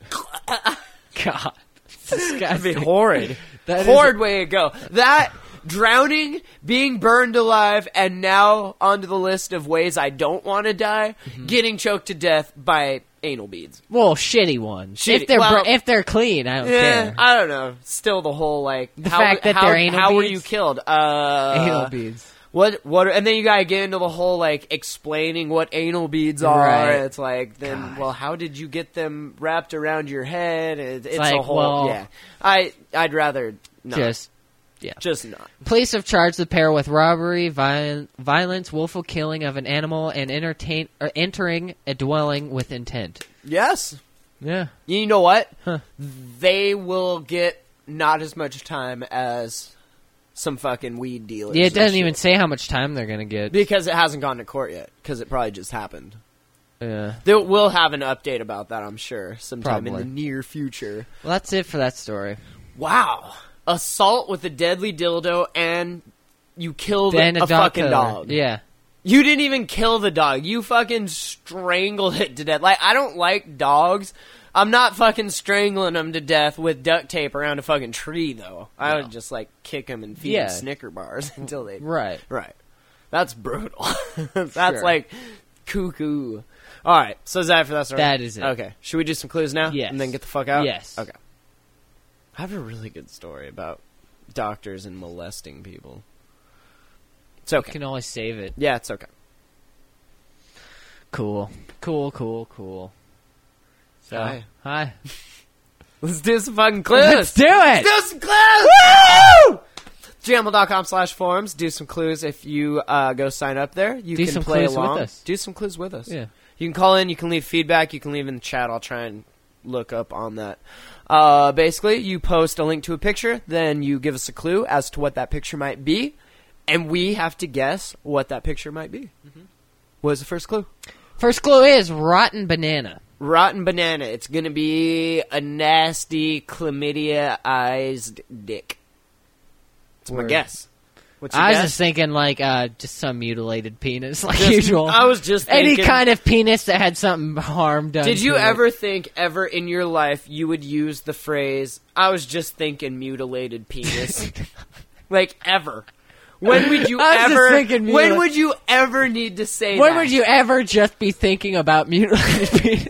God. That'd be Disgusting. horrid. That is- horrid way to go. That, drowning, being burned alive, and now onto the list of ways I don't want to die, Mm-hmm. getting choked to death by anal beads. Well, shitty ones. Shitty- If they're well- br- if they're clean, I don't Yeah, care. I don't know. Still the whole, like, The how, fact that how, they're anal how were beads? you killed? Uh, Anal beads. What, what, and then you gotta get into the whole, like, explaining what anal beads are. Right. It's like, then, well, how did you get them wrapped around your head? It, it's a like, whole, well- yeah. I, I'd rather not. Just yeah. Just not. Police have charged the pair with robbery, viol- violence, willful killing of an animal, and entertain or entering a dwelling with intent. Yes. Yeah. You know what? Huh. They will get not as much time as some fucking weed dealers. Yeah, it and doesn't shit. even say how much time they're gonna get. Because it hasn't gone to court yet. Because it probably just happened. Yeah. They will have an update about that, I'm sure, sometime Probably. in the near future. Well, that's it for that story. Wow. Assault with a deadly dildo and you killed Then a, a dog fucking killer. dog. Yeah. You didn't even kill the dog. You fucking strangled it to death. Like, I don't like dogs. I'm not fucking strangling them to death with duct tape around a fucking tree, though. I would just, like, kick them and feed Yeah. them Snicker bars until they... Right. Right. That's brutal. That's Sure. like cuckoo. All right. So is that for that story? That is it. Okay. Should we do some clues now? Yes. And then get the fuck out? Yes. Okay. I have a really good story about doctors and molesting people. It's You okay. can always save it. Yeah, it's okay. Cool. Cool, cool, cool. So, Hi. hi. Let's do some fucking clues. Let's do it! Let's do some clues! Woo! Jamble.com slash forums. Do some clues if you uh, go sign up there. You Do can some play clues with along. us. Do some clues with us. Yeah. You can call in. You can leave feedback. You can leave in the chat. I'll try and look up on that. Uh, basically, you post a link to a picture. Then you give us a clue as to what that picture might be. And we have to guess what that picture might be. Mm-hmm. What is the first clue? First clue is rotten banana. Rotten banana. It's going to be a nasty chlamydia-ized dick. That's my Word. guess. What's your I was guess? just thinking, like, uh, just some mutilated penis, like Just- usual. I was just Any thinking- kind of penis that had something harm done. Did you to it. ever think ever in your life you would use the phrase, I was just thinking mutilated penis? Like, ever. When would you I was just ever, thinking when mutil- would you ever need to say When that? would you ever just be thinking about mutilated penis?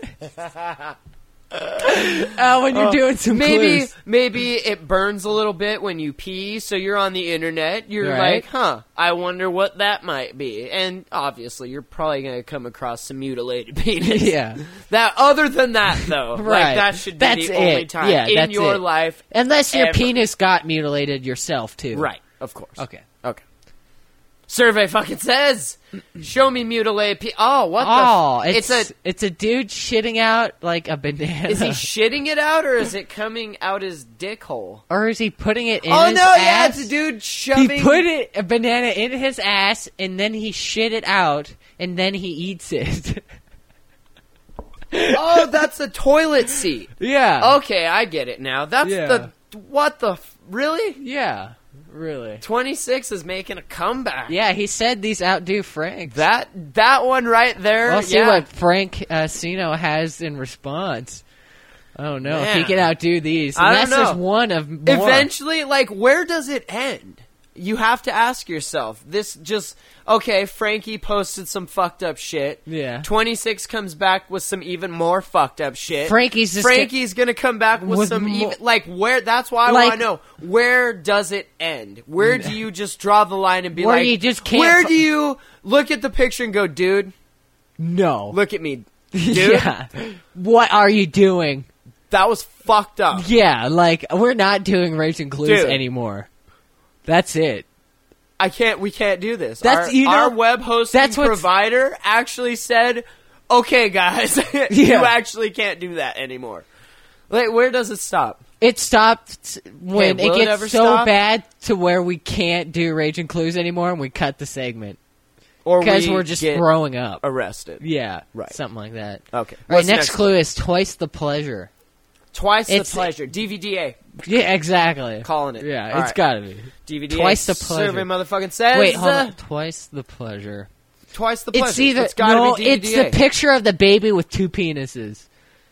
uh, when you're doing some Maybe, clues. maybe it burns a little bit when you pee, so you're on the internet, you're Right. like, huh, I wonder what that might be. And obviously, you're probably going to come across some mutilated penis. Yeah. That, other than that, though, Right. like, that should be That's the only it. time Yeah, in that's your it. life. Unless your ever. penis got mutilated yourself, too. Right, of course. Okay. Okay. Survey fucking says, show me mutilated pe- Oh, what Oh, the... F- it's, it's a... it's a dude shitting out, like, a banana. Is he shitting it out, or is it coming out his dick hole? or is he putting it in Oh, his no, ass? yeah, it's a dude shoving... He put it a banana in his ass, and then he shit it out, and then he eats it. Oh, that's a toilet seat. yeah. Okay, I get it now. That's Yeah. the... What the... F- really? Yeah. Really. twenty-six is making a comeback. Yeah, he said these outdo Frank. That that one right there. We'll see yeah. what Frank uh, Sino has in response. I don't know if Man. he can outdo these. I And don't that's just know. one of more. Eventually, like, where does it end? You have to ask yourself. This just... Okay, Frankie posted some fucked up shit. Yeah. twenty-six comes back with some even more fucked up shit. Frankie's just Frankie's gonna come back with, with some mo- even... Like, where... That's why I Like- want to know. Where does it end? Where do you just draw the line and be Where like... you just can't Where fu- do you look at the picture and go, dude, No. look at me. Dude, Yeah. What are you doing? that was fucked up. Yeah, like, we're not doing Raging Clues Dude. anymore. That's it. I can't. We can't do this. That's- our, you know, our web hosting that's what's- provider actually said, "Okay, guys, you Yeah. actually can't do that anymore." Wait, where does it stop? It stopped when Hey, will it it gets ever so stop? bad to where we can't do Raging Clues anymore, and we cut the segment Or because we we're just get throwing up. arrested. Yeah, Right. something like that. Okay. All right, What's next, next clue is twice the pleasure. Twice It's- the pleasure. D V D A. Yeah, exactly. Calling it. Yeah, All it's right. gotta be. D V D A. Twice the pleasure. Survey motherfucking says. Wait, hold uh, on. Twice the pleasure. Twice the pleasure. It's either it's gotta no, be D V D A. it's the picture of the baby with two penises.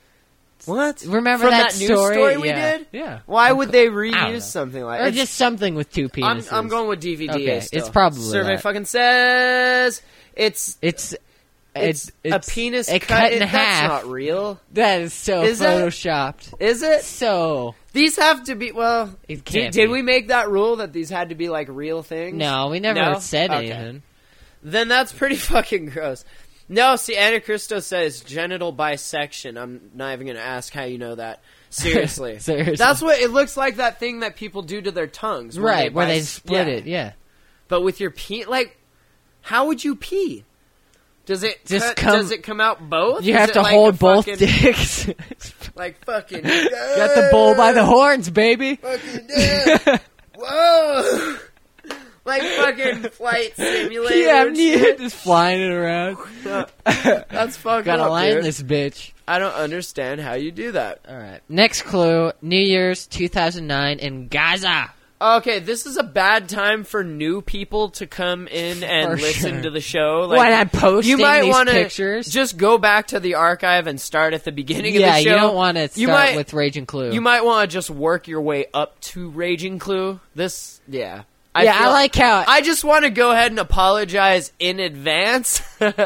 What? Remember From that, that news story? story we yeah. did? Yeah. Why would they I don't know. reuse something like Or that? just something with two I'm, penises. I'm going with D V D A Okay, still. it's probably Survey that. fucking says it's It's it's, it's a penis it cut, cut in it- half. That's not real. That is so Is that- photoshopped. Is it? So These have to be well. It Did, can't did be. we make that rule that these had to be like real things? no, we never No? said Okay. anything. Then that's pretty fucking gross. No, see, Anna Cristo says genital bisection. I'm not even gonna ask how you know that. Seriously. Seriously. That's what it looks like. That thing that people do to their tongues, when Right, they where they bis- split yeah. it. Yeah. But with your pee, like, how would you pee? Does it Just cut- come- Does it come out both? You Is have it to like a hold both fucking- dicks. Like fucking. Got the bull by the horns, baby. Fucking yeah. Whoa. Like fucking flight simulator. Yeah, and I'm shit. just flying it around. That's fucked Gotta up, land dude. this bitch. I don't understand how you do that. All right. Next clue: New Year's two thousand nine in Gaza. Okay, this is a bad time for new people to come in and For listen sure. to the show. Like, Why not posting you might these wanna pictures? just go back to the archive and start at the beginning Yeah, of the show. you don't want to You start might- with Raging Clue. You might want to just work your way up to Raging Clue. This, yeah. yeah, I feel- like how I just want to go ahead and apologize in advance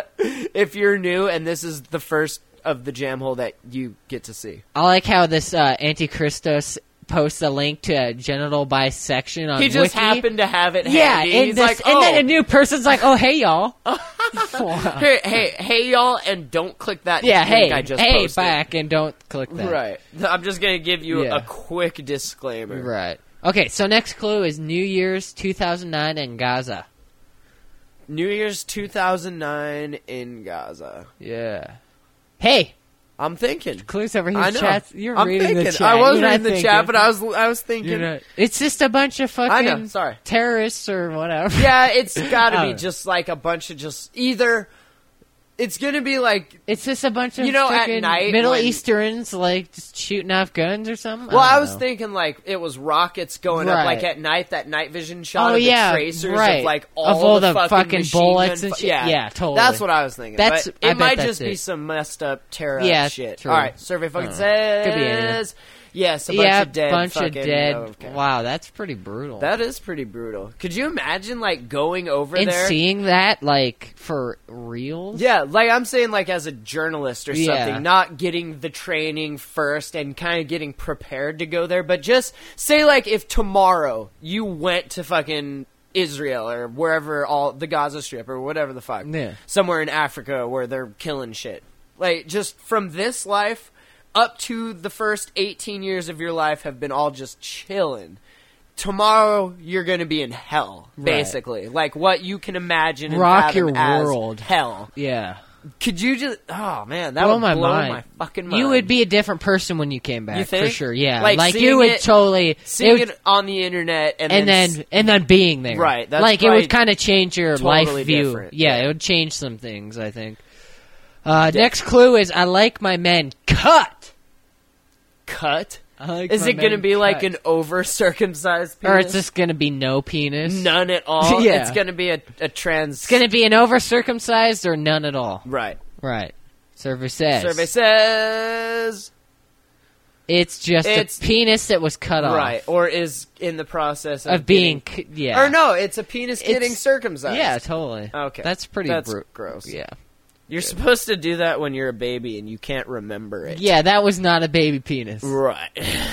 if you're new and this is the first of the jam hole that you get to see. I like how this uh, Antichristos posts a link to a genital bisection on He just Wiki. happened to have it Yeah, handy. and, He's this, like, and oh, then a new person's like, "Oh, hey, y'all." Wow. hey, hey, hey, y'all, and don't click that Yeah, link hey, I just hey, posted. back, and don't click that. Right. I'm just going to give you Yeah. a quick disclaimer. Right. Okay, so next clue is New Year's two thousand nine in Gaza. New Year's two thousand nine in Gaza. Yeah. Hey, I'm thinking. clues over here. I know. Chat. You're I'm reading thinking. the chat. I was You're not reading the thinking. chat, but I was I was thinking. You're not- It's just a bunch of fucking I know. Sorry. terrorists or whatever. Yeah, it's got to I be don't know. just like a bunch of just either. It's gonna be like. It's just a bunch of You know, at frickin' night Middle when- Easterns like just shooting off guns or something. Well, I, don't was know. thinking like it was rockets going Right. up like at night. That night vision shot Oh, of yeah, the tracers right. of like all, Of all the, the fucking, fucking machine bullets gun and fu- shit. Yeah, Yeah, totally. That's what I was thinking. That's- but I it bet might that's just be it. some messed up terror Yeah, shit. true. All right, survey fucking Uh, says. could be anything. Yes, a bunch yeah, of dead. bunch fucking, of dead. okay. Wow, that's pretty brutal. That is pretty brutal. Could you imagine like going over and there? seeing that like for real. Yeah, like I'm saying, like as a journalist or Yeah. something, not getting the training first and kind of getting prepared to go there, but just say like if tomorrow you went to fucking Israel or wherever, all the Gaza Strip or whatever the fuck, Yeah. somewhere in Africa where they're killing shit, like just from this life up to the first eighteen years of your life have been all just chilling. Tomorrow you're going to be in hell, Right. basically, like what you can imagine. And Rock fathom your as world. hell. Yeah. Could you just? Oh man, that blow would my blow mind. my fucking mind. You would be a different person when you came back, You think? for sure. Yeah, Like, like, seeing you would it- totally seeing it would- it on the internet and, and then, then and then being there, Right, that's like it probably would kind of change your totally life view. different, Yeah, yeah. it would change some things. I think. Uh, next clue is I like my men cut. cut. I like Is my it going to men be like cut. an over circumcised penis? or it's just going to be no penis? none at all? Yeah. It's going to be a, a trans. It's going to be an over circumcised or none at all. right. Right. Survey says. Survey says It's just It's- a penis that was cut off. right, or is in the process of, Of being, getting- c- yeah. or no, it's a penis It's- getting circumcised. Yeah, totally. Okay, That's pretty That's bru- gross. Yeah. You're supposed to do that when you're a baby and you can't remember it. Yeah, that was not a baby penis. Right.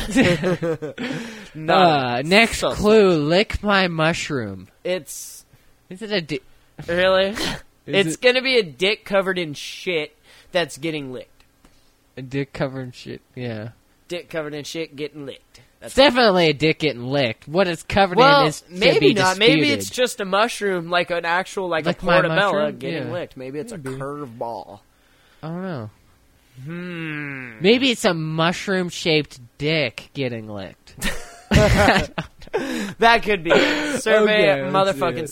no. Uh, next So- clue, lick my mushroom. It's Is it a di- really. it's it- gonna be a dick covered in shit that's getting licked. a dick covered in shit? Yeah. Dick covered in shit getting licked. It's definitely a dick getting licked. What it's covered Well, in is to maybe be not. Maybe disputed. it's just a mushroom, like an actual, like Like a my portobello mushroom? getting Yeah. licked. Maybe it's Maybe. a curveball. I don't know. Hmm. Maybe it's a mushroom-shaped dick getting licked. That could be it. Survey Okay, let's see motherfucking it.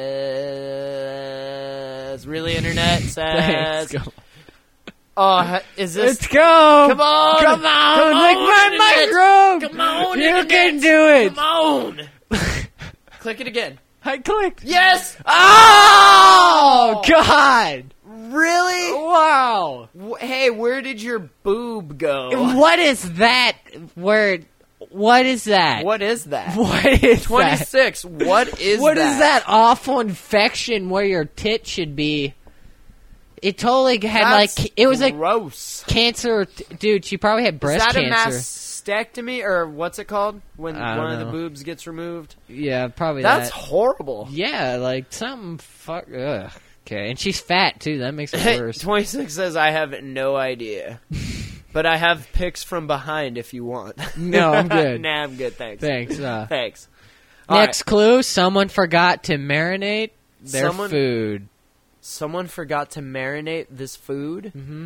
says. Really, internet says. Thanks, go. Oh, ha- is this? Let's go! Come on! Come on! Come Lick on, my internet! mushroom! Come on, You internet! can do it! Come on! Click it again. I clicked. Yes! Oh, God! Really? Wow! W- Hey, where did your boob go? What is that word? What is that? What is that? What is that? twenty-six. What is What that? is that awful infection where your tit should be? It totally had That's like it was like gross. cancer, dude. She probably had breast Is that cancer. a mastectomy or what's it called when I don't one of the know. boobs gets removed? Yeah, probably That's that. horrible. Yeah, like something. Fuck. Ugh. Okay, and she's fat too. That makes it worse. twenty-six says I have no idea, but I have pics from behind if you want. No, I'm good. Nah, I'm good. Thanks. Thanks. Uh, Thanks. All next clue: someone forgot to marinate their Someone- food. Someone forgot to marinate this food. Mm-hmm.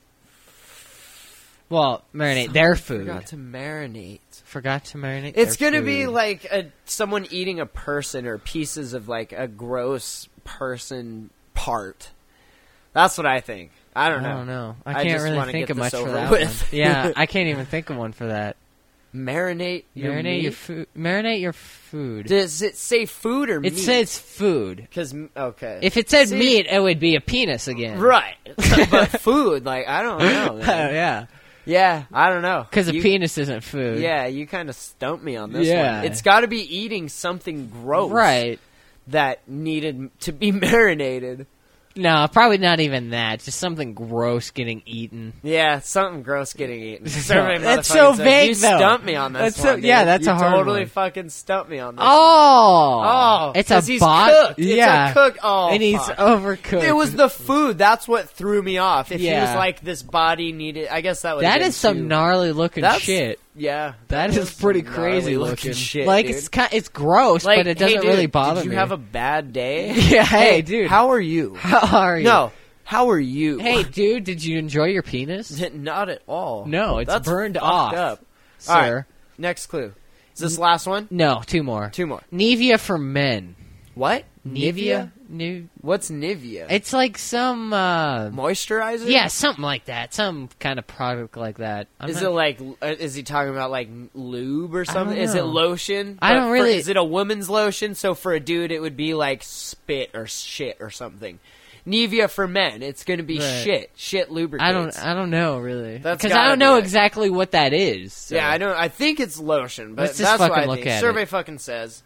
Well, marinate their food. Forgot to marinate. Forgot to marinate. It's their gonna be food. like a someone eating a person or pieces of like a gross person part. That's what I think. I don't know. I don't know. I I can't just really wanna think get of much this for over that with. one. Yeah, I can't even think of one for that. Marinate your Marinate meat? your food. Marinate your food. Does it say food or It meat? says food. Because okay. If it said See? meat, it would be a penis again. Right. But food, like I don't know. Man. yeah. Yeah, I don't know. Because a You- penis isn't food. Yeah, you kind of stumped me on this Yeah. one. It's got to be eating something gross, Right. That needed to be marinated. No, probably not even that. Just something gross getting eaten. Yeah, something gross getting eaten. Survey That's motherfucking so says, vague, You though. stumped me on this That's so- one. yeah, dude. that's you a hard totally one. fucking stumped me on this. Oh, one. Oh, it's a 'cause he's bot. cooked. It's Yeah, a cook. Oh, and he's fuck. overcooked. It was the food. That's what threw me off. If he Yeah. was like, this body needed, I guess that would. That is some gnarly looking That's- shit. Yeah, That is some pretty gnarly crazy looking looking. shit. like dude. it's kind, it's gross, like, but it hey, doesn't dude, really bother did you me. have a bad day? Yeah, hey, dude. How are you? How are you? No, how are you? Hey, dude, did you enjoy your penis? Not at all. No, it's That's burned fucked off, up. sir. All right, next clue. Is this the last one? No, two more. Two more. Nivea for men. What? Nivea? Niv- What's Nivea? It's like some, uh... moisturizer? Yeah, something like that. Some kind of product like that. I'm Is not- it like? uh, Is he talking about like lube or something? don't Is it know. lotion? I But don't for- really- is it a woman's lotion? So for a dude, it would be like spit or shit or something. Nivea for men, it's going to be Right. shit, shit lubricates. I don't. I don't know really That's because I gotta don't be know it. exactly what that is. so. Yeah, I don't. I think it's lotion, but Let's just that's what fucking I look think. at Survey it. fucking says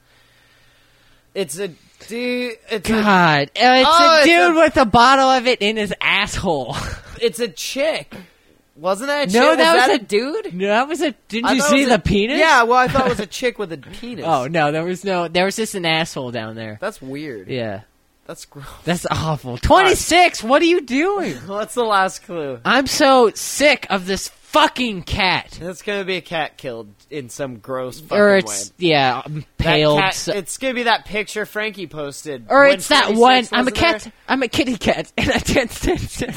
it's a dude. It's a, God, uh, it's Oh, a it's dude a- with a bottle of it in his asshole. it's a chick. Wasn't that a chick? No, was that was that a- a dude? No, that was a. Didn't I you thought see it was the a- penis? Yeah, well, I thought it was a chick with a penis. Oh no, there was no. There was just an asshole down there. That's weird. Yeah, That's gross. that's awful. Twenty-six. What are you doing? What's the last clue? I'm so sick of this fucking cat. It's gonna be a cat killed in some gross fucking Or way. it's yeah, That impaled. cat- so- it's gonna be that picture Frankie posted. or when it's that twenty-six one. I'm a wasn't cat. there. I'm a kitty cat, and I can't stand still.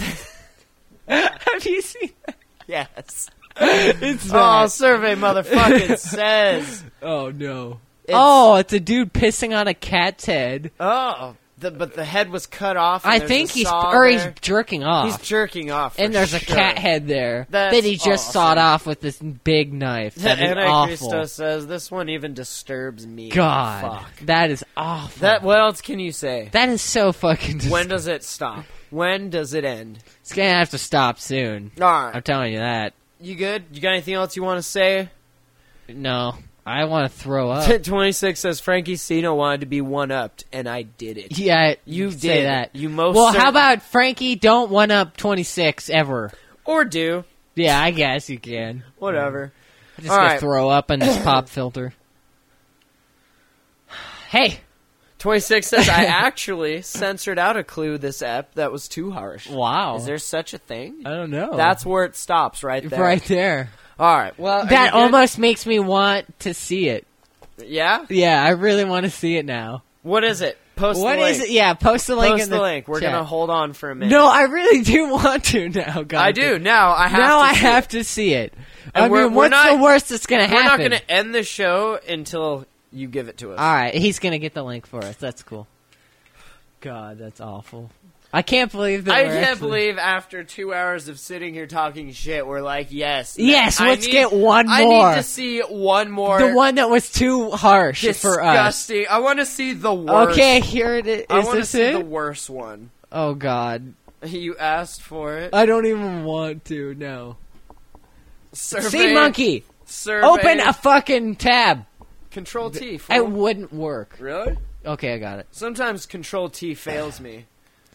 Have you seen that? Yes. It's Oh, that. survey motherfucking says. Oh no. It's- oh, it's a dude pissing on a cat's head. Oh, the, but the head was cut off. and I there's think a he's saw or he's there. jerking off. He's jerking off. for and there's a sure. cat head there That's that he just awesome. sawed off with this big knife. That is Antichristo awful. says this one even disturbs me. God, Fuck. that is awful. That. What else can you say? that is so fucking. Dis- When does it stop? When does it end? it's gonna have to stop soon. All I'm right. telling you that. You good? You got anything else you want to say? No, I want to throw up. twenty-six says Frankie Cino wanted to be one-upped, and I did it. Yeah, You say did. that. You most well. certain- How about Frankie? Don't one up twenty-six ever. Or do. Yeah, I guess you can. Whatever. I just All gonna right. throw up in this pop filter. Hey, twenty-six says, I actually censored out a clue this ep that was too harsh. wow. Is there such a thing? I don't know. That's where it stops, right there. right there. All right. Well, are That you good? almost makes me want to see it. Yeah? Yeah, I really want to see it now. What is it? Post What the link. is it? Yeah, post the link Post in the the link. We're chat. gonna hold on for a minute. No, I really do want to now, guys. I do now. I have. now to I see have it. to see it. And I we're- mean, we're what's not- the worst that's gonna We're happen? not gonna end the show until you give it to us. All right, he's gonna get the link for us. That's cool. God, that's awful. I can't believe that. I we're can't actually- believe after two hours of sitting here talking shit, we're like, yes, Yes, I let's need- get one I more. need to see one more. the one that was too harsh for us. disgusting. I want to see the worst. Okay, here it is. I Is want to this see it? the worst one. Oh God, You asked for it. I don't even want to. No. Survey, Sea monkey, Survey. open a fucking tab. Control T. It fool. wouldn't work. Really? Okay, I got it. Sometimes Control T fails me.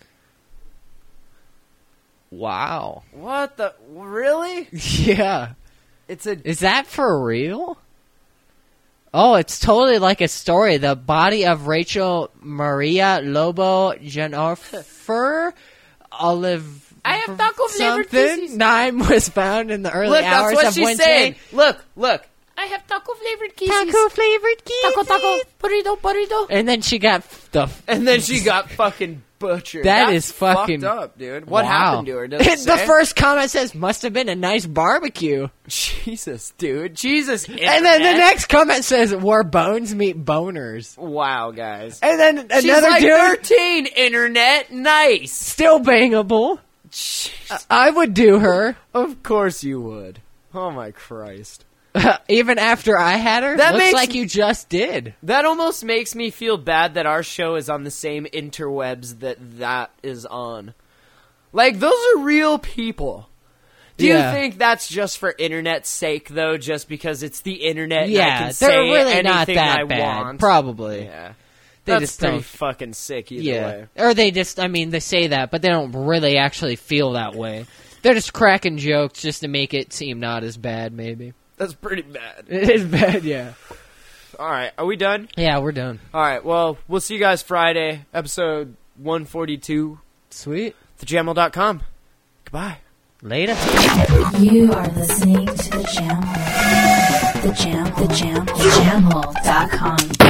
Wow. What the? Really? Yeah. It's a. Is that for real? Oh, it's totally like a story. The body of Rachel Maria Lobo Jennifer Olive. I have taco flavored something kisses. Nine was found in the early Look, hours that's what of she's Wednesday. saying. Look, look. I have taco flavored kisses. Taco flavored kisses. Taco, taco, burrito, burrito. And then she got the. And then she got fucking butchered. That That's is fucking- fucked up, dude. What Wow. happened to her? Does it the say? first comment says, "Must have been a nice barbecue." Jesus, dude. Jesus. And then the internet. next comment says, "Where bones meet boners." Wow, guys. And then another She's like dude, thirteen. Internet, nice. still bangable. I would do her. Of course you would. Oh my Christ. Even after I had her? That Looks makes- like you just did. That almost makes me feel bad that our show is on the same interwebs that that is on. Like, those are real people. Do Yeah. you think that's just for internet's sake, though, just because it's the internet and I Yeah, can they're say really anything not that I bad. want? Probably. Yeah. They That's just pretty don't. fucking sick either Yeah. way. Or they just, I mean, they say that, but they don't really actually feel that way. They're just cracking jokes just to make it seem not as bad, maybe. That's pretty bad. It is bad, yeah. All right, are we done? Yeah, we're done. All right, well, we'll see you guys Friday, episode one forty-two. Sweet. the jamel dot com. Goodbye. Later. You are listening to the Jam Hole. The Jam, the Jam, the Jam Hole dot com.